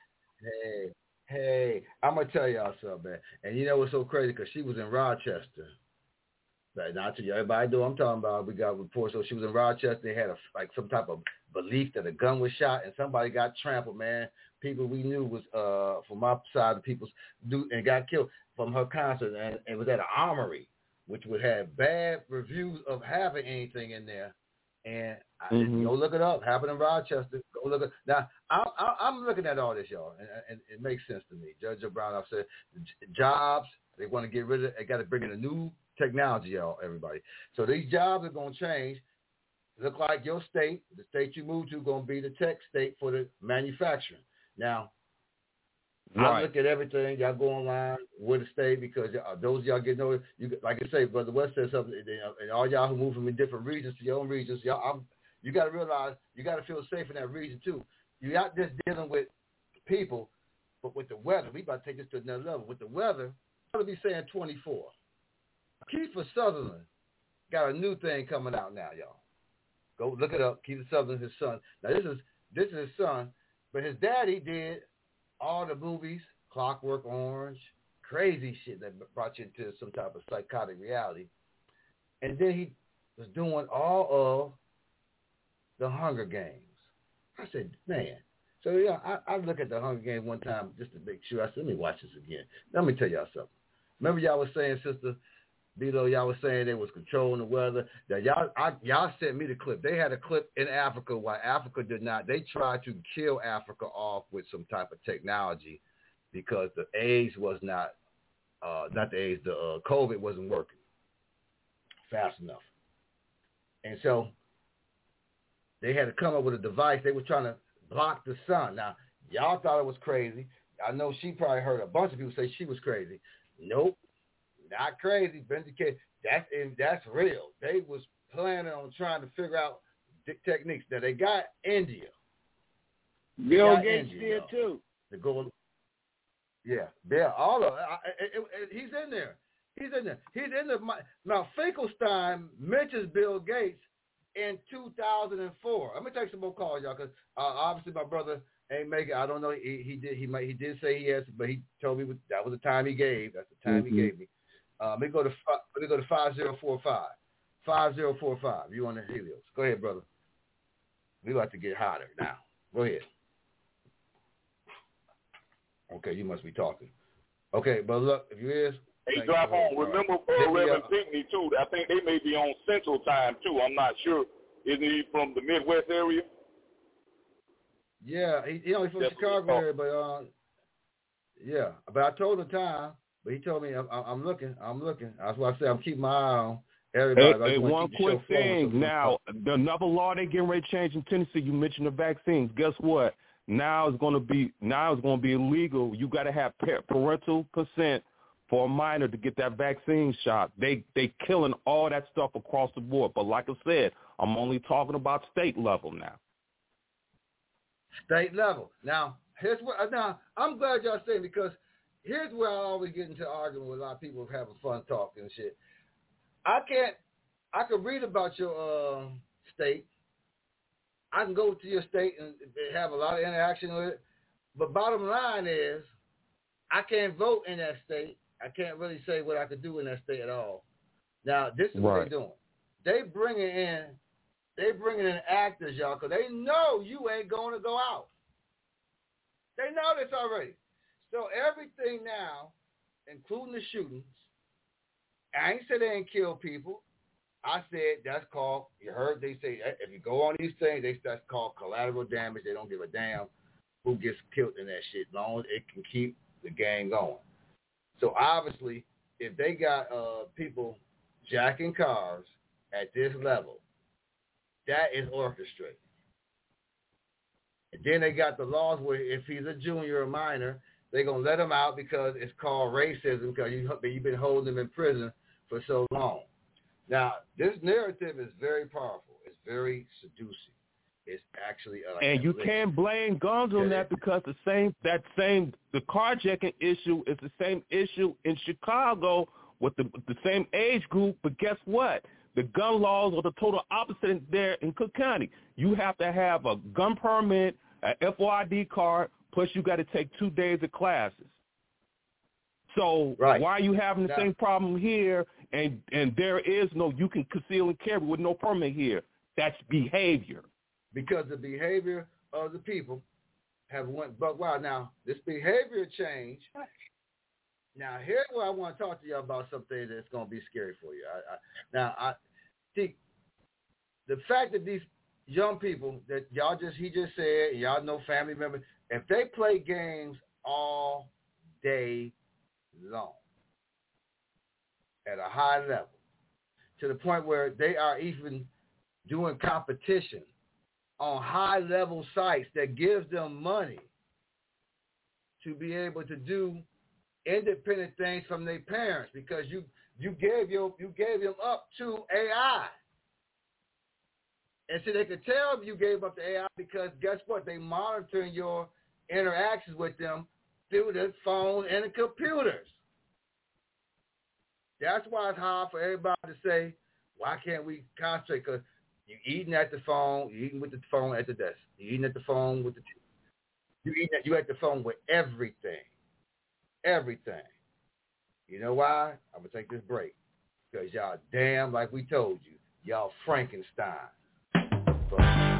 Hey, hey, I'm going to tell y'all something, man. And you know what's so crazy? Because she was in Rochester. Like, not to you, everybody know I'm talking about. We got reports. So she was in Rochester. They had a, like some type of belief that a gun was shot and somebody got trampled, man. People we knew was uh from my side of people's do and got killed from her concert, and, and it was at an armory, which would have bad reviews of having anything in there. And mm-hmm. I, go look it up. Happened in Rochester. Go look it. Now I, I, I'm looking at all this, y'all, and, and it makes sense to me. Judge Brown, I've said jobs. They want to get rid of. They got to bring in a new technology, y'all, everybody. So these jobs are going to change. Look like your state, the state you move to, going to be the tech state for the manufacturing. Now, right. I look at everything. Y'all go online with the state because uh, those of y'all get know you like I say, Brother West said something, and all y'all who move from different regions to your own regions, y'all, I'm, you got to realize you got to feel safe in that region too. You're not just dealing with people, but with the weather. We about to take this to another level. With the weather, I'll be saying twenty-four. Kiefer Sutherland got a new thing coming out now, y'all. Go look it up. Kiefer Sutherland, his son. Now this is this is his son, but his daddy did all the movies, Clockwork Orange, crazy shit that brought you into some type of psychotic reality. And then he was doing all of the Hunger Games. I said, man. So yeah, I, I look at the Hunger Games one time just to make sure. I said, let me watch this again. Let me tell y'all something. Remember y'all was saying, Sister Beto, y'all was saying they was controlling the weather. That y'all, I, y'all sent me the clip. They had a clip in Africa while Africa did not. They tried to kill Africa off with some type of technology because the AIDS was not, uh, not the AIDS, the uh, COVID wasn't working fast enough. And so they had to come up with a device. They were trying to block the sun. Now, y'all thought it was crazy. I know she probably heard a bunch of people say she was crazy. Nope. Not crazy, vindicated. That's that's real. They was planning on trying to figure out techniques. Now they got India. Bill Gates did too. The go, yeah, yeah, all of it, it, it, it. He's in there. He's in there. He's in there. Now Finkelstein mentions Bill Gates in two thousand four. I'm gonna take some more calls, y'all, because uh, obviously my brother ain't make it. I don't know. He, he did. He might. He did say he has, but he told me that was the time he gave. That's the time mm-hmm. he gave me. Uh, let me go to let me go to five zero four five. five zero four five. You on the Helios. Go ahead, brother. We about to get hotter now. Go ahead. Okay, you must be talking. Okay, but look, if you is. Hey, drop on. Remember uh, Reverend Pinckney, too. I think they may be on Central Time, too. I'm not sure. Isn't he from the Midwest area? Yeah, he, he only from the Chicago area, but uh, yeah. But I told him time, but he told me I'm, I'm looking, I'm looking. That's why I said I'm keeping my eye on everybody. Hey, hey, one quick thing. So now, the, another law they getting ready to change in Tennessee. You mentioned the vaccines. Guess what? Now it's going to be now it's going to be illegal. You got to have parental consent for a minor to get that vaccine shot. They they killing all that stuff across the board. But like I said, I'm only talking about state level now. State level. Now, here's what. Now, I'm glad y'all saying, because here's where I always get into argument with a lot of people having fun talking and shit. I can't. I can read about your uh, state. I can go to your state and have a lot of interaction with it. But bottom line is, I can't vote in that state. I can't really say what I could do in that state at all. Now, this is what right. they're doing. They bringing in, they bringing in actors, y'all, because they know you ain't going to go out. They know this already. So everything now, including the shootings, I ain't said they ain't kill people. I said that's called, you heard they say, if you go on these things, they that's called collateral damage. They don't give a damn who gets killed in that shit, as long as it can keep the gang going. So obviously, if they got uh, people jacking cars at this level, that is orchestrated. And then they got the laws where if he's a junior or minor, they're going to let him out because it's called racism, because you, you've been holding him in prison for so long. Now, this narrative is very powerful. It's very seducing. It's actually uh, and you can't blame guns on that, because the same that same the carjacking issue is the same issue in Chicago with the with the same age group. But guess what? The gun laws are the total opposite there in Cook County. You have to have a gun permit, an F O I D card, plus you got to take two days of classes. So right. why are you having the now, same problem here? And and there is no, you can conceal and carry with no permit here. That's behavior. Because the behavior of the people have went, but wow, now this behavior change. Now here's where I want to talk to you about something that's going to be scary for you. I, I, now I see the fact that these young people that y'all just he just said, y'all know family members, if they play games all day long at a high level, to the point where they are even doing competition on high-level sites that gives them money to be able to do independent things from their parents, because you you gave your you gave them up to A I, and so they could tell you gave up to A I because guess what? They monitoring your interactions with them through the phone and the computers. That's why it's hard for everybody to say, why can't we concentrate? Because you're eating at the phone, you're eating with the phone at the desk. You're eating at the phone with the you eating at, you at the phone with everything. Everything. You know why? I'm going to take this break. Because y'all damn, like we told you, y'all Frankenstein. But,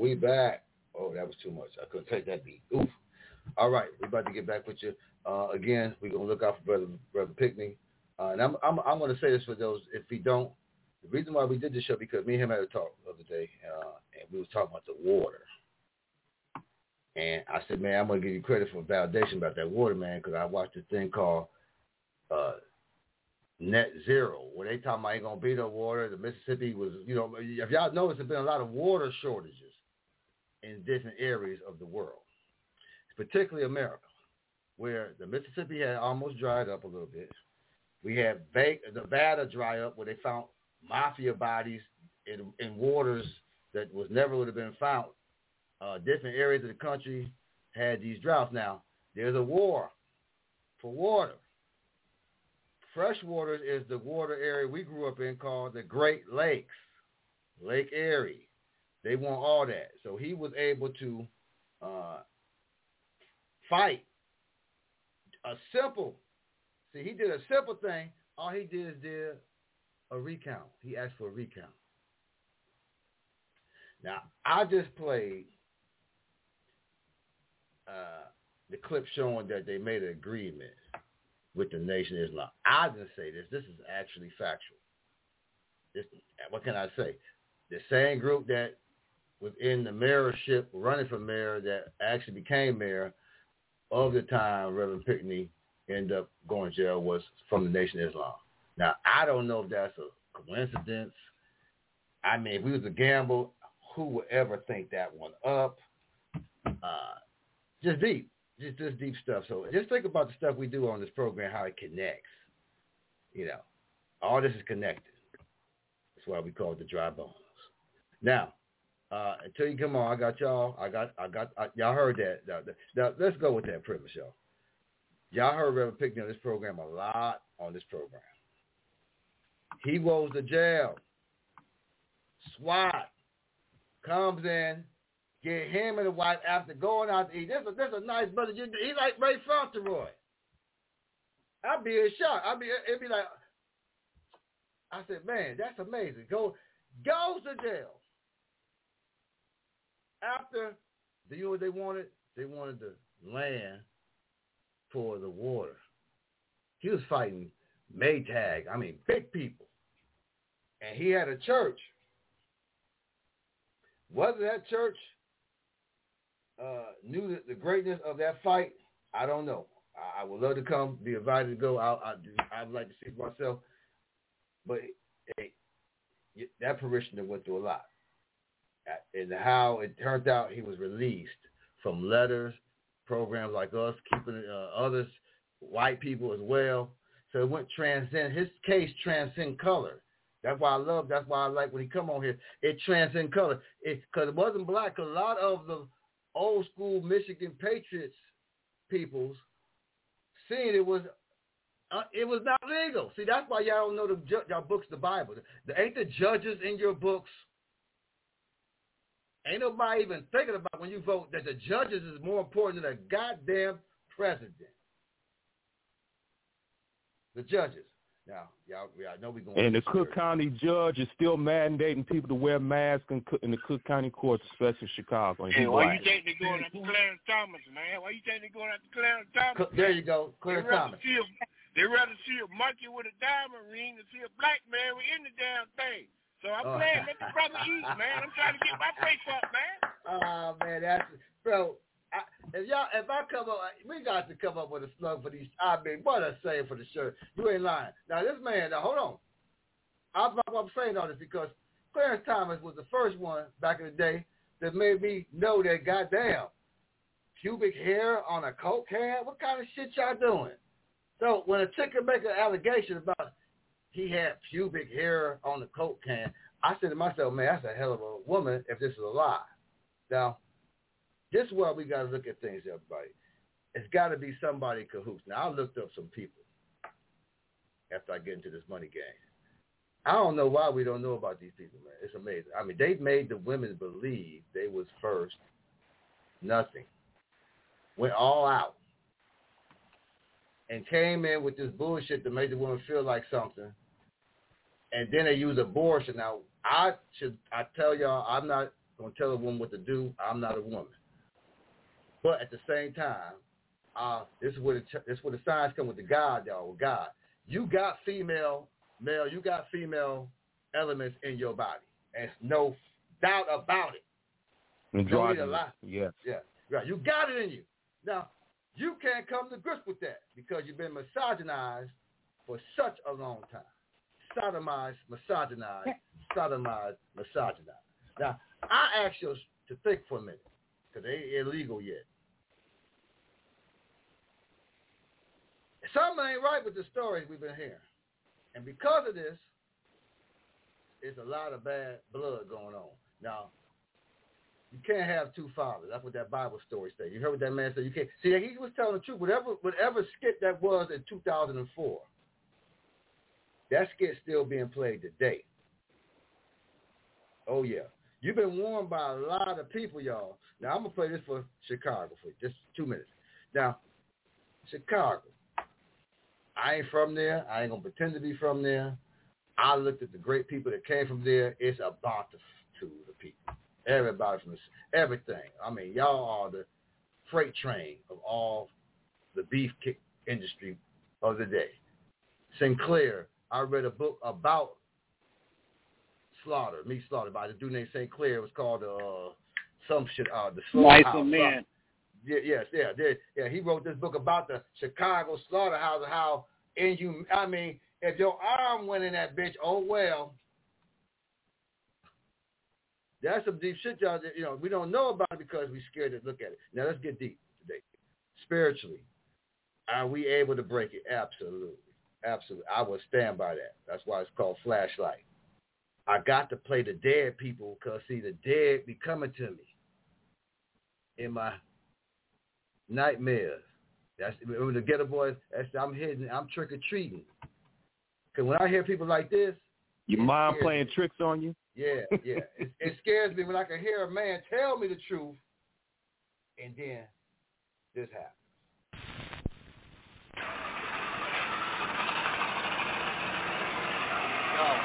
we back. Oh, that was too much. I couldn't take that beat. Oof. All right, we're about to get back with you. Uh, again, we're going to look out for Brother, Brother Pickney. Uh, and I'm, I'm, I'm going to say this for those, if we don't, the reason why we did this show, because me and him had a talk the other day, uh, and we was talking about the water. And I said, man, I'm going to give you credit for validation about that water, man, because I watched this thing called uh, Net Zero, where they talking about ain't going to be no water. The Mississippi was, you know, if y'all notice, there's been a lot of water shortages in different areas of the world, particularly America, where the Mississippi had almost dried up a little bit. We had Nevada dry up, where they found mafia bodies in, in waters that was never would have been found. Uh, different areas of the country had these droughts. Now, there's a war for water. Fresh water is the water area we grew up in called the Great Lakes, Lake Erie. They want all that. So he was able to uh, fight a simple, see, he did a simple thing. All he did is did a recount. He asked for a recount. Now, I just played uh, the clip showing that they made an agreement with the Nation of Islam. I didn't say this. This is actually factual. This, what can I say? The same group that was in the mayorship, running for mayor, that actually became mayor of the time Reverend Pickney ended up going to jail, was from the Nation of Islam. Now, I don't know if that's a coincidence. I mean, if we was to gamble, who would ever think that one up? Uh, just deep. Just, just deep stuff. So just think about the stuff we do on this program, how it connects. You know, all this is connected. That's why we call it the dry bones. Now, uh, until you come on, I got y'all. I got, I got, I, y'all heard that. Now, now, let's go with that premise, y'all. Y'all heard Reverend Pickney on this program a lot on this program. He goes to jail. SWAT comes in, get him and the wife after going out to eat. This is, this is a nice brother. He like Ray Fauntleroy. I'd be in shock. I'd be, it'd be like, I said, man, that's amazing. Go, goes to jail. After, do you know what they wanted? They wanted the land for the water. He was fighting Maytag. I mean, big people. And he had a church. Whether that church uh, knew the, the greatness of that fight, I don't know. I, I would love to come, be invited to go. I, I, I'd like to see it myself. But it, it, that parishioner went through a lot. And how it turned out, he was released from letters, programs like us, keeping uh, others, white people as well. So it went transcend. His case transcend color. That's why I love, that's why I like when he come on here. It transcend color. It, because it wasn't black. Because a lot of the old school Michigan Patriots peoples seen it was uh, it was not legal. See, that's why y'all don't know the ju- y'all books, the Bible. The, ain't the judges in your books? Ain't nobody even thinking about when you vote that the judges is more important than a goddamn president. The judges. Now, y'all, y'all know we're going to... And the Cook County judge is still mandating people to wear masks in, in the Cook County courts, especially Chicago. Hey, why you think they're going after Clarence Thomas, man? Why you think they're going after Clarence Thomas? There you go, Clarence Thomas. A, they'd rather see a monkey with a diamond ring than see a black man in the damn thing. So I'm oh. playing, let the brother eat, man. I'm trying to get my face up, man. Oh, man, that's... Bro, I, if y'all, if I come up, we got to come up with a slug for these. I mean, what a saying for the shirt. You ain't lying. Now this man, now hold on. I'm, I'm saying all this because Clarence Thomas was the first one back in the day that made me know that goddamn pubic hair on a Coke can. What kind of shit y'all doing? So when a chick can make an allegation about he had pubic hair on the Coke can, I said to myself, man, that's a hell of a woman if this is a lie. Now. This is why we got to look at things, everybody. It's got to be somebody in cahoots. Now, I looked up some people after I get into this money game. I don't know why we don't know about these people, man. It's amazing. I mean, they made the women believe they was first nothing. Went all out. And came in with this bullshit to make the women feel like something. And then they use abortion. Now, I should I tell y'all, I'm not going to tell a woman what to do. I'm not a woman. But at the same time, uh, this is where the this is where the signs come with the God, y'all. With God, you got female, male, you got female elements in your body. There's no doubt about it. Don't need a lot. Yeah. Yeah. Right. You got it in you. Now, you can't come to grips with that because you've been misogynized for such a long time. Sodomized, misogynized, sodomized, misogynized. Now, I ask you to think for a minute because they ain't illegal yet. Something ain't right with the stories we've been hearing. And because of this, there's a lot of bad blood going on. Now, you can't have two fathers. That's what that Bible story says. You heard what that man said? You can't. See, he was telling the truth. Whatever, whatever skit that was in two thousand four, that skit's still being played today. Oh, yeah. You've been warned by a lot of people, y'all. Now, I'm going to play this for Chicago for just two minutes. Now, Chicago. I ain't from there. I ain't going to pretend to be from there. I looked at the great people that came from there. It's a bountiful to the people. Everybody from this, everything. I mean, y'all are the freight train of all the beef kick industry of the day. Sinclair, I read a book about slaughter, meat slaughter, by the dude named Sinclair. It was called uh, some shit, uh, the slaughterhouse. Nice man. Yeah, yes, yeah, yeah, yeah. He wrote this book about the Chicago slaughterhouse and how inhum. I mean, if your arm went in that bitch, oh well. That's some deep shit, y'all. You know, we don't know about it because we're scared to look at it. Now let's get deep today. Spiritually, are we able to break it? Absolutely, absolutely. I will stand by that. That's why it's called Flashlight. I got to play the dead people because see, the dead be coming to me in my nightmares. That's when the Ghetto Boys. That's I'm hidden. I'm trick or treating. Because when I hear people like this, your mom playing me. Tricks on you. Yeah, yeah. It, it scares me when I can hear a man tell me the truth, and then this happens. Um,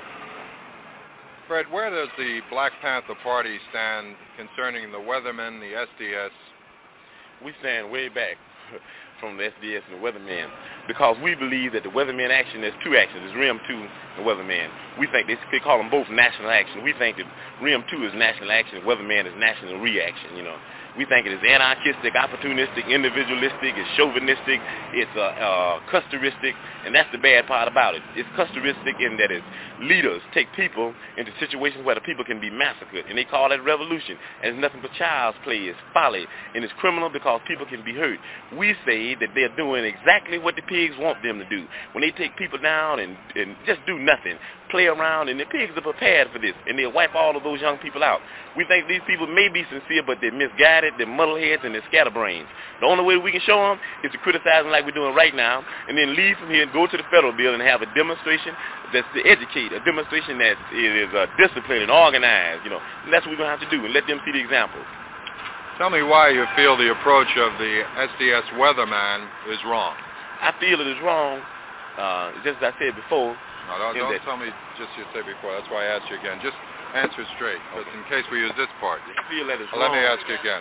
Fred, where does the Black Panther Party stand concerning the Weathermen, the S D S? We stand way back from the S D S and the Weathermen because we believe that the Weathermen action is two actions. It's R I M two and Weathermen. We think they, they call them both national action. We think that R I M two is national action and Weathermen is national reaction, you know. We think it is anarchistic, opportunistic, individualistic, it's chauvinistic, it's uh, uh, custoristic, and that's the bad part about it. It's custoristic in that its leaders take people into situations where the people can be massacred, and they call that revolution. And it's nothing but child's play. It's folly, and it's criminal because people can be hurt. We say that they're doing exactly what the pigs want them to do. When they take people down and, and just do nothing, play around, and the pigs are prepared for this, and they'll wipe all of those young people out. We think these people may be sincere, but they're misguided, they're muddleheads, and they're scatterbrains. The only way we can show them is to criticize them like we're doing right now, and then leave from here and go to the federal building and have a demonstration that's to educate, a demonstration that is uh, disciplined and organized, you know. And that's what we're going to have to do, and let them see the example. Tell me why you feel the approach of the S D S Weatherman is wrong. I feel it is wrong, uh, just as I said before. No, don't, don't tell me just you said before. That's why I asked you again. Just answer straight, okay. Just in case we use this part. I feel that it's well, wrong. Let me ask you again.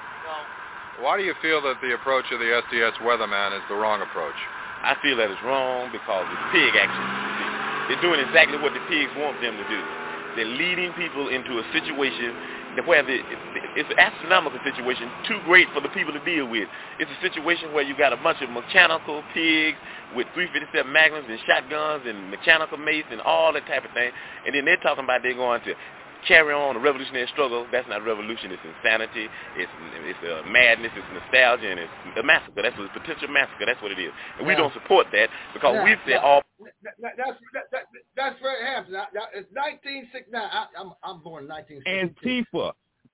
Why do you feel that the approach of the S D S Weatherman is the wrong approach? I feel that it's wrong because it's pig action. They're doing exactly what the pigs want them to do. They're leading people into a situation where the, it's an astronomical situation, too great for the people to deal with. It's a situation where you got a bunch of mechanical pigs with three fifty-seven Magnums and shotguns and mechanical mace and all that type of thing. And then they're talking about they're going to carry on the revolutionary struggle. That's not revolution. It's insanity. It's it's a madness. It's nostalgia, and it's a massacre. That's a potential massacre. That's what it is. And we yeah. don't support that because yeah. we've said all. That, that, that's that, that, that's Fred Hampton. It's nineteen sixty-nine. I, I'm I'm born in nineteen sixty-two. Antifa.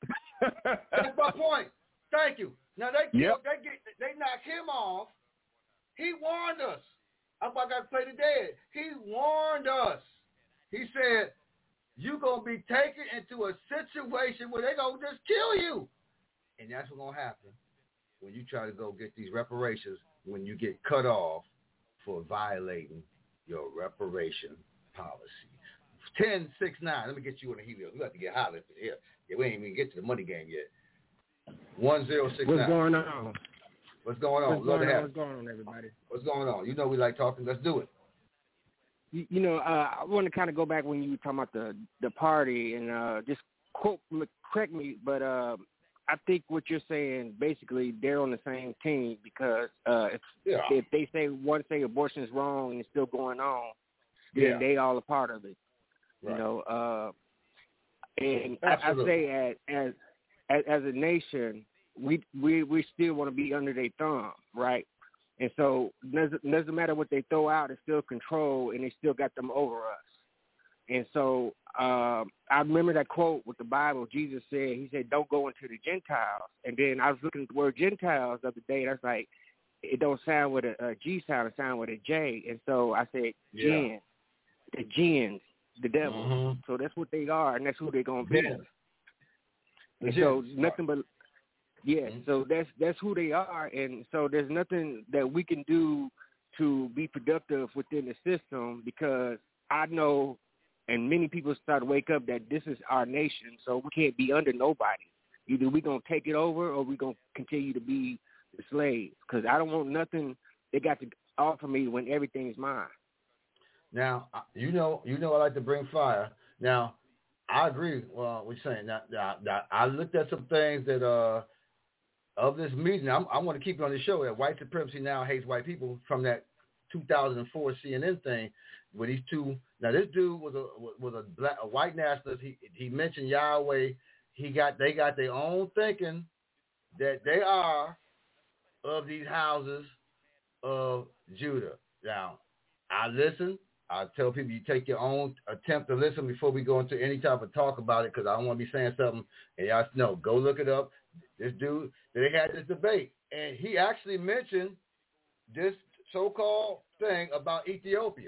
That's my point. Thank you. Now they yep. they get they knock him off. He warned us. I'm about to play the dead. He warned us. He said, you're going to be taken into a situation where they're going to just kill you. And that's what's going to happen when you try to go get these reparations, when you get cut off for violating your reparation policy. ten six nine. Let me get you on the helio. We got to get high here. Yeah, we ain't even get to the money game yet. one zero six nine. What's going on? What's going on? What's Love going to on? have What's going on, everybody? What's going on? You know we like talking. Let's do it. You, you know, uh, I want to kind of go back when you were talking about the the party and uh, just quote, correct me, but uh, I think what you're saying basically they're on the same team because uh, if yeah. if they say one say abortion is wrong and it's still going on, then yeah. they all a part of it. Right. You know, uh, and I, I Absolutely. say as, as as as a nation, we we we still want to be under their thumb, right? And so it doesn't, doesn't matter what they throw out, it's still control, and they still got them over us. And so uh, I remember that quote with the Bible. Jesus said, he said, don't go into the Gentiles. And then I was looking at the word Gentiles the other day, and I was like, it don't sound with a, a G sound, it sound with a J. And so I said, yeah. jinn, the jinns, the devil. Mm-hmm. So that's what they are, and that's who they're going to be. Yeah. And so nothing but... Yeah, mm-hmm. so that's that's who they are, and so there's nothing that we can do to be productive within the system because I know, and many people start to wake up that this is our nation, so we can't be under nobody. Either we're going to take it over or we're going to continue to be the slaves because I don't want nothing they got to offer me when everything is mine. Now, you know, you know I like to bring fire. Now, I agree well, what you're saying. Now, now, now, I looked at some things that uh, – of this meeting, I'm, I want to keep it on the show that white supremacy now hates white people from that two thousand four C N N thing with these two. Now this dude was a was a, black, a white nationalist. He he mentioned Yahweh. He got they got their own thinking that they are of these houses of Judah. Now I listen. I tell people you take your own attempt to listen before we go into any type of talk about it because I don't want to be saying something and y'all know. Go look it up. This dude, they had this debate, and he actually mentioned this so-called thing about Ethiopia.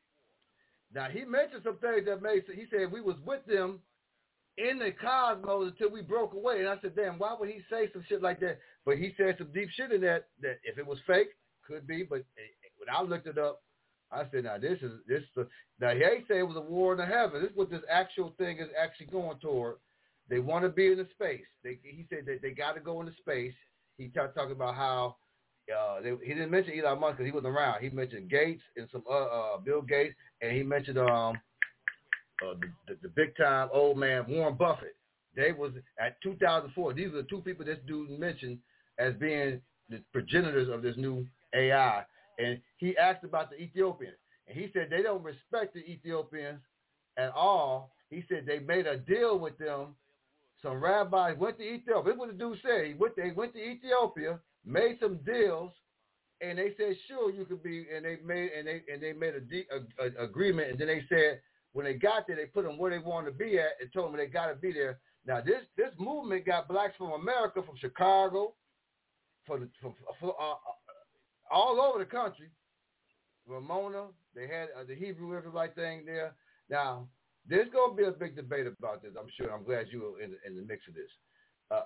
Now, he mentioned some things that made sense. He said we was with them in the cosmos until we broke away. And I said, damn, why would he say some shit like that? But he said some deep shit in that, that if it was fake, could be. But when I looked it up, I said, now, this is, this. Uh, now, he ain't say it was a war in the heaven. This is what this actual thing is actually going toward. They want to be in the space. They, he said that they got to go into space. He started talking about how uh, they, he didn't mention Elon Musk because he wasn't around. He mentioned Gates and some uh, uh, Bill Gates, and he mentioned um, uh, the, the, the big time old man Warren Buffett. They was at two thousand four. These are the two people this dude mentioned as being the progenitors of this new A I. And he asked about the Ethiopians, and he said they don't respect the Ethiopians at all. He said they made a deal with them. Some rabbis went to Ethiopia. This is what the dude said. He went, they went to Ethiopia, made some deals, and they said, "Sure, you could be." And they made and they and they made a, de- a, a agreement. And then they said, when they got there, they put them where they wanted to be at, and told them they got to be there. Now, this this movement got blacks from America, from Chicago, from, the, from, from uh, all over the country. Ramona, they had uh, the Hebrew Israelite thing there. Now, there's going to be a big debate about this, I'm sure. I'm glad you were in, in the mix of this. Uh,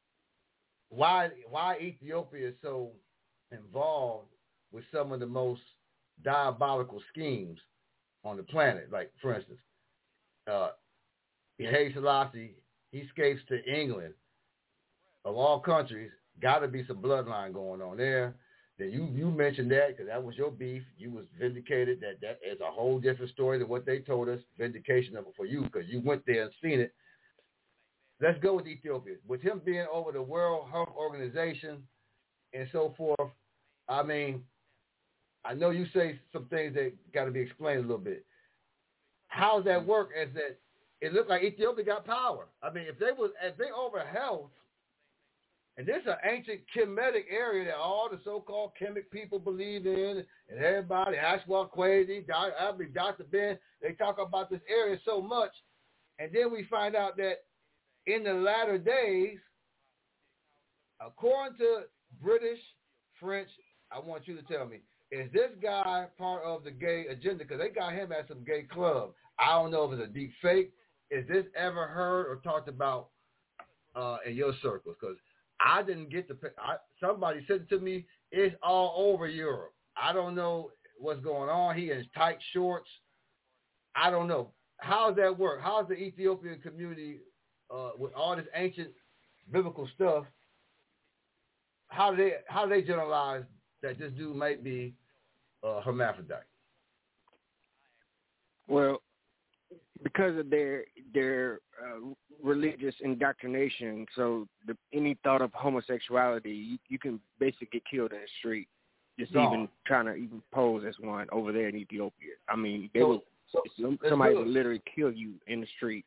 why why Ethiopia is so involved with some of the most diabolical schemes on the planet. Like, for instance, uh, Haile Selassie, he escapes to England. Of all countries, got to be some bloodline going on there. Then you, you mentioned that because that was your beef. You was vindicated. That that is a whole different story than what they told us. Vindication of it for you because you went there and seen it. Let's go with Ethiopia. With him being over the World Health Organization and so forth, I mean, I know you say some things that got to be explained a little bit. How does that work? As that it looked like Ethiopia got power. I mean, if they was if they over health. And this is an ancient Kemetic area that all the so-called Kemet people believe in, and everybody, Ashwa Kwesi, I mean, Doctor Ben, they talk about this area so much. And then we find out that in the latter days, according to British, French, I want you to tell me, is this guy part of the gay agenda? Because they got him at some gay club. I don't know if it's a deep fake. Is this ever heard or talked about uh, in your circles? Because I didn't get the I, somebody said to me, it's all over Europe. I don't know what's going on. He in tight shorts. I don't know. how does that work? How does the Ethiopian community, uh, with all this ancient biblical stuff, how do they how do they generalize that this dude might be uh, hermaphrodite? Well, because of their their uh, religious indoctrination, so the, any thought of homosexuality, you, you can basically get killed in the street. Just no. even trying to even pose as one over there in Ethiopia. I mean, they so, will so, somebody will literally kill you in the street.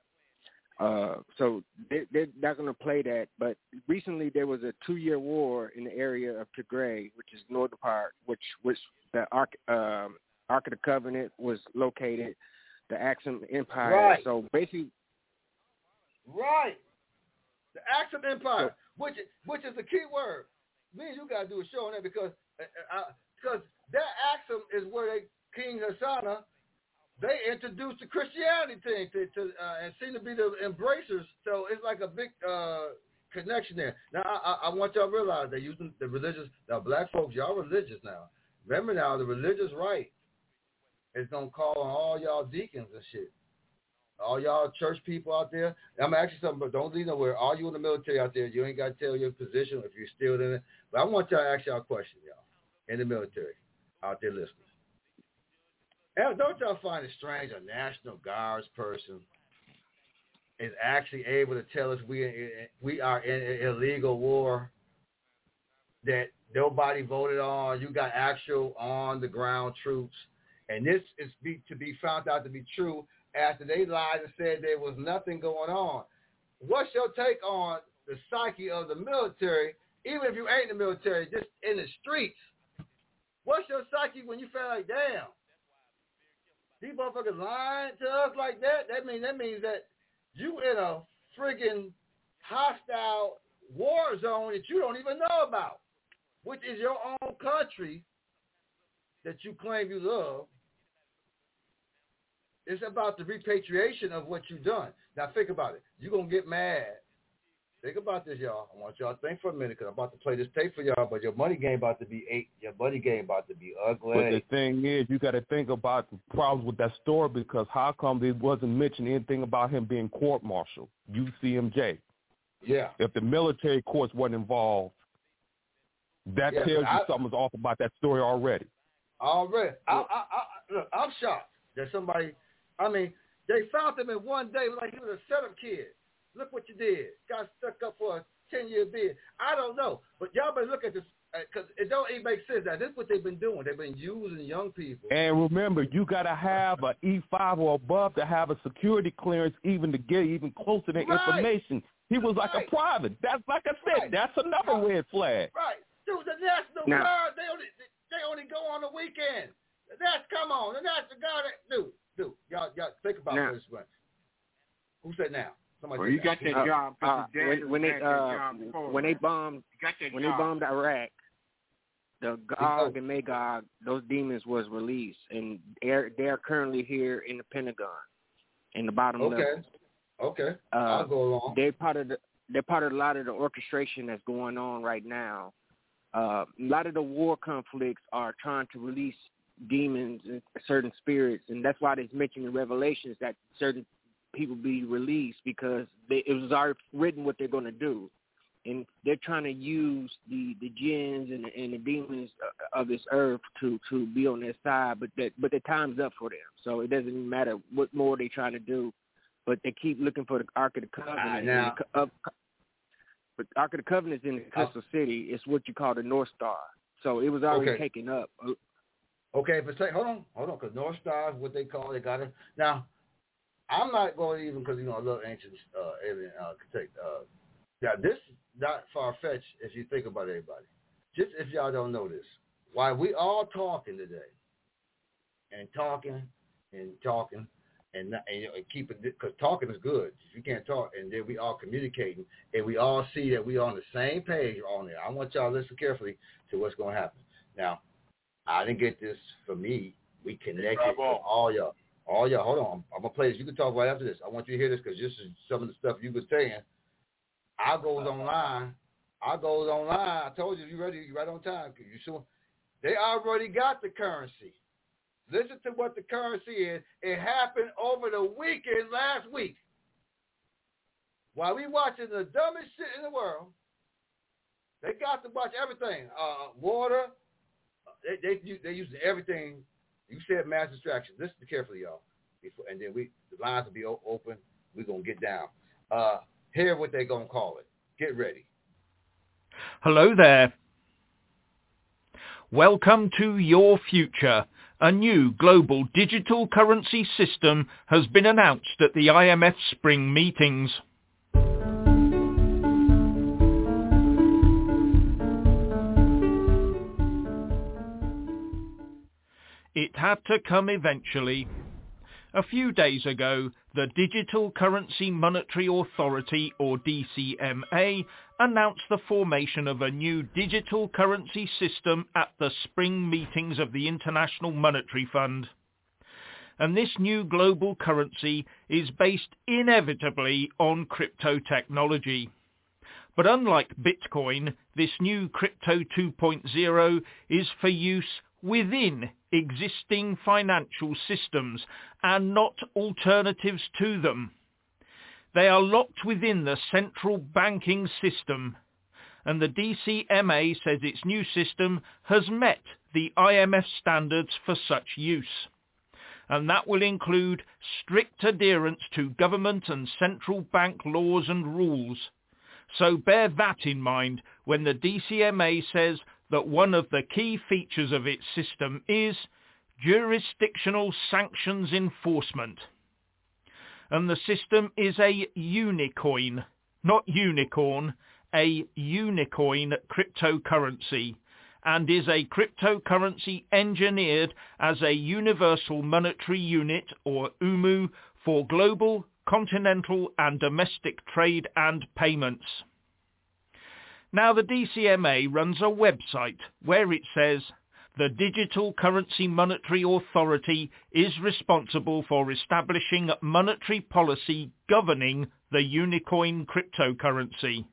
Uh, so they, they're not going to play that. But recently there was a two-year war in the area of Tigray, which is the northern part, which which the Ark um, Ark of the Covenant was located, the Axum Empire. Right. So basically, right, the Axum Empire, so, which which is the key word. Me and you got to do a show on that because because uh, that Axum is where they King Hassana. They introduced the Christianity thing to, to uh, and seem to be the embracers. So it's like a big uh, connection there. Now, I, I want y'all to realize they're using the religious, now black folks, y'all religious now. Remember now, the religious right is going to call on all y'all deacons and shit. All y'all church people out there. I'm going to ask you something, but don't leave nowhere. All you in the military out there, you ain't got to tell your position if you're still in it. But I want y'all to ask y'all a question, y'all, in the military, out there listening. And don't y'all find it strange a National Guards person is actually able to tell us we we are in an illegal war that nobody voted on? You got actual on-the-ground troops. And this is be, to be found out to be true after they lied and said there was nothing going on. What's your take on the psyche of the military, even if you ain't in the military, just in the streets? What's your psyche when you feel like, damn, these motherfuckers lying to us like that? That means that means that you in a friggin' hostile war zone that you don't even know about, which is your own country that you claim you love. It's about the repatriation of what you've done. Now think about it. You're going to get mad. Think about this, y'all. I want y'all to think for a minute because I'm about to play this tape for y'all, but your money game about to be eight. Your money game about to be ugly. But the thing is, you got to think about the problems with that story because how come it wasn't mentioned anything about him being court-martialed, U C M J? Yeah. If the military courts weren't involved, that yeah, tells you I, something's off about that story already. Already. I, I, I, look, I'm shocked that somebody, I mean, they found him in one day like he was a setup kid. Look what you did. Got stuck up for a ten-year bid. I don't know. But y'all better look at this because it don't even make sense. Now, this is what they've been doing. They've been using young people. And remember, you got to have an E five or above to have a security clearance even to get even closer to right. information. He was like right. a private. That's like I said, right. that's another red flag. Right. Dude, the National now, Guard, they only, they only go on the weekend. That's, come on. The National Guard, dude, dude, y'all, y'all think about now, this one. Who said now? Well, you got that uh, job. Uh, when, when they uh, when they bombed when job. they bombed Iraq, the Gog and Magog, those demons was released, and they're they're currently here in the Pentagon, in the bottom okay. level. Okay, uh, I'll go along. They're part of the they're part of a lot of the orchestration that's going on right now. Uh, a lot of the war conflicts are trying to release demons and certain spirits, and that's why they mention in Revelations that certain people be released because they, it was already written what they're going to do, and they're trying to use the, the jinns and the, and the demons of this earth to, to be on their side, but that but the time's up for them. So it doesn't even matter what more they're trying to do, but they keep looking for the Ark of the Covenant. Uh, now, the, uh, but the Ark of the Covenant is in the Crystal uh, City. It's what you call the North Star. So it was already okay. taken up. Okay, but say hold on, hold on, because North Star is what they call it. They got it now. I'm not going even because, you know, I love ancient uh, alien uh, uh Now, this is not far-fetched if you think about everybody. Just if y'all don't know this. Why we all talking today and talking and talking and, not, and, you know, and keep it, because talking is good. If you can't talk, and then we all communicating, and we all see that we on the same page on there. I want y'all to listen carefully to what's going to happen. Now, I didn't get this for me. We connected with all y'all. All y'all, hold on. I'm, I'm going to play this. You can talk right after this. I want you to hear this because this is some of the stuff you were saying. I goes online. I goes online. I told you, you ready? You right on time. You sure? They already got the currency. Listen to what the currency is. It happened over the weekend last week. While we watching the dumbest shit in the world, they got to watch everything. Uh, water, they they they using everything. You said mass distraction. Listen carefully, y'all. Before, and then we the lines will be open. We're gonna get down. Uh, hear what they gonna call it. Get ready. Hello there. Welcome to your future. A new global digital currency system has been announced at the I M F spring meetings. It had to come eventually. A few days ago, the Digital Currency Monetary Authority, or D C M A, announced the formation of a new digital currency system at the spring meetings of the International Monetary Fund. And this new global currency is based inevitably on crypto technology. But unlike Bitcoin, this new Crypto two point oh is for use within existing financial systems and not alternatives to them. They are locked within the central banking system, and the D C M A says its new system has met the I M F standards for such use. And that will include strict adherence to government and central bank laws and rules. So bear that in mind when the D C M A says that one of the key features of its system is jurisdictional sanctions enforcement. And the system is a unicoin, not unicorn, a unicoin cryptocurrency, and is a cryptocurrency engineered as a universal monetary unit, or U M U, for global, continental and domestic trade and payments. Now the D C M A runs a website where it says the Digital Currency Monetary Authority is responsible for establishing monetary policy governing the Unicoin cryptocurrency.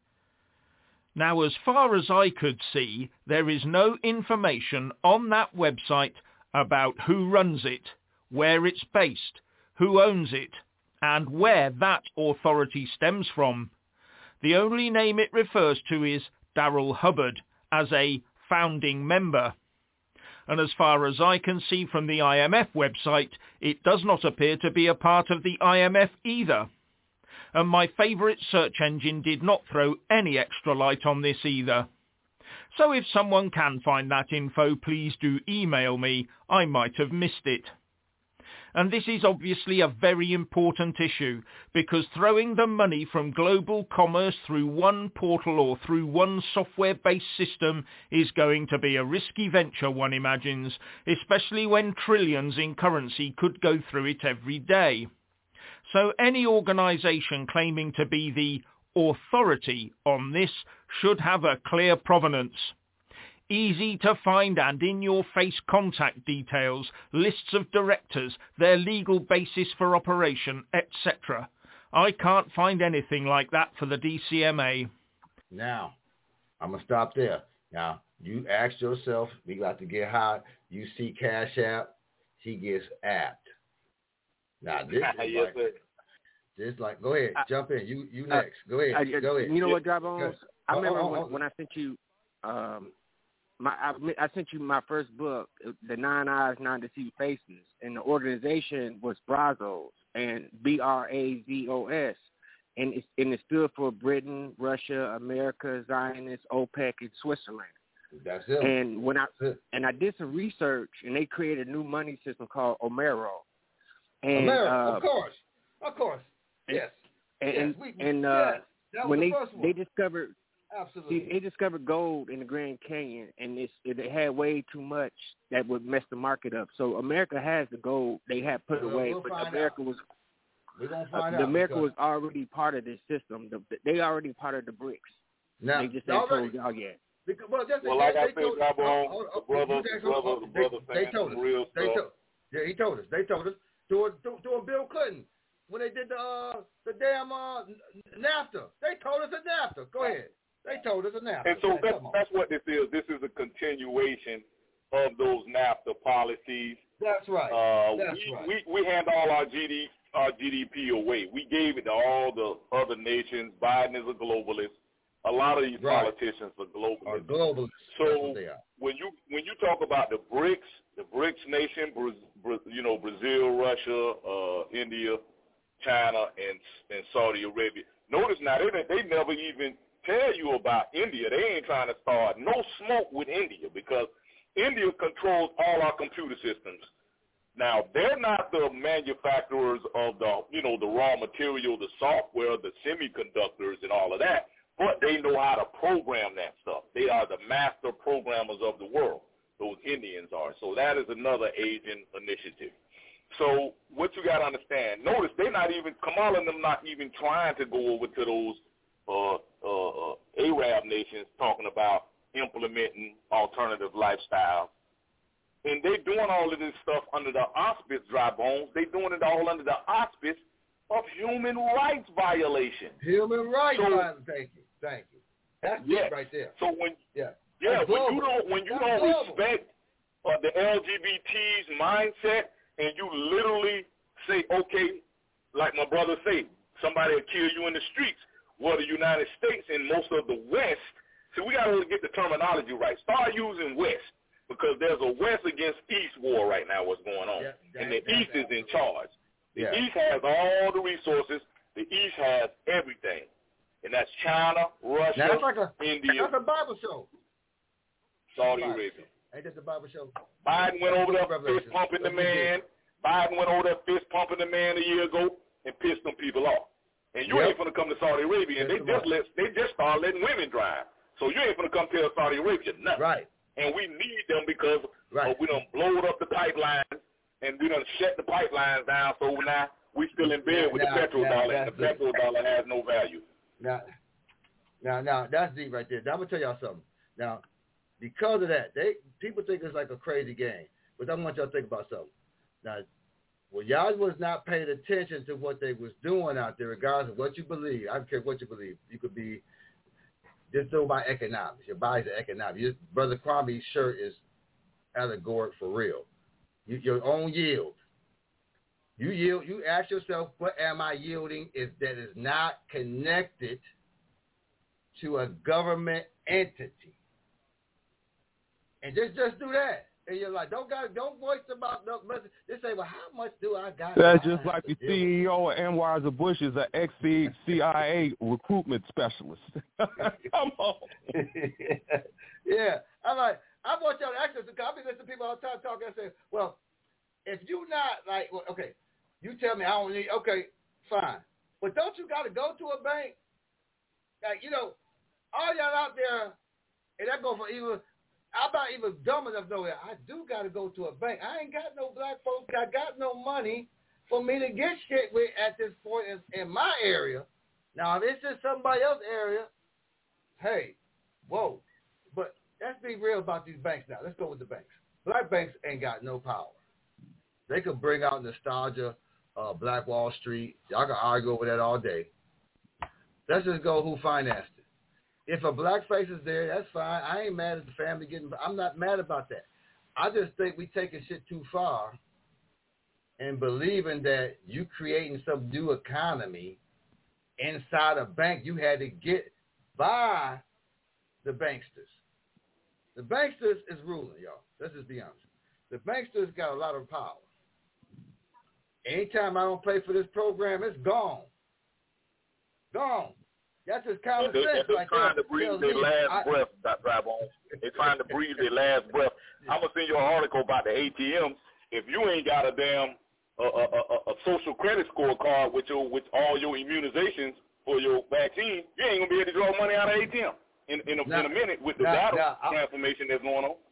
Now, as far as I could see, there is no information on that website about who runs it, where it's based, who owns it, and where that authority stems from. The only name it refers to is Daryl Hubbard as a founding member. And as far as I can see from the I M F website, it does not appear to be a part of the I M F either. And my favourite search engine did not throw any extra light on this either. So if someone can find that info, please do email me. I might have missed it. And this is obviously a very important issue, because throwing the money from global commerce through one portal or through one software-based system is going to be a risky venture, one imagines, especially when trillions in currency could go through it every day. So any organisation claiming to be the authority on this should have a clear provenance. Easy to find and in-your-face contact details, lists of directors, their legal basis for operation, et cetera. I can't find anything like that for the D C M A. Now, I'm going to stop there. Now, you ask yourself, we got to get high. You see Cash App, he gets apped. Now, this is yes, like, sir. this like, go ahead, I, jump in. You you next. Go ahead. I, go ahead. You know what, Dry Bones? I remember oh, oh, when, oh. when I sent you um, My, I, I sent you my first book, The Nine Eyes, Nine Deceived Faces, and the organization was Brazos, and B R A Z O S, and it, and it stood for Britain, Russia, America, Zionists, OPEC, and Switzerland. That's it. And when I and I did some research, and they created a new money system called Omero. And, Omero, uh, of course, of course, yes. And yes, and, we, and uh, yes. That was when the they first one. they discovered. Absolutely. See, they discovered gold in the Grand Canyon, and it's, it had way too much that would mess the market up. So America has the gold they had put We'll- away, we'll but find America out. was We're gonna uh, find the out. America because- was already part of this system. The, they already part of the BRICS. Now, they just ain't already- told y'all yet. Because, well, that's Well, they, like I they said, told, Dry Bone, oh, oh, the oh, brother, you the guys- brother, oh, the they, brother they saying told some us. real They stuff. told, yeah, he told us. They told us doing doing Bill Clinton when they did the uh, the damn uh, NAFTA. They told us a NAFTA. Go ahead. They told us a NAFTA. And so Man, that's, come on. that's what this is. This is a continuation of those NAFTA policies. That's right. Uh, That's we, right. we we hand all our G D our G D P away. We gave it to all the other nations. Biden is a globalist. A lot of these right. politicians are globalists. Are globalists. So when you when you talk about the BRICS, the BRICS nation, Bra- you know, Brazil, Russia, uh, India, China, and and Saudi Arabia. Notice now they they never even tell you about India. They ain't trying to start no smoke with India because India controls all our computer systems. Now they're not the manufacturers of the you know the raw material, the software, the semiconductors, and all of that. But they know how to program that stuff. They are the master programmers of the world. Those Indians are. So that is another Asian initiative. So what you got to understand, notice they're not even, Kamala and them not even trying to go over to those uh, uh, uh, Arab nations talking about implementing alternative lifestyles. And they're doing all of this stuff under the auspice, dry bones. They're doing it all under the auspice of human rights violation. Human rights so, violation. Thank you. Thank you. That's yes. it right there. So when yeah, yeah, That's when global. you don't when you That's don't global. respect uh, the L G B T's mindset, and you literally say, okay, like my brother say, somebody will kill you in the streets. Well, the United States and most of the West. See, we got to get the terminology right. Start using West because there's a West against East war right now. What's going on? Yeah, that, and the that, East that, is in charge. The yeah. East has all the resources. The East has everything. And that's China, Russia, now, that's like a, India. That's a Bible show. Saudi Bible. Arabia. Ain't that the Bible show? Biden went over there fist pumping the man. Biden went over there fist pumping the man a year ago and pissed them people off. And you yep. ain't gonna come to Saudi Arabia and they just let they just start letting women drive. So you ain't gonna come tell Saudi Arabia nothing. Right. And we need them because right. uh, we done blowed up the pipelines and we done shut the pipelines down. So now we still in bed with now, the petrol now, dollar, and the petrol dollar has no value. Now, now, now, that's deep right there. Now, I'm gonna tell y'all something. Now, because of that, they people think it's like a crazy game, but I want y'all to think about something. Now, well, y'all was not paying attention to what they was doing out there, regardless of what you believe. I don't care what you believe. You could be just go by economics. Your body's an economics. Your, Brother Kwame's shirt is allegoric for real. You, your own yield. You yield. You ask yourself, what am I yielding? Is that is not connected to a government entity, and just just do that. And you're like, don't got, don't voice about no. They say, well, how much do I got? That's just like the C E O of Anheuser-Busch is an ex-C I A recruitment specialist. Come on. Yeah, I'm like, I want y'all to ask us. I be listening to people all the time talking. I say, well, if you not like, well, okay, you tell me I don't need. Okay, fine, but don't you got to go to a bank? Like, you know, all y'all out there, and that go for even. I'm not even dumb enough to know that I do got to go to a bank. I ain't got no black folks. I got no money for me to get shit with at this point in, in my area. Now, if it's just somebody else's area, hey, whoa. But let's be real about these banks now. Let's go with the banks. Black banks ain't got no power. They could bring out nostalgia, uh, Black Wall Street. Y'all can argue over that all day. Let's just go who financed it. If a black face is there, that's fine. I ain't mad at the family getting. I'm not mad about that. I just think we taking shit too far and believing that you creating some new economy inside a bank you had to get by the banksters. The banksters is ruling, y'all. Let's just be honest. The banksters got a lot of power. Anytime I don't pay for this program, it's gone. Gone. That's just common they, sense. They're right trying there. to breathe Tells their me, last I, breath, Drive On. They're trying to breathe their last breath. I'm going to send you an article about the A T Ms. If you ain't got a damn uh, a, a, a social credit score card with your with all your immunizations for your vaccine, you ain't going to be able to draw money out of A T M in, in, a, now, in a minute with the now, data now, transformation that's going on.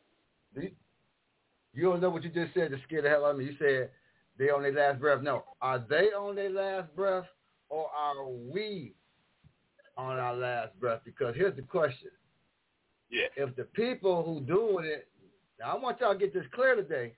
You don't know what you just said to scare the hell out of me. You said they on their last breath. No. Are they on their last breath or are we on our last breath? Because here's the question. Yeah. If the people who doing it, now I want y'all to get this clear today.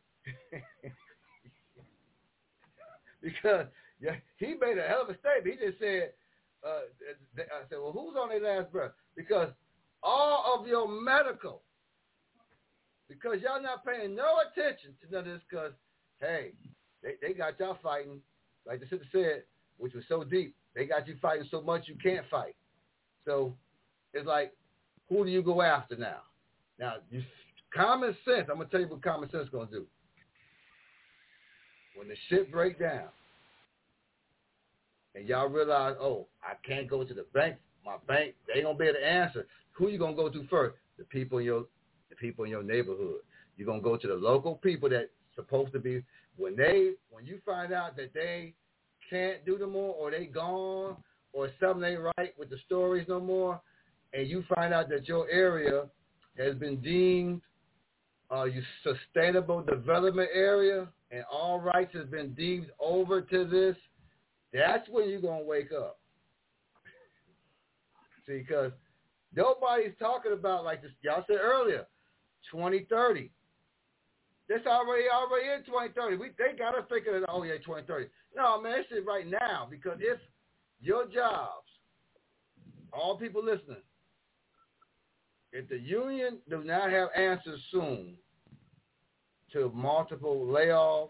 Because yeah, he made a hell of a statement. He just said, uh, I said, well, who's on their last breath? Because all of your medical, because y'all not paying no attention to none of this because, hey, they, they got y'all fighting, like the sister said, which was so deep. They got you fighting so much you can't fight. So it's like, who do you go after now? Now, you, common sense, I'm going to tell you what common sense is going to do. When the shit break down and y'all realize, oh, I can't go to the bank, my bank, they ain't going to be able to answer. Who you going to go to first? The people in your the people in your neighborhood. You're going to go to the local people that's supposed to be, when they, when you find out that they can't do no more or they gone or something ain't right with the stories no more, and you find out that your area has been deemed a sustainable development area and all rights has been deemed over to this, that's when you're going to wake up. See, because nobody's talking about, like this, y'all said earlier, twenty thirty. That's already already in twenty thirty. We they got us thinking of, oh yeah, twenty thirty. No, man, it's right now because if your jobs, all people listening, if the union does not have answers soon to multiple layoffs,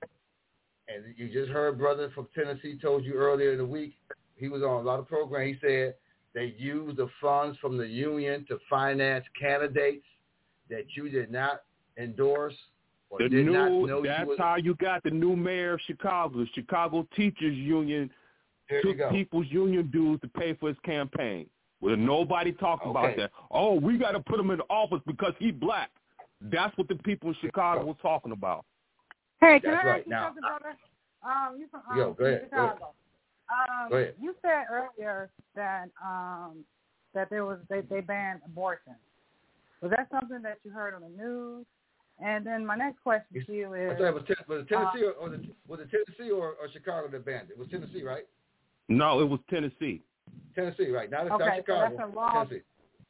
and you just heard brother from Tennessee told you earlier in the week, he was on a lot of programs. He said they used the funds from the union to finance candidates that you did not endorse or the did new, not know that's you was. how you got the new mayor of Chicago. The Chicago Teachers Union there took people's union dues to pay for his campaign. Well, nobody talked Okay. about that. Oh, we got to put him in the office because he's black. That's what the people in Chicago were talking about. Hey, can That's I right. ask you Now- something, brother? Um, you from um, Yo, go ahead, go ahead. Chicago. Um, Go ahead. You said earlier that um, that there was they, they banned abortion. Was that something that you heard on the news? And then my next question to you is: I thought it was, ten, was it Tennessee or, or the, was it Tennessee or, or Chicago that banned it? It was Tennessee, right? No, it was Tennessee. Tennessee, right? Not, Okay, not so Chicago. that's a law. Tennessee.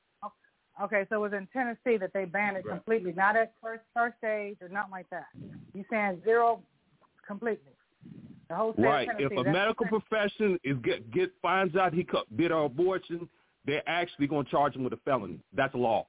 Okay, so it was in Tennessee that they banned it Right. completely, not at first first stage or nothing like that. You saying zero completely? The whole state Right. of Tennessee. If a that's medical profession is get get finds out he co- did an abortion, they're actually going to charge him with a felony. That's law.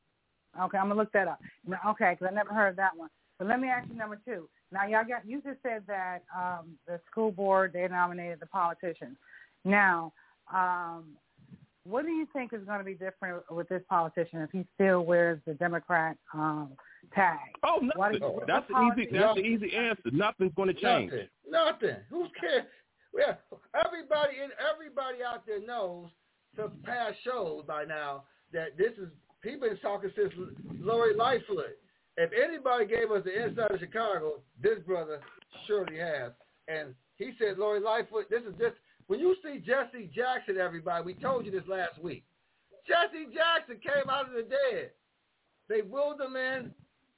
Okay, I'm gonna look that up. Now, okay, because I never heard that one. But let me ask you number two. Now, y'all got you just said that um, the school board they nominated the politicians. Now, um, what do you think is going to be different with this politician if he still wears the Democrat um, tag? Oh, Why nothing. do you- That's what the easy. politician- That's the easy answer. Nothing's going to change. Nothing. Nothing. Who cares? Yeah, everybody in everybody out there knows from past shows by now that this is people been talking since Lori Lightfoot. If anybody gave us the inside of Chicago, this brother surely has. And he said Lori Lightfoot. This is just when you see Jesse Jackson. Everybody, we told you this last week. Jesse Jackson came out of the dead. They wheeled him in.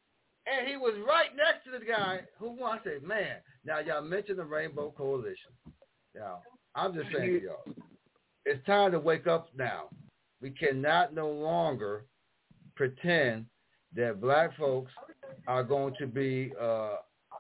And he was right next to the guy who won. I said, man, now y'all mentioned the Rainbow Coalition. Now, I'm just saying to y'all, it's time to wake up now. We cannot no longer pretend that black folks are going to be uh,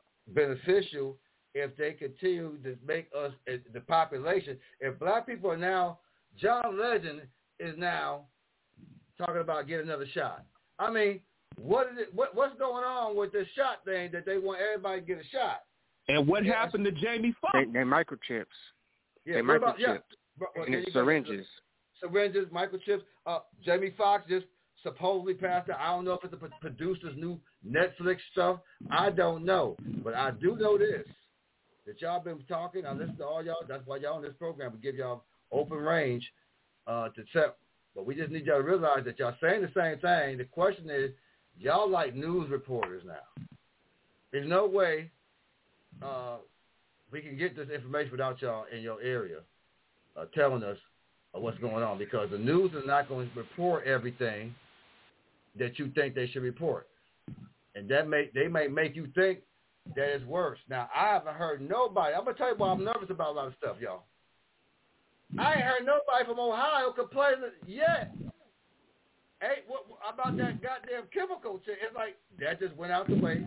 beneficial if they continue to make us, uh, the population. If black people are now, John Legend is now talking about get another shot. I mean, What is it? What, what's going on with this shot thing that they want everybody to get a shot? And what Yeah, happened to Jamie Foxx? They, they're microchips. Yeah, they're what about- microchips. yeah. Bro, well, and there it's you go. syringes. Syringes, microchips. Uh, Jamie Foxx just supposedly passed out. I don't know if it's the producer's new Netflix stuff. I don't know. But I do know this, that y'all been talking. I listen to all y'all. That's why y'all on this program. We give y'all open range uh, to tell. But we just need y'all to realize that y'all saying the same thing. The question is, y'all like news reporters now. There's no way uh, we can get this information without y'all in your area uh, telling us uh, what's going on, because the news is not going to report everything that you think they should report. And that may they may make you think that it's worse. Now, I haven't heard nobody. I'm going to tell you why I'm nervous about a lot of stuff, y'all. I ain't heard nobody from Ohio complaining yet. Hey, what about that goddamn chemical shit? It's like that just went out the way.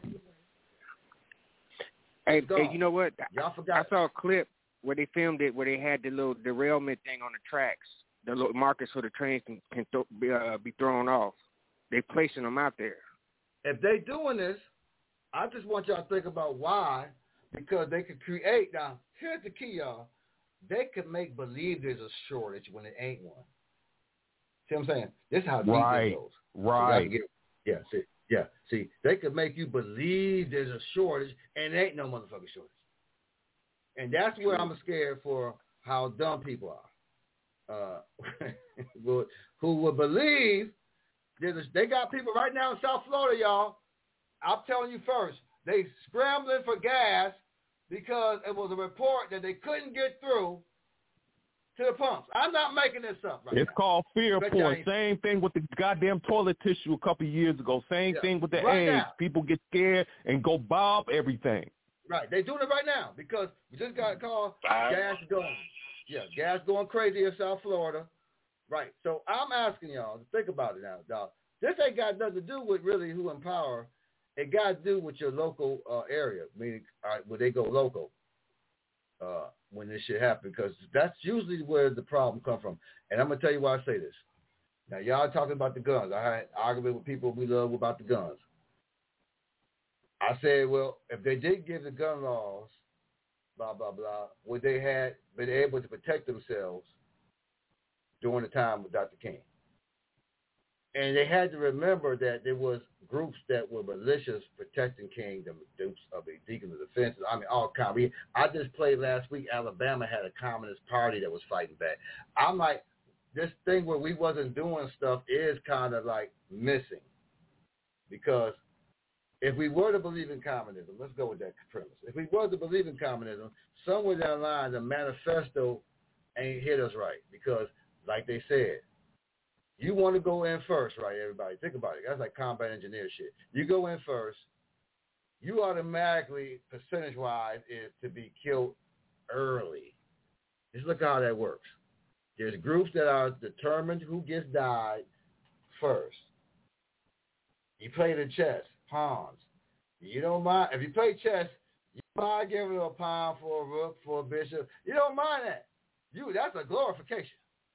Hey, hey, you know what? Y'all forgot. I saw a clip where they filmed it, where they had the little derailment thing on the tracks, the little markers so the trains can, can th- be, uh, be thrown off. They placing them out there. if they doing this, I just want y'all to think about why, because they could create. Now, here's the key, y'all. They could make believe there's a shortage when it ain't one. See what I'm saying? This is how deep right, it goes. Right. So get, yeah, see, yeah. See, they could make you believe there's a shortage, and there ain't no motherfucking shortage. And that's where I'm scared for how dumb people are. Uh, who would believe there's a, they got people right now in South Florida, y'all. I'm telling you first, they scrambling for gas because it was a report that they couldn't get through to the pumps. I'm not making this up right It's now. called fear Bet porn. y'all Same thing with the goddamn toilet tissue a couple of years ago. Same Yeah. thing with the Right eggs. now. People get scared and go bob everything. Right, they're doing it right now because we just got a call. Gas going, yeah, gas going crazy in South Florida. Right, so I'm asking y'all to think about it now, dog. This ain't got nothing to do with really who in power. It got to do with your local uh, area, meaning uh, where they go local uh, when this shit happen, because that's usually where the problem come from. And I'm gonna tell you why I say this. Now, y'all talking about the guns. I had an argument with people we love about the guns. I said, well, if they did give the gun laws, blah, blah, blah, would they had been able to protect themselves during the time with Doctor King? And they had to remember that there was groups that were malicious protecting King, the Dukes of the Deacon of Defense. I mean, all kind. I just played last week. Alabama had a communist party that was fighting back. I'm like, this thing where we wasn't doing stuff is kind of like missing, because if we were to believe in communism, let's go with that premise. If we were to believe in communism, somewhere down the line, the manifesto ain't hit us right, because, like they said, you want to go in first, right, everybody? Think about it. That's like combat engineer shit. You go in first, you automatically, percentage-wise, is to be killed early. Just look how that works. There's groups that are determined who gets died first. You play the chess, pawns. You don't mind. If you play chess, you mind giving a pawn for a rook, for a bishop. You don't mind that. You That's a glorification.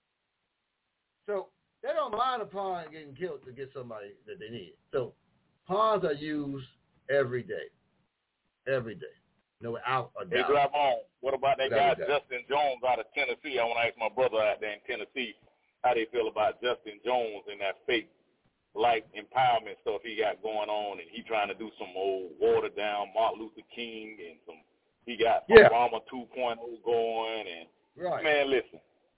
So they don't mind a pawn getting killed to get somebody that they need. So pawns are used every day. Every day. No out or Hey, doubt. drive on. What about that Without guy a doubt. Justin Jones out of Tennessee? I want to ask my brother out there in Tennessee how they feel about Justin Jones and that fake like empowerment stuff he got going on, and he trying to do some old watered down Martin Luther King and some. He got Yeah. Obama two point oh going, and Right. man, listen,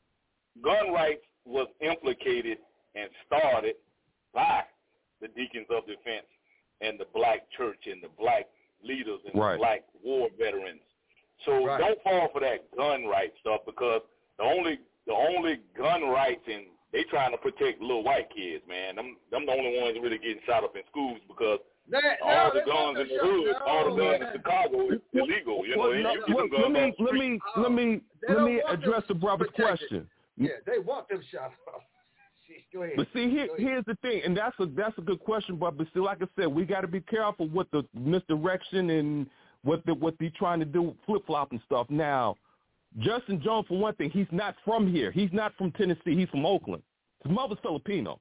gun rights was implicated and started by the Deacons of Defense and the black church and the black leaders and Right. the black war veterans. So Right. don't fall for that gun rights stuff, because the only the only gun rights, and they trying to protect little white kids, man. Them them the only ones really getting shot up in schools, because That, all no, the they guns want in to the shut hood, down, all the guns man. in Chicago is illegal. You know, Well, and no, you get well, them guns let me off the let street. me let me They let don't me want address them the brother's protected. question. Yeah, they want them shot off. Go ahead. But see, here, Go ahead. here's the thing, and that's a that's a good question, but but see, like I said, we got to be careful with the misdirection and what the what they trying to do, flip flop and stuff. Now, Justin Jones, for one thing, he's not from here. He's not from Tennessee. He's from Oakland. His mother's Filipino,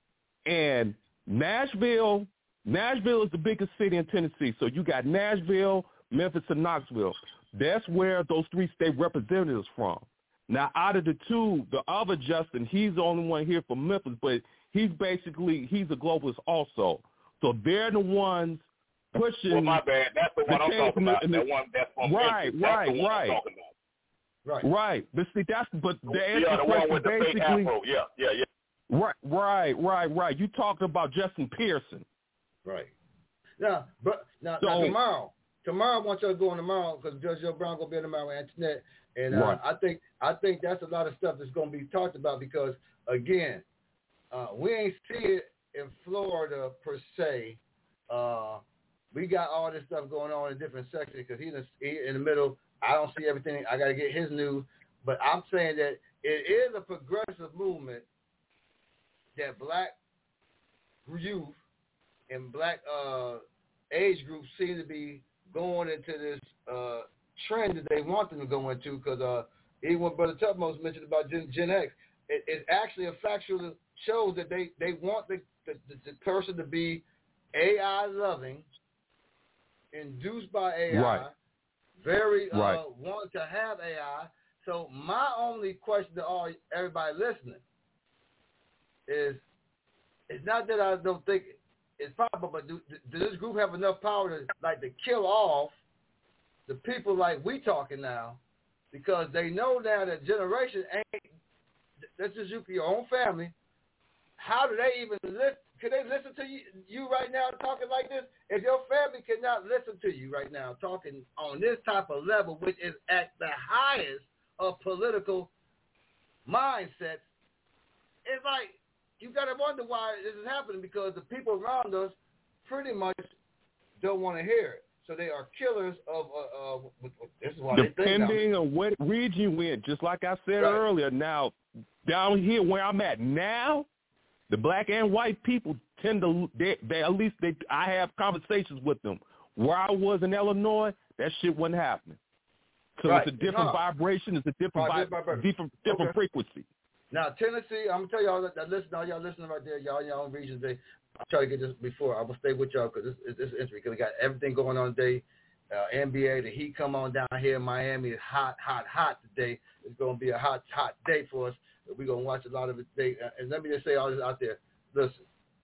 and Nashville. Nashville is the biggest city in Tennessee. So you got Nashville, Memphis, and Knoxville. That's where those three state representatives from. Now, out of the two, the other Justin, he's the only one here from Memphis, but he's basically, he's a globalist also. So they're the ones pushing. Well, my bad. That's the one I'm change talking about. in the- The one that's from Right, Memphis. That's right, the one right. I'm talking about. Right. Right. But see, that's, but the answer Yeah, to the the one question with the fake basically, afro. Yeah, yeah, yeah. right, right, right, right. You talked about Justin Pearson. Right. Now, but now, So- now tomorrow, tomorrow I want y'all to go on tomorrow, because Judge Joe Brown gonna be on tomorrow with Antoinette, and uh, Right. I think I think that's a lot of stuff that's gonna be talked about, because again, uh, we ain't see it in Florida per se. Uh, we got all this stuff going on in different sections, because he's in, he in the middle. I don't see everything. I got to get his news, but I'm saying that it is a progressive movement that black youth and black uh, age groups seem to be going into this uh, trend that they want them to go into, because uh, even what Brother Tupmost mentioned about Gen, Gen X, it, it actually a factual shows that they, they want the, the, the person to be A I loving, induced by A I, Right. very uh, Right. want to have A I. So my only question to all everybody listening is, it's not that I don't think it's possible, but do, do this group have enough power to like to kill off the people like we talking now, because they know now that generation ain't. Let's just you for your own family. How do they even listen? Can they listen to you, you right now talking like this? If your family cannot listen to you right now talking on this type of level, which is at the highest of political mindsets, it's like you got to wonder why this is happening, because the people around us pretty much don't want to hear it. So they are killers of. Uh, uh, this is why Depending on what region you in, just like I said Right. earlier. Now, down here where I'm at now, the black and white people tend to. They, they at least they. I have conversations with them. Where I was in Illinois, that shit wasn't happening. So Right. it's a different Huh. vibration. It's a different, Right, vi- different different, different Okay. frequency. Now, Tennessee, I'm going to tell y'all that, that listen, all y'all listening right there, y'all in your own regions, they, I'll try to get this before. I will stay with y'all because this, this is interesting, because we got everything going on today. Uh, N B A, the heat come on down here in Miami. It's hot, hot, hot today. It's going to be a hot, hot day for us. We're going to watch a lot of it today. Uh, and let me just say all this out there. Listen,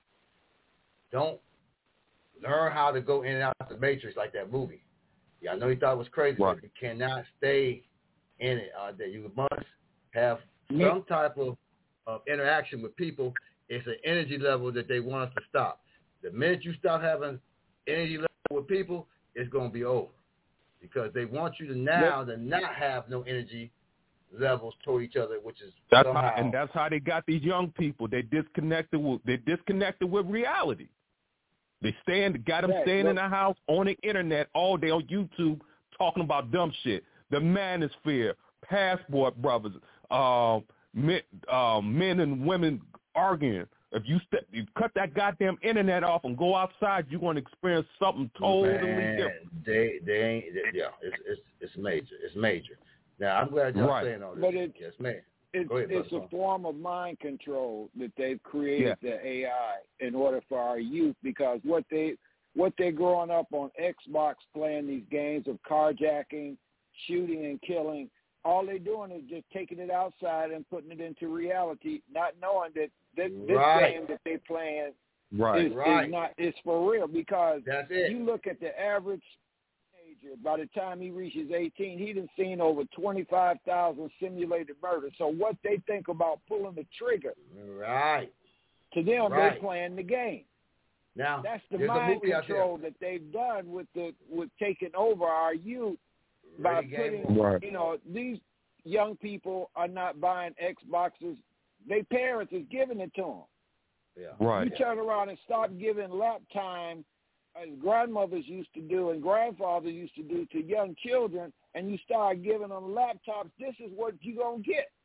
don't learn how to go in and out of the Matrix like that movie. Yeah, I know you thought it was crazy, Right. but you cannot stay in it. Uh, that you must have some type of, of interaction with people. It's an energy level that they want us to stop. The minute you stop having energy level with people, it's going to be over, because they want you to now to not have no energy levels toward each other, which is That's somehow. how, and that's how they got these young people. They disconnected with they disconnected with reality. They stand got them Right, staying well- in the house on the internet all day on YouTube talking about dumb shit. The Manosphere, Passport Brothers, uh, men, uh, men and women arguing. If you, st- you cut that goddamn internet off and go outside, you're going to experience something totally Man, different. They, they ain't, they, yeah, it's, it's, it's major. It's major. Now, I'm glad y'all Right. saying all this. But it- yes, man. It's, Go ahead, it's brother. a form of mind control that they've created the A I in order for our youth, because what they what they're growing up on Xbox playing these games of carjacking, shooting and killing, all they're doing is just taking it outside and putting it into reality, not knowing that this, this Right. game that they're playing Right. is, Right. is not is for real, because That's it. you look at the average teenager, by the time he reaches eighteen, he done seen over twenty-five thousand simulated murders. So what they think about pulling the trigger, Right. to them, Right. they're playing the game. Now, That's the there's a mind movie out control that they've done with the with taking over our youth by Ready, game, putting, Right. you know, these young people are not buying Xboxes. Their parents is giving it to them. Yeah. Right. You turn around and stop giving lap time as grandmothers used to do and grandfathers used to do to young children, and you start giving them laptops. This is what you're going to get.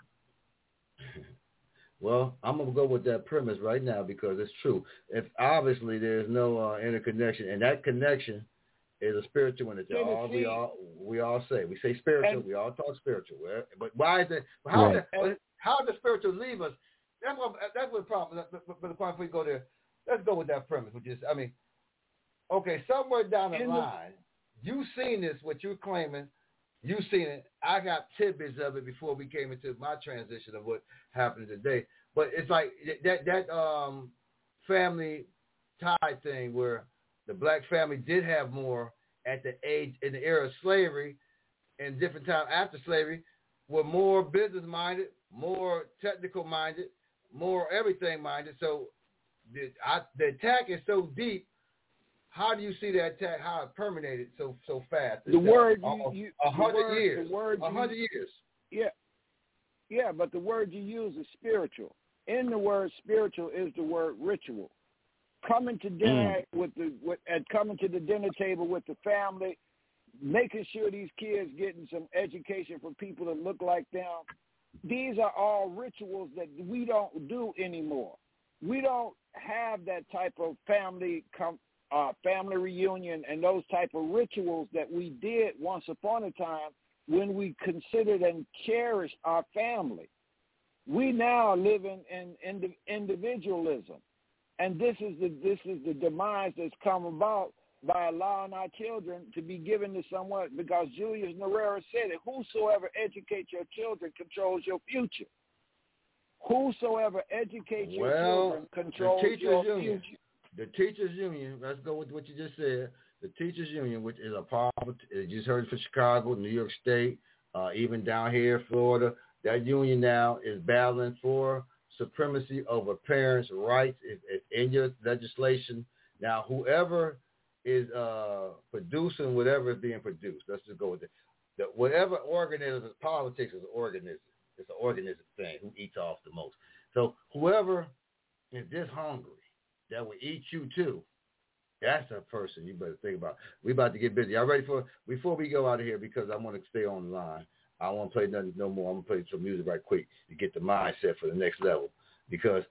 Well, I'm going to go with that premise right now, because it's true. If obviously there's no uh, interconnection, and that connection is a spiritual one that they all, we all we all say. We say spiritual. And- we all talk spiritual. Well, but why is it? How Right. does how does spiritual leave us? That's what that's what the problem. But, but, but before we go there, let's go with that premise, which is, I mean, okay, somewhere down the In the- line, you seen this. What you're claiming, you seen it. I got tidbits of it before we came into my transition of what happened today. But it's like that that um, family tie thing where the black family did have more at the age in the era of slavery, and different time after slavery, were more business minded, more technical minded, more everything minded. So the, I, the attack is so deep. How do you see that attack? How it permeated so so fast? The word you, Uh, you a the hundred word- years, the word a you- hundred years. Yeah, yeah, but the word you use is spiritual. In the word spiritual is the word ritual. Coming to dinner with the with, and coming to the dinner table with the family, making sure these kids getting some education from people that look like them. These are all rituals that we don't do anymore. We don't have that type of family com, uh, family reunion and those type of rituals that we did once upon a time when we considered and cherished our family. We now live in, in, in individualism. And this is the this is the demise that's come about by allowing our children to be given to someone, because Julius Nyerere said it, whosoever educates your children controls your future. Whosoever educates your well, children controls the teachers your union, future. The teachers union, let's go with what you just said. The teachers union, which is a powerful, you just heard it for Chicago, New York State, uh, even down here in Florida, that union now is battling for supremacy over parents' rights. It's, it's in your legislation. Now, whoever is uh, producing whatever is being produced, let's just go with it. The, whatever organism, politics is an organism. It's an organism thing, who eats off the most. So whoever is this hungry that will eat you too, that's a person you better think about. We about to get busy. Y'all ready for, before we go out of here, because I want to stay on the line. I don't want to play nothing no more. I'm going to play some music right quick to get the mindset for the next level. Because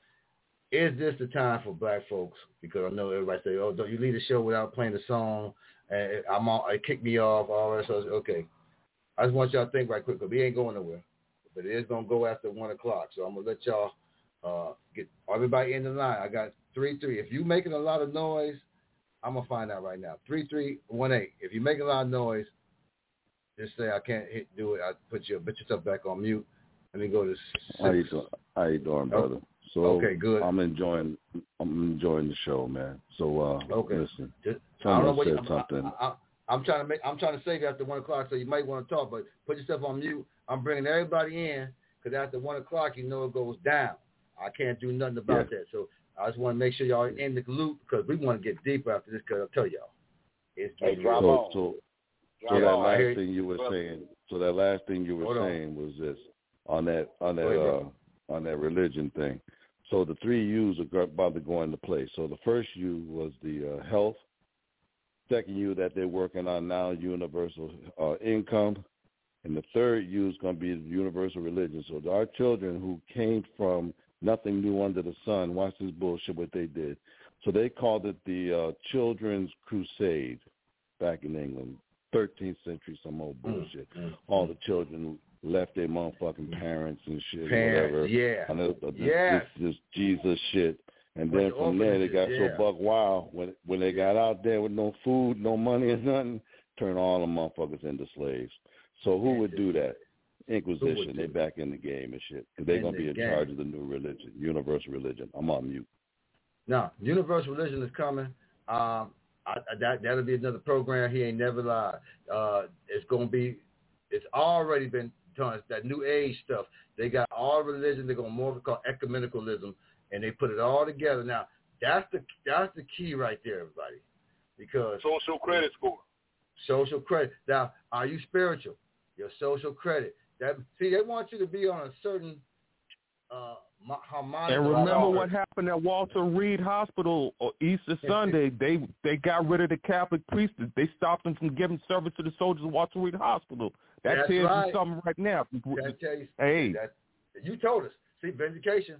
is this the time for black folks? Because I know everybody say, oh, don't you leave the show without playing the song? And I'm all, it kicked me off, all that. So okay. I just want y'all to think right quick, because we ain't going nowhere. But it is going to go after one o'clock. So I'm going to let y'all uh, get everybody in the line. I got three three. If you're making a lot of noise, I'm going to find out right now. three three one eight. If you're making a lot of noise, just say I can't hit, do it. I put you put yourself back on mute. Let me go to six. How you doing? How you doing, brother? Oh, so okay, good. I'm enjoying I'm enjoying the show, man. So uh, okay. listen, Just, someone said said I'm, something. I, I, I'm trying to make. I'm trying to save you after one o'clock, so you might want to talk, but put yourself on mute. I'm bringing everybody in because after one o'clock, you know it goes down. I can't do nothing about Yeah. that. So I just want to make sure y'all are in the loop, because we want to get deeper after this. Because I'll tell y'all, it's Hey, getting so, real. so, Drop so that on. I hear last you. thing you were Brother. saying. So that last thing you were Hold on. saying was this on that on that Go ahead, uh, brother. on that religion thing. So the three U's are go- about to go into place. So the first U was the uh, health. Second U that they're working on now, universal uh, income. And the third U is going to be universal religion. So our children who came from nothing new under the sun, watch this bullshit what they did. So they called it the uh, Children's Crusade back in England, thirteenth century, some old bullshit. Mm-hmm. All the children left their motherfucking parents and shit, Parents, whatever. yeah. I know, uh, this, Yes. this, this Jesus shit. And With then the from there they got orphanages, so yeah. buck wild when when they got out there with no food, no money, and nothing, turned all the motherfuckers into slaves. So who would do that? Inquisition. They back in the game and shit. Because they're In going to the be in game. charge of the new religion, universal religion. I'm on mute. Now, universal religion is coming. Um, I, I, that that'll be another program. He ain't never lied. Uh, it's gonna be. It's already been done. It's that new age stuff. They got all religion. They're gonna more called ecumenicalism, and they put it all together. Now, that's the that's the key right there, everybody. Because social credit score. Social credit. Now, are you spiritual? Your social credit. That see, they want you to be on a certain uh, harmonic. And remember level. what happened at Walter Reed Hospital on Easter Sunday? They they got rid of the Catholic priests. They stopped them from giving service to the soldiers at Walter Reed Hospital. That That's tells right. you something right now. That tell you, Hey. that, you told us. See, vindication,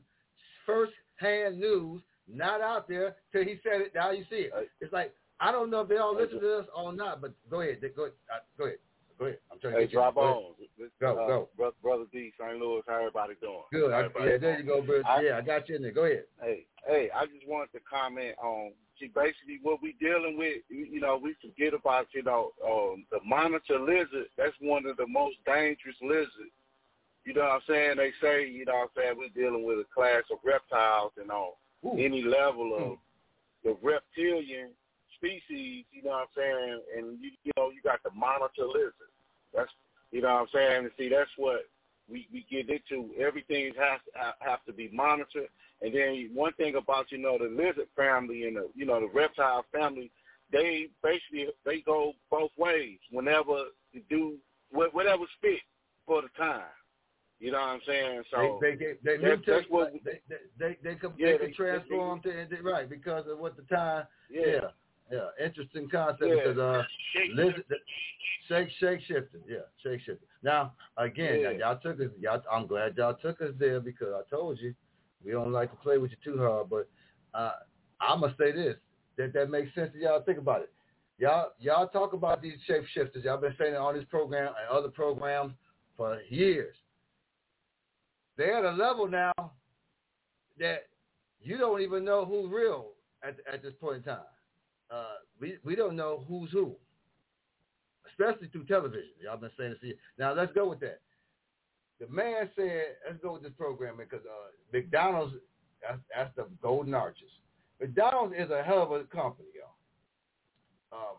first-hand news, not out there till he said it. Now you see it. It's like, I don't know if they all listen to us or not, but go ahead. Go ahead. Uh, go ahead. Go ahead. I'm trying to Hey, get you. drop Go ahead. on. This, Go, uh, go. Brother, Brother D, Saint Louis, how everybody doing? Good. I, Everybody yeah, there doing? you go, bro. I, Yeah, I got you in there. Go ahead. Hey, hey, I just wanted to comment on, see, basically what we dealing with, you you know, we forget about, you know, um, the monitor lizard. That's one of the most dangerous lizards. You know what I'm saying? They say, you know what I'm saying, we're dealing with a class of reptiles, and on Ooh. any level of Mm. the reptilian species, you know what I'm saying, and, you, you know, you got the monitor lizard. That's, you know what I'm saying? And see, that's what we, we get into. Everything has to have to be monitored. And then one thing about, you know, the lizard family and the, you know, the reptile family, they basically, they go both ways whenever you do whatever's fit for the time. You know what I'm saying? So they they they, they, that's, mutate, that's what we, they, they, they, they, can, yeah, they can they, transform they, to, they, right, because of what the time, yeah. yeah, yeah, interesting concept Yeah. because uh, Shape lizard, shake, shake shifting, yeah, shake shifting. Now, again, Yeah. y'all took us, y'all, I'm glad y'all took us there because I told you, we don't like to play with you too hard, but uh, I'm going to say this, that that makes sense to y'all. Think about it. Y'all, y'all talk about these shape shifters. Y'all been saying it on this program and other programs for years. They're at a level now that you don't even know who's real at at this point in time. Uh, we we don't know who's who, especially through television. Y'all been saying to see. Now let's go with that. The man said, let's go with this program because uh, McDonald's, that's, that's the Golden Arches. McDonald's is a hell of a company, y'all. Um,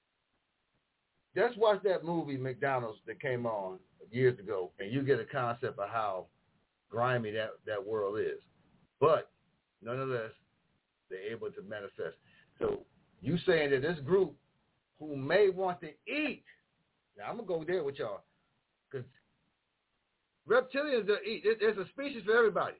just watch that movie McDonald's that came on years ago, and you get a concept of how grimy that, that world is. But nonetheless, they're able to manifest. So you saying that this group who may want to eat, now I'm going to go there with y'all, because reptilians are eat. There's a species for everybody.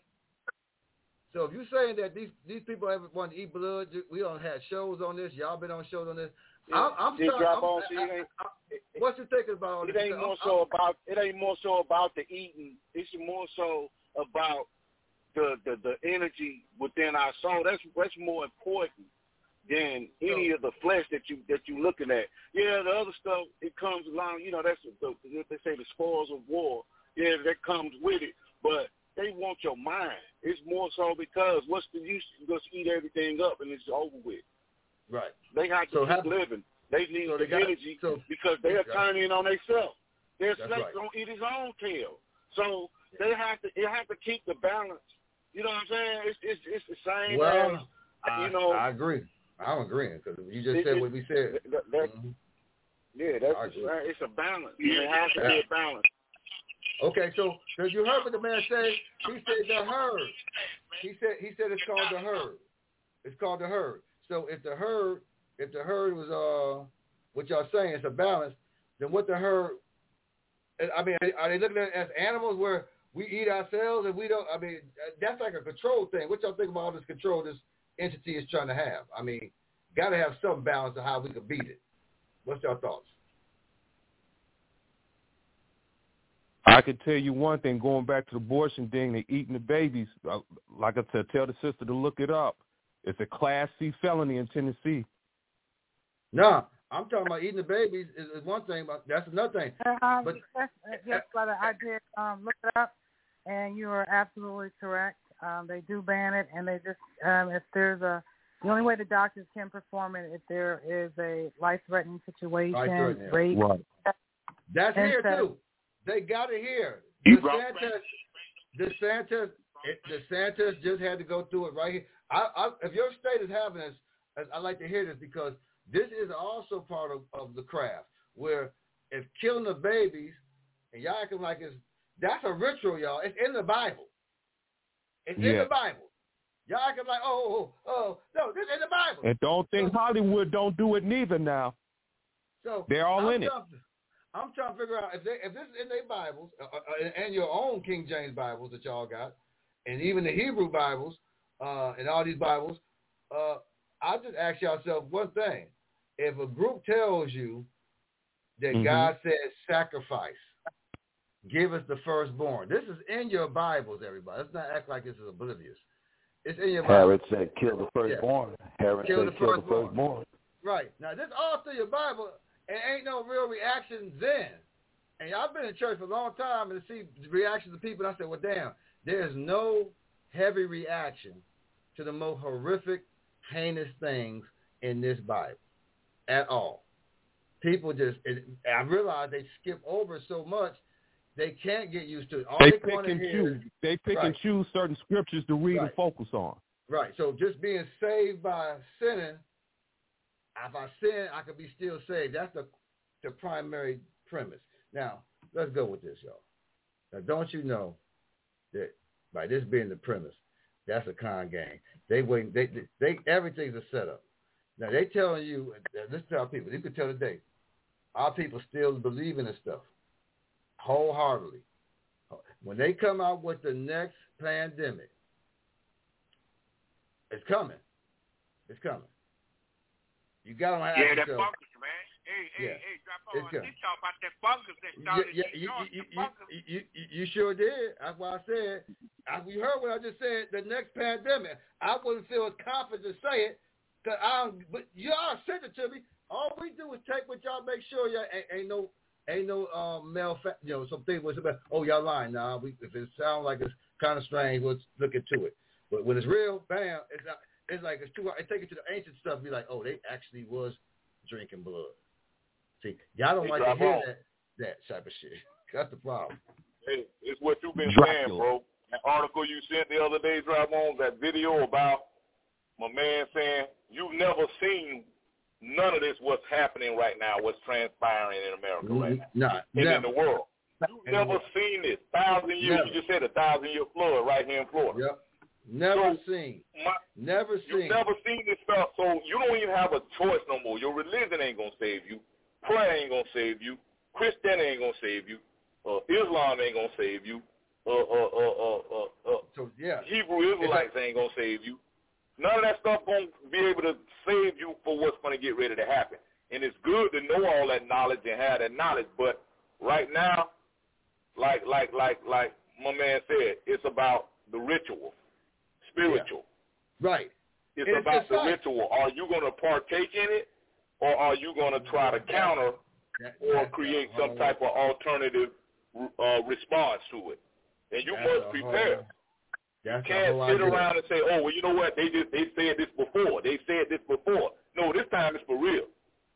So if you're saying that these these people ever want to eat blood, we don't have shows on this. Y'all been on shows on this. I'm, I'm It sorry. drop I'm, on, I, see, it ain't, I, I, what you thinking about all it this? ain't more I'm, so I'm, about it ain't more so about the eating. It's more so about the, the the energy within our soul. That's that's more important than any of the flesh that you that you looking at. Yeah, the other stuff it comes along. You know, that's the, they say the spoils of war. Yeah, that comes with it, but they want your mind. It's more so because what's the use to just eat everything up and it's over with. Right. They have to so keep have, living. They need so the they got, energy so, because they're right. turning on themselves. Their That's snake right. don't eat his own tail. So they have to they have to keep the balance. You know what I'm saying? It's it's, it's the same well, as, I, you know. I agree. I'm agreeing because you just it, said it, what we said. That, that, mm-hmm. Yeah, that's a, it's a balance. It has to be a balance. Okay, so, so you heard what the man said. He said the herd. He said he said it's called the herd. It's called the herd. So if the herd, if the herd was uh, what y'all saying, it's a balance. Then what the herd? I mean, are they looking at it as animals where we eat ourselves and we don't? I mean, that's like a control thing. What y'all think about all this control this entity is trying to have? I mean, got to have some balance of how we can beat it. What's your thoughts? I can tell you one thing, going back to the abortion thing, they eating the babies. Like I said, tell the sister to look it up. It's a Class C felony in Tennessee. No, I'm talking about eating the babies is, is one thing, but that's another thing. Um, but yes, yes, brother, I did um, look it up, and you are absolutely correct. Um, they do ban it, and they just um, if there's a the only way the doctors can perform it if there is a life-threatening situation, life-threatening. rape. Right. That's and here so, too. They got it here. You DeSantis, DeSantis, DeSantis just had to go through it right here. I, I, if your state is having this, I like to hear this because this is also part of, of the craft where if killing the babies and y'all acting like it's that's a ritual, y'all. It's in the Bible. It's yeah. in the Bible. Y'all acting like oh oh oh no, this is in the Bible. And don't think so, Hollywood don't do it neither now. So they're all I'm in it. To, I'm trying to figure out if they, if this is in their Bibles uh, uh, and your own King James Bibles that y'all got, and even the Hebrew Bibles uh, and all these Bibles. Uh, I just ask yourself one thing: if a group tells you that mm-hmm. God says sacrifice, give us the firstborn. This is in your Bibles, everybody. Let's not act like this is oblivious. It's in your Bible. Herod said, "Kill the firstborn." Yeah. Herod kill said, the "Kill firstborn. the firstborn." Right now, this all through your Bible. And ain't no real reaction then. And I've been in church for a long time and to see the reactions of people, and I said, well, damn, there's no heavy reaction to the most horrific, heinous things in this Bible at all. People just, it, I realize they skip over so much, they can't get used to it. All they, they pick and hear, choose. They pick right. and choose certain scriptures to read right. and focus on. Right. So just being saved by sinning, if I sin, I could be still saved. That's the the primary premise. Now, let's go with this, y'all. Now, don't you know that by this being the premise, that's a con game. They wait. They, they they everything's a setup. Now they telling you. Let's tell people. You can tell today. Our people still believe in this stuff wholeheartedly. When they come out with the next pandemic, it's coming. It's coming. You got to ask yeah, yourself. that fungus, man. Hey, hey, yeah. hey, drop on. It's This talk about that fungus that started. Yeah, yeah, you, you, you, you, you, you sure did. That's why I said. I, you heard what I just said. The next pandemic. I wouldn't feel as confident to say it, cause I. But y'all sent it to me. All we do is take what y'all make sure y'all ain't, ain't no, ain't no um, male. Fa- you know, some things was about. Oh, y'all lying. Nah, we, if it sounds like it's kind of strange, let's look into it. But when it's real, bam, it's not. It's like it's too hard. It take it to the ancient stuff. And be like, oh, they actually was drinking blood. See, y'all don't Hey, like to hear Drop-On. that that type of shit. That's the problem. Hey, it's what you've been Dracula. saying, bro. That article you sent the other day, Drop-On, that video about my man saying you've never seen none of this what's happening right now, what's transpiring in America right now. Nah, and never. in the world. You've In the never world. seen this. Thousand years, Never. you just said a thousand year flood right here in Florida. Yep. Never So, seen. My, Never You've seen. never seen this stuff, so you don't even have a choice no more. Your religion ain't going to save you. Prayer ain't going to save you. Christianity ain't going to save you. Uh, Islam ain't going to save you. Uh, uh, uh, uh, uh, uh, so, yeah. Hebrew Israelites ain't going to save you. None of that stuff going to be able to save you for what's going to get ready to happen. And it's good to know all that knowledge and have that knowledge, but right now, like like like like my man said, it's about the ritual, spiritual. Yeah. Right. It's And about it's the like, ritual. Are you going to partake in it, or are you going to try to counter that, or that's create a some whole- type of alternative uh, response to it? And you that's must a prepare. whole- That's You a can't whole sit idea. around and say, "Oh, well, you know what? They just they said this before. They said this before." No, this time it's for real.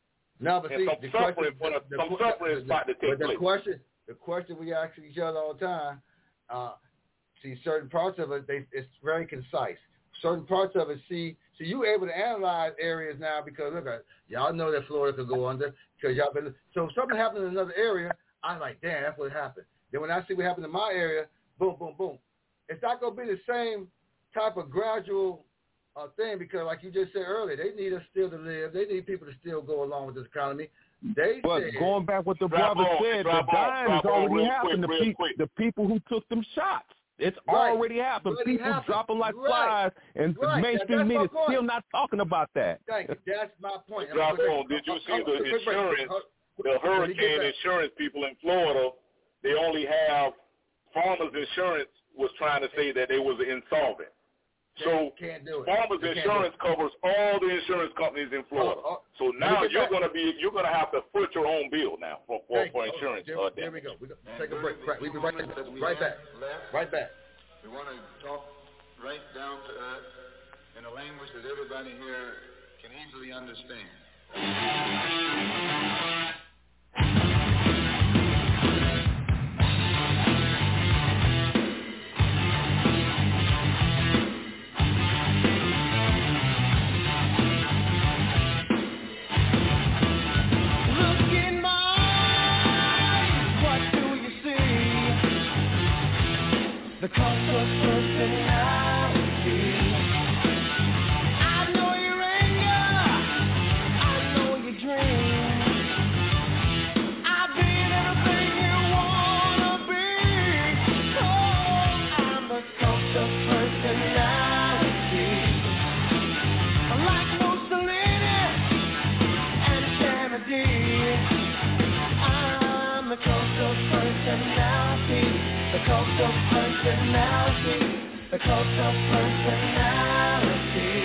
No, but and see, some the suffering, question, the, some the, suffering the, is about to but take the place. question, the question we ask each other all the time, uh, see, certain parts of it, they, it's very concise. Certain parts of it, see, so you able to analyze areas now because look, y'all know that Florida could go under because y'all been. So if something happened in another area, I'm like, damn, that's what happened. Then when I see what happened in my area, boom, boom, boom. It's not gonna be the same type of gradual uh, thing because, like you just said earlier, they need us still to live. They need people to still go along with this economy. They But said, going back what the Drop brother on, said, the drop on, dying has drop on already real happened. quick, the, real pe- quick. the people who took them shots, it's Right. already happened. Already People happened. dropping like Right. flies, and the Right. mainstream That- that's my media point. still not talking about that. thank you. That's my point. Drop I'm- on. Did you I'm- see I'm- the quick break. insurance, Uh, the let me get hurricane back. insurance people in Florida? They only have Farmers Insurance was trying to say that they was insolvent. So They can't do it. Farmers They can't Insurance do it. covers all the insurance companies in Florida. Oh, oh, so let me now get you're back. going to be you're going to have to foot your own bill now for for, Thank for you. insurance. There, uh, there we damage. go. We go. Take a break. Right, we'll be right, right back. Right back. We want to talk right down to earth in a language that everybody here can easily understand. Look in my eyes, what do you see? The cost of personality. I know your anger, I know your dreams. I've been everything you wanna be. Oh, I'm the cost of personality. Like Mussolini and Kennedy, I'm the coast of personality, the coast of personality, the coast of personality.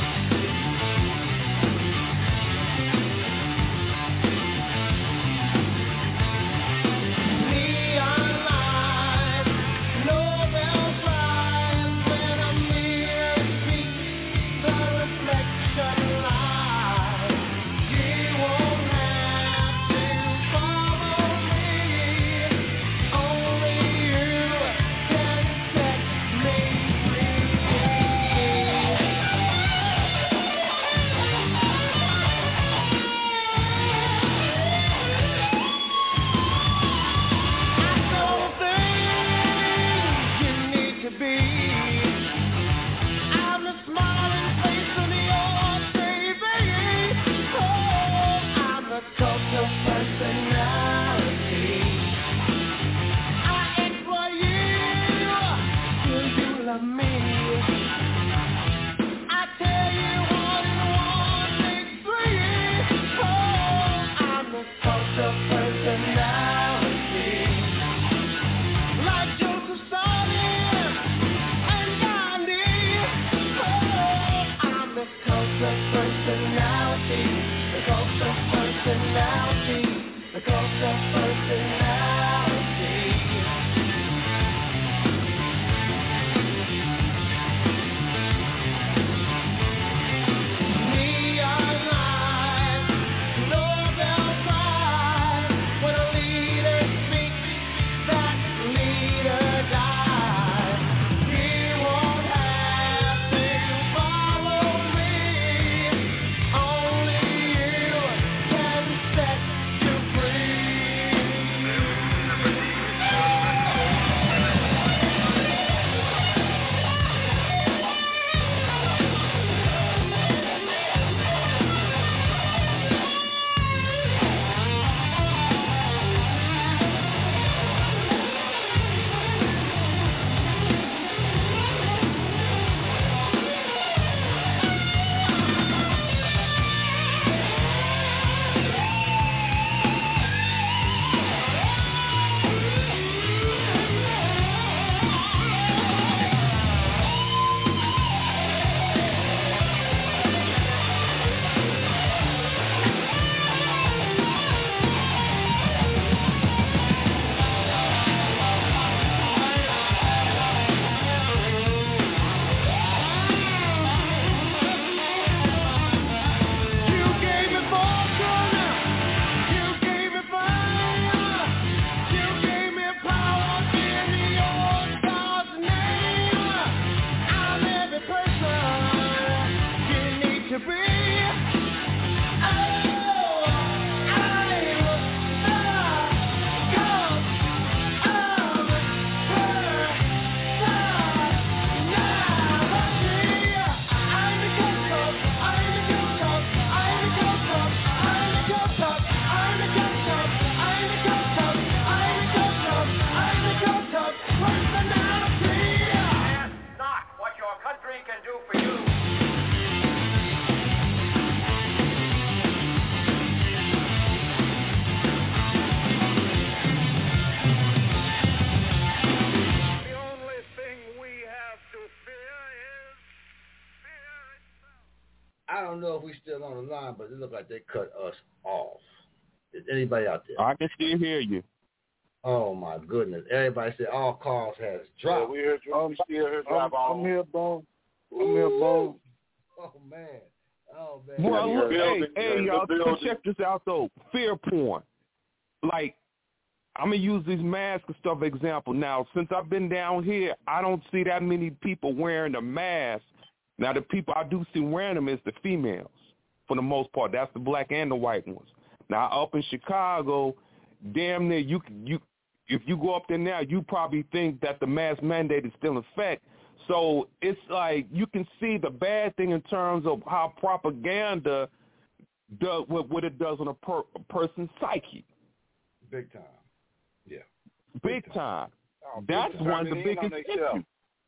Neon lights, Nobel Prize, when a mirror speaks, the reflection lies. You won't have to follow me. Only you can set me free. I don't know if we still on the line, but it looks like they cut us off. Is anybody out there? I can still hear you. Oh my goodness! Everybody said all calls has dropped. Yeah, we heard you. We still hear drop on. I'm here, Bone. I'm here, Bone. Oh man. Oh man. Well, look, hey, building, hey, y'all, building. check this out though. Fear porn. Like, I'm gonna use these mask and stuff example. Now, since I've been down here, I don't see that many people wearing the mask. Now, the people I do see wearing them is the females, for the most part. That's the black and the white ones. Now, up in Chicago, damn near you you if you go up there now, you probably think that the mask mandate is still in effect. So it's like you can see the bad thing in terms of how propaganda does what, what it does on a, per, a person's psyche. Big time. Yeah. Big, Big time. time. Oh, That's one of the biggest issues.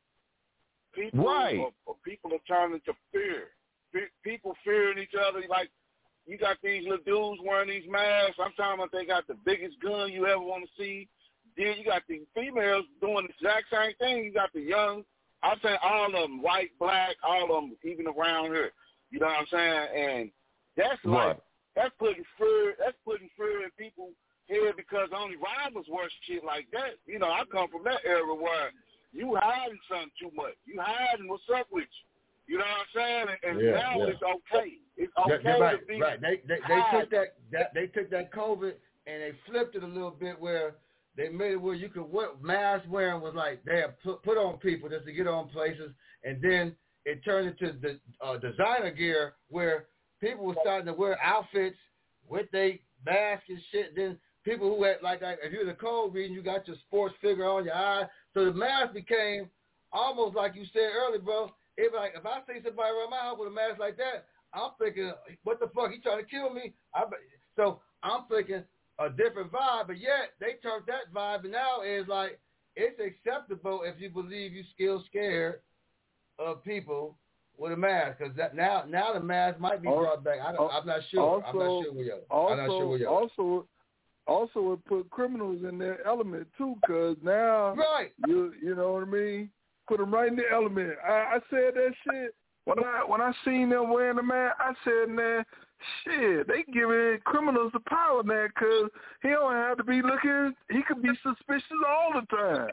People, right. Are, people are turning to fear. Fe- people fearing each other. Like, you got these little dudes wearing these masks. I'm talking about they got the biggest gun you ever want to see. Then you got the females doing the exact same thing. You got the young. I'm saying all of them, white, black, all of them, even around here. You know what I'm saying? And that's like, right. that's putting fear, that's putting fear in people's head because only rivals wear shit like that. You know, I come from that era where you hiding something too much. You hiding what's up with you. You know what I'm saying? And, and yeah, now yeah. it's okay. It's okay yeah, right, to be right. They they, they took that, that they took that COVID and they flipped it a little bit where they made it where you could wear mask wearing was like they had put, put on people just to get on places, and then it turned into the uh, designer gear where people were starting to wear outfits with their mask and shit. Then people who had like, like if you're the cold reading, you got your sports figure on your eye, so the mask became almost like you said earlier, bro. If like if I see somebody around my house with a mask like that, I'm thinking, what the fuck? He trying to kill me? I, so I'm thinking a different vibe, but yet they turned that vibe, and now it's like it's acceptable if you believe you still scared of people with a mask, because that now now the mask might be brought back. I don't, I'm not sure. Also, I'm not sure where yo. Also, I'm not sure where yo. also, also, it put criminals in their element too, because now right. you you know what I mean. Put them right in the element. I, I said that shit when I when I seen them wearing the mask. I said, man, shit, they giving criminals the power now, because he don't have to be looking. He could be suspicious all the time.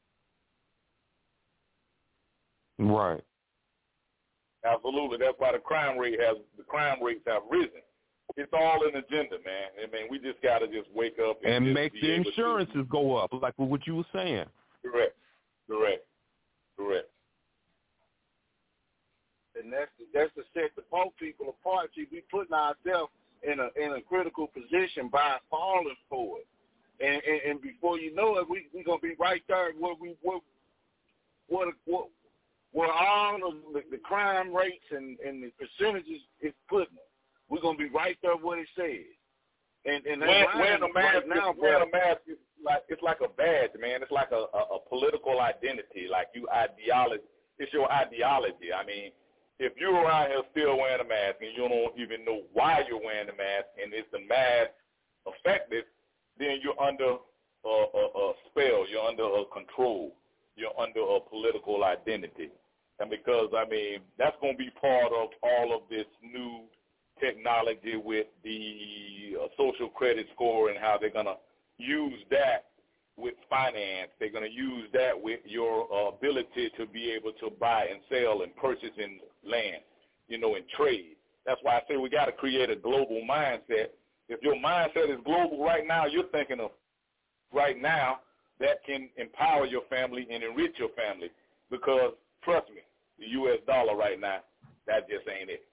Right. Absolutely. That's why the crime rate has the crime rates have risen. It's all an agenda, man. I mean, we just gotta just wake up and, and just make be the able insurances to... go up, like what you were saying. Correct. Correct. Correct. And that's the, that's to set the poor people apart. See, we putting ourselves in a in a critical position by falling for it, and and, and before you know it, we we gonna be right there where we where what what where all of the, the crime rates and, and the percentages is putting us. We're gonna be right there where it says. And and wearing, right wearing a mask, right now, wearing a mask is like it's like a badge, man. It's like a, a, a political identity. Like you ideology, it's your ideology. I mean, if you're around here still wearing a mask and you don't even know why you're wearing the mask, and is the mask effective, then you're under a, a, a spell. You're under a control. You're under a political identity. And because I mean, that's going to be part of all of this new technology with the uh, social credit score and how they're going to use that with finance. They're going to use that with your uh, ability to be able to buy and sell and purchase in land, you know, and trade. That's why I say we got to create a global mindset. If your mindset is global right now, you're thinking of right now that can empower your family and enrich your family, because trust me, the U S dollar right now, that just ain't it.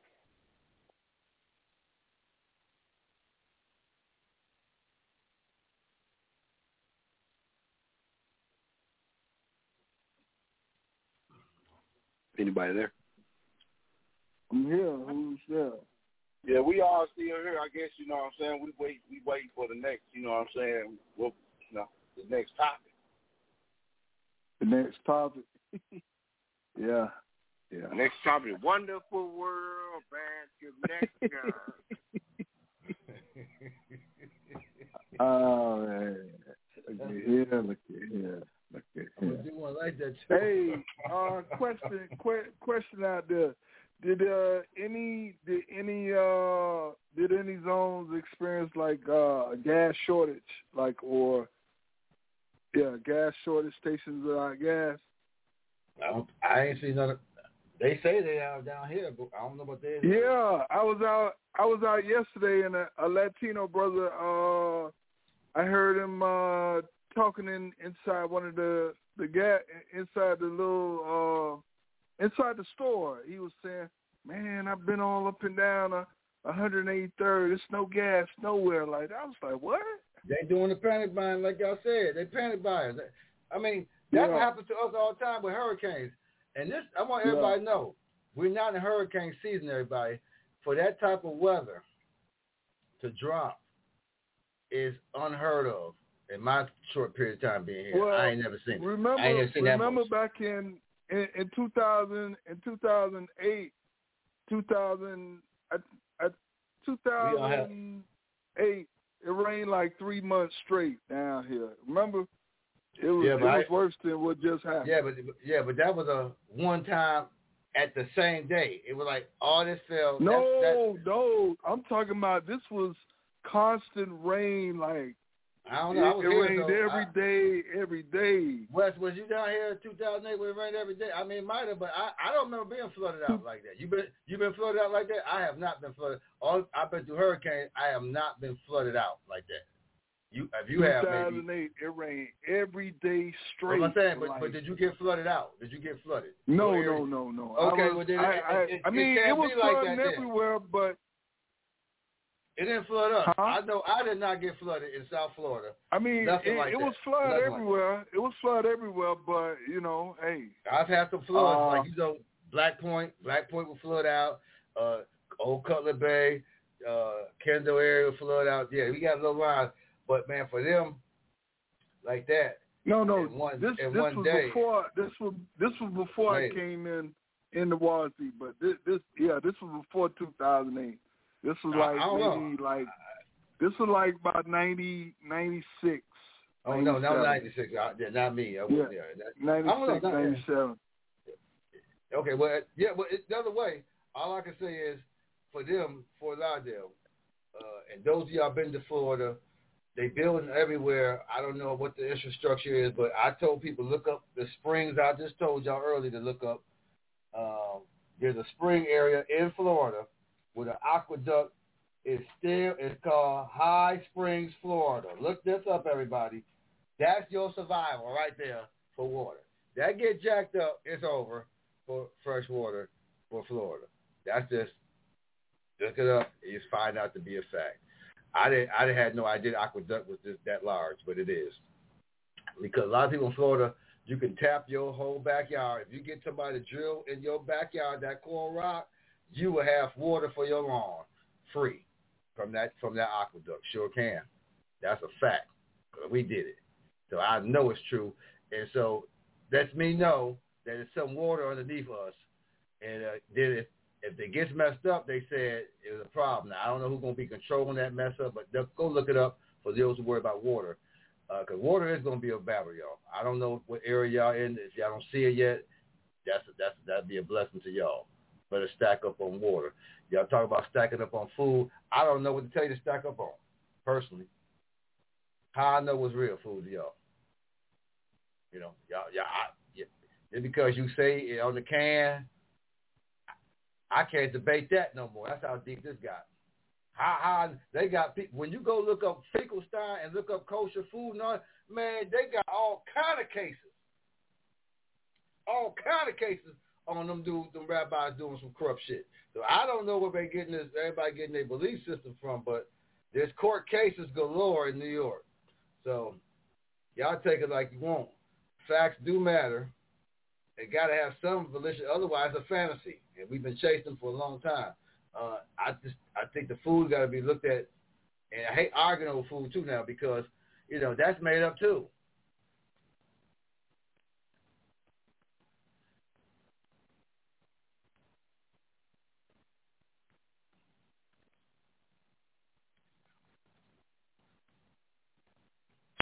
Anybody there? I'm here. Who's there? Yeah, we all still here. I guess, you know what I'm saying, we wait we wait for the next, you know what I'm saying, well, you know, the next topic. The next topic. Yeah. Yeah. Next topic, wonderful world, man. Till next time. Oh man. Look at here, look at here, look at here. Do one like that too. Hey, uh, question, que- question out there. Did uh, any did any uh, did any zones experience like uh, a gas shortage, like or yeah, gas shortage stations without gas? I don't. I ain't seen none. Of, they say they are down here, but I don't know what they. Yeah, I was out. I was out yesterday, and a, a Latino brother. Uh, I heard him uh, talking in inside one of the the gas inside the little uh, inside the store. He was saying, "Man, I've been all up and down a one hundred eighty-third. There's no gas nowhere." Like I was like, "What?" They doing the panic buying, like y'all said. They panic buying. I mean, that yeah. happens to us all the time with hurricanes. And this, I want everybody yeah. to know, we're not in hurricane season, everybody. For that type of weather to drop is unheard of in my short period of time being here. Well, I ain't never seen it. Remember, I ain't never seen remember that back in, in in two thousand in two thousand eight, two thousand at, at two thousand eight, it rained like three months straight down here. Remember, it was yeah, it was I, worse than what just happened. Yeah, but yeah, but that was a one time at the same day. It was like all this fell. No, that's, that's, no, I'm talking about this was constant rain. Like I don't know. I was it, it here, rained so every I, day, every day. Wes, was you down here in two thousand eight when it rained every day? I mean, it might have, but I, I don't remember being flooded out like that. You been you been flooded out like that? I have not been flooded. All I've been through hurricanes. I have not been flooded out like that. You if you have maybe. two thousand eight, it rained every day straight. What I'm saying, but, like, but did you get flooded out? Did you get flooded? No, Where, no, no, no. Okay, I was, well then, I, it, I, it, it, I mean, it, it was like flooding that everywhere, then. but it didn't flood us. Huh? I know I did not get flooded in South Florida. I mean, Nothing it, like it that. was flood Nothing everywhere. Like it was flood everywhere, but you know, hey, I've had some floods, uh, like you know, Black Point, Black Point will flood out. Uh, Old Cutler Bay, uh, Kendall area will flood out. Yeah, we got little lines, but man, for them, like that. No, no. One, this this one was day, before. This was this was before later. I came in in the Warzy. But this, this yeah, this was before two thousand eight. This was like I, I maybe know. like this was like about ninety, ninety-six. Oh no, no, ninety-six. I, yeah, not me. I wasn't yeah, there. ninety-six, know, ninety-seven. Okay, well, yeah, but it, the other way, all I can say is for them, Fort Lauderdale, uh, and those of y'all been to Florida. They building everywhere. I don't know what the infrastructure is, but I told people look up the springs. I just told y'all earlier to look up. Um, there's a spring area in Florida where the aqueduct is still. It's called High Springs, Florida. Look this up, everybody. That's your survival right there for water. That get jacked up, it's over for fresh water for Florida. That's just look it up. And you find out to be a fact. I didn't. I had no idea aqueduct was just that large, but it is. Because a lot of people in Florida, you can tap your whole backyard. If you get somebody to drill in your backyard that coral rock, you will have water for your lawn, free, from that from that aqueduct. Sure can. That's a fact. We did it, so I know it's true, and so lets me know that there's some water underneath us. And uh, then if If it gets messed up, they said it was a problem. Now, I don't know who's going to be controlling that mess up, but go look it up for those who worry about water. Because uh, water is going to be a battle, y'all. I don't know what area y'all in. If y'all don't see it yet, that's that's that'd be a blessing to y'all. Better stack up on water. Y'all talk about stacking up on food. I don't know what to tell you to stack up on, personally. How I know what's real food to y'all. You know, y'all, y'all, I, yeah, just because you say it on the can, I can't debate that no more. That's how deep this got. How, how they got people, when you go look up Finkelstein and look up kosher food and all, man, they got all kind of cases. All kind of cases on them dudes, them rabbis doing some corrupt shit. So I don't know where they getting this, everybody getting their belief system from, but there's court cases galore in New York. So y'all take it like you want. Facts do matter. They got to have some volition, otherwise it's a fantasy. And we've been chasing them for a long time. Uh, I just, I think the food got to be looked at, and I hate arguing over food too now because, you know, that's made up too.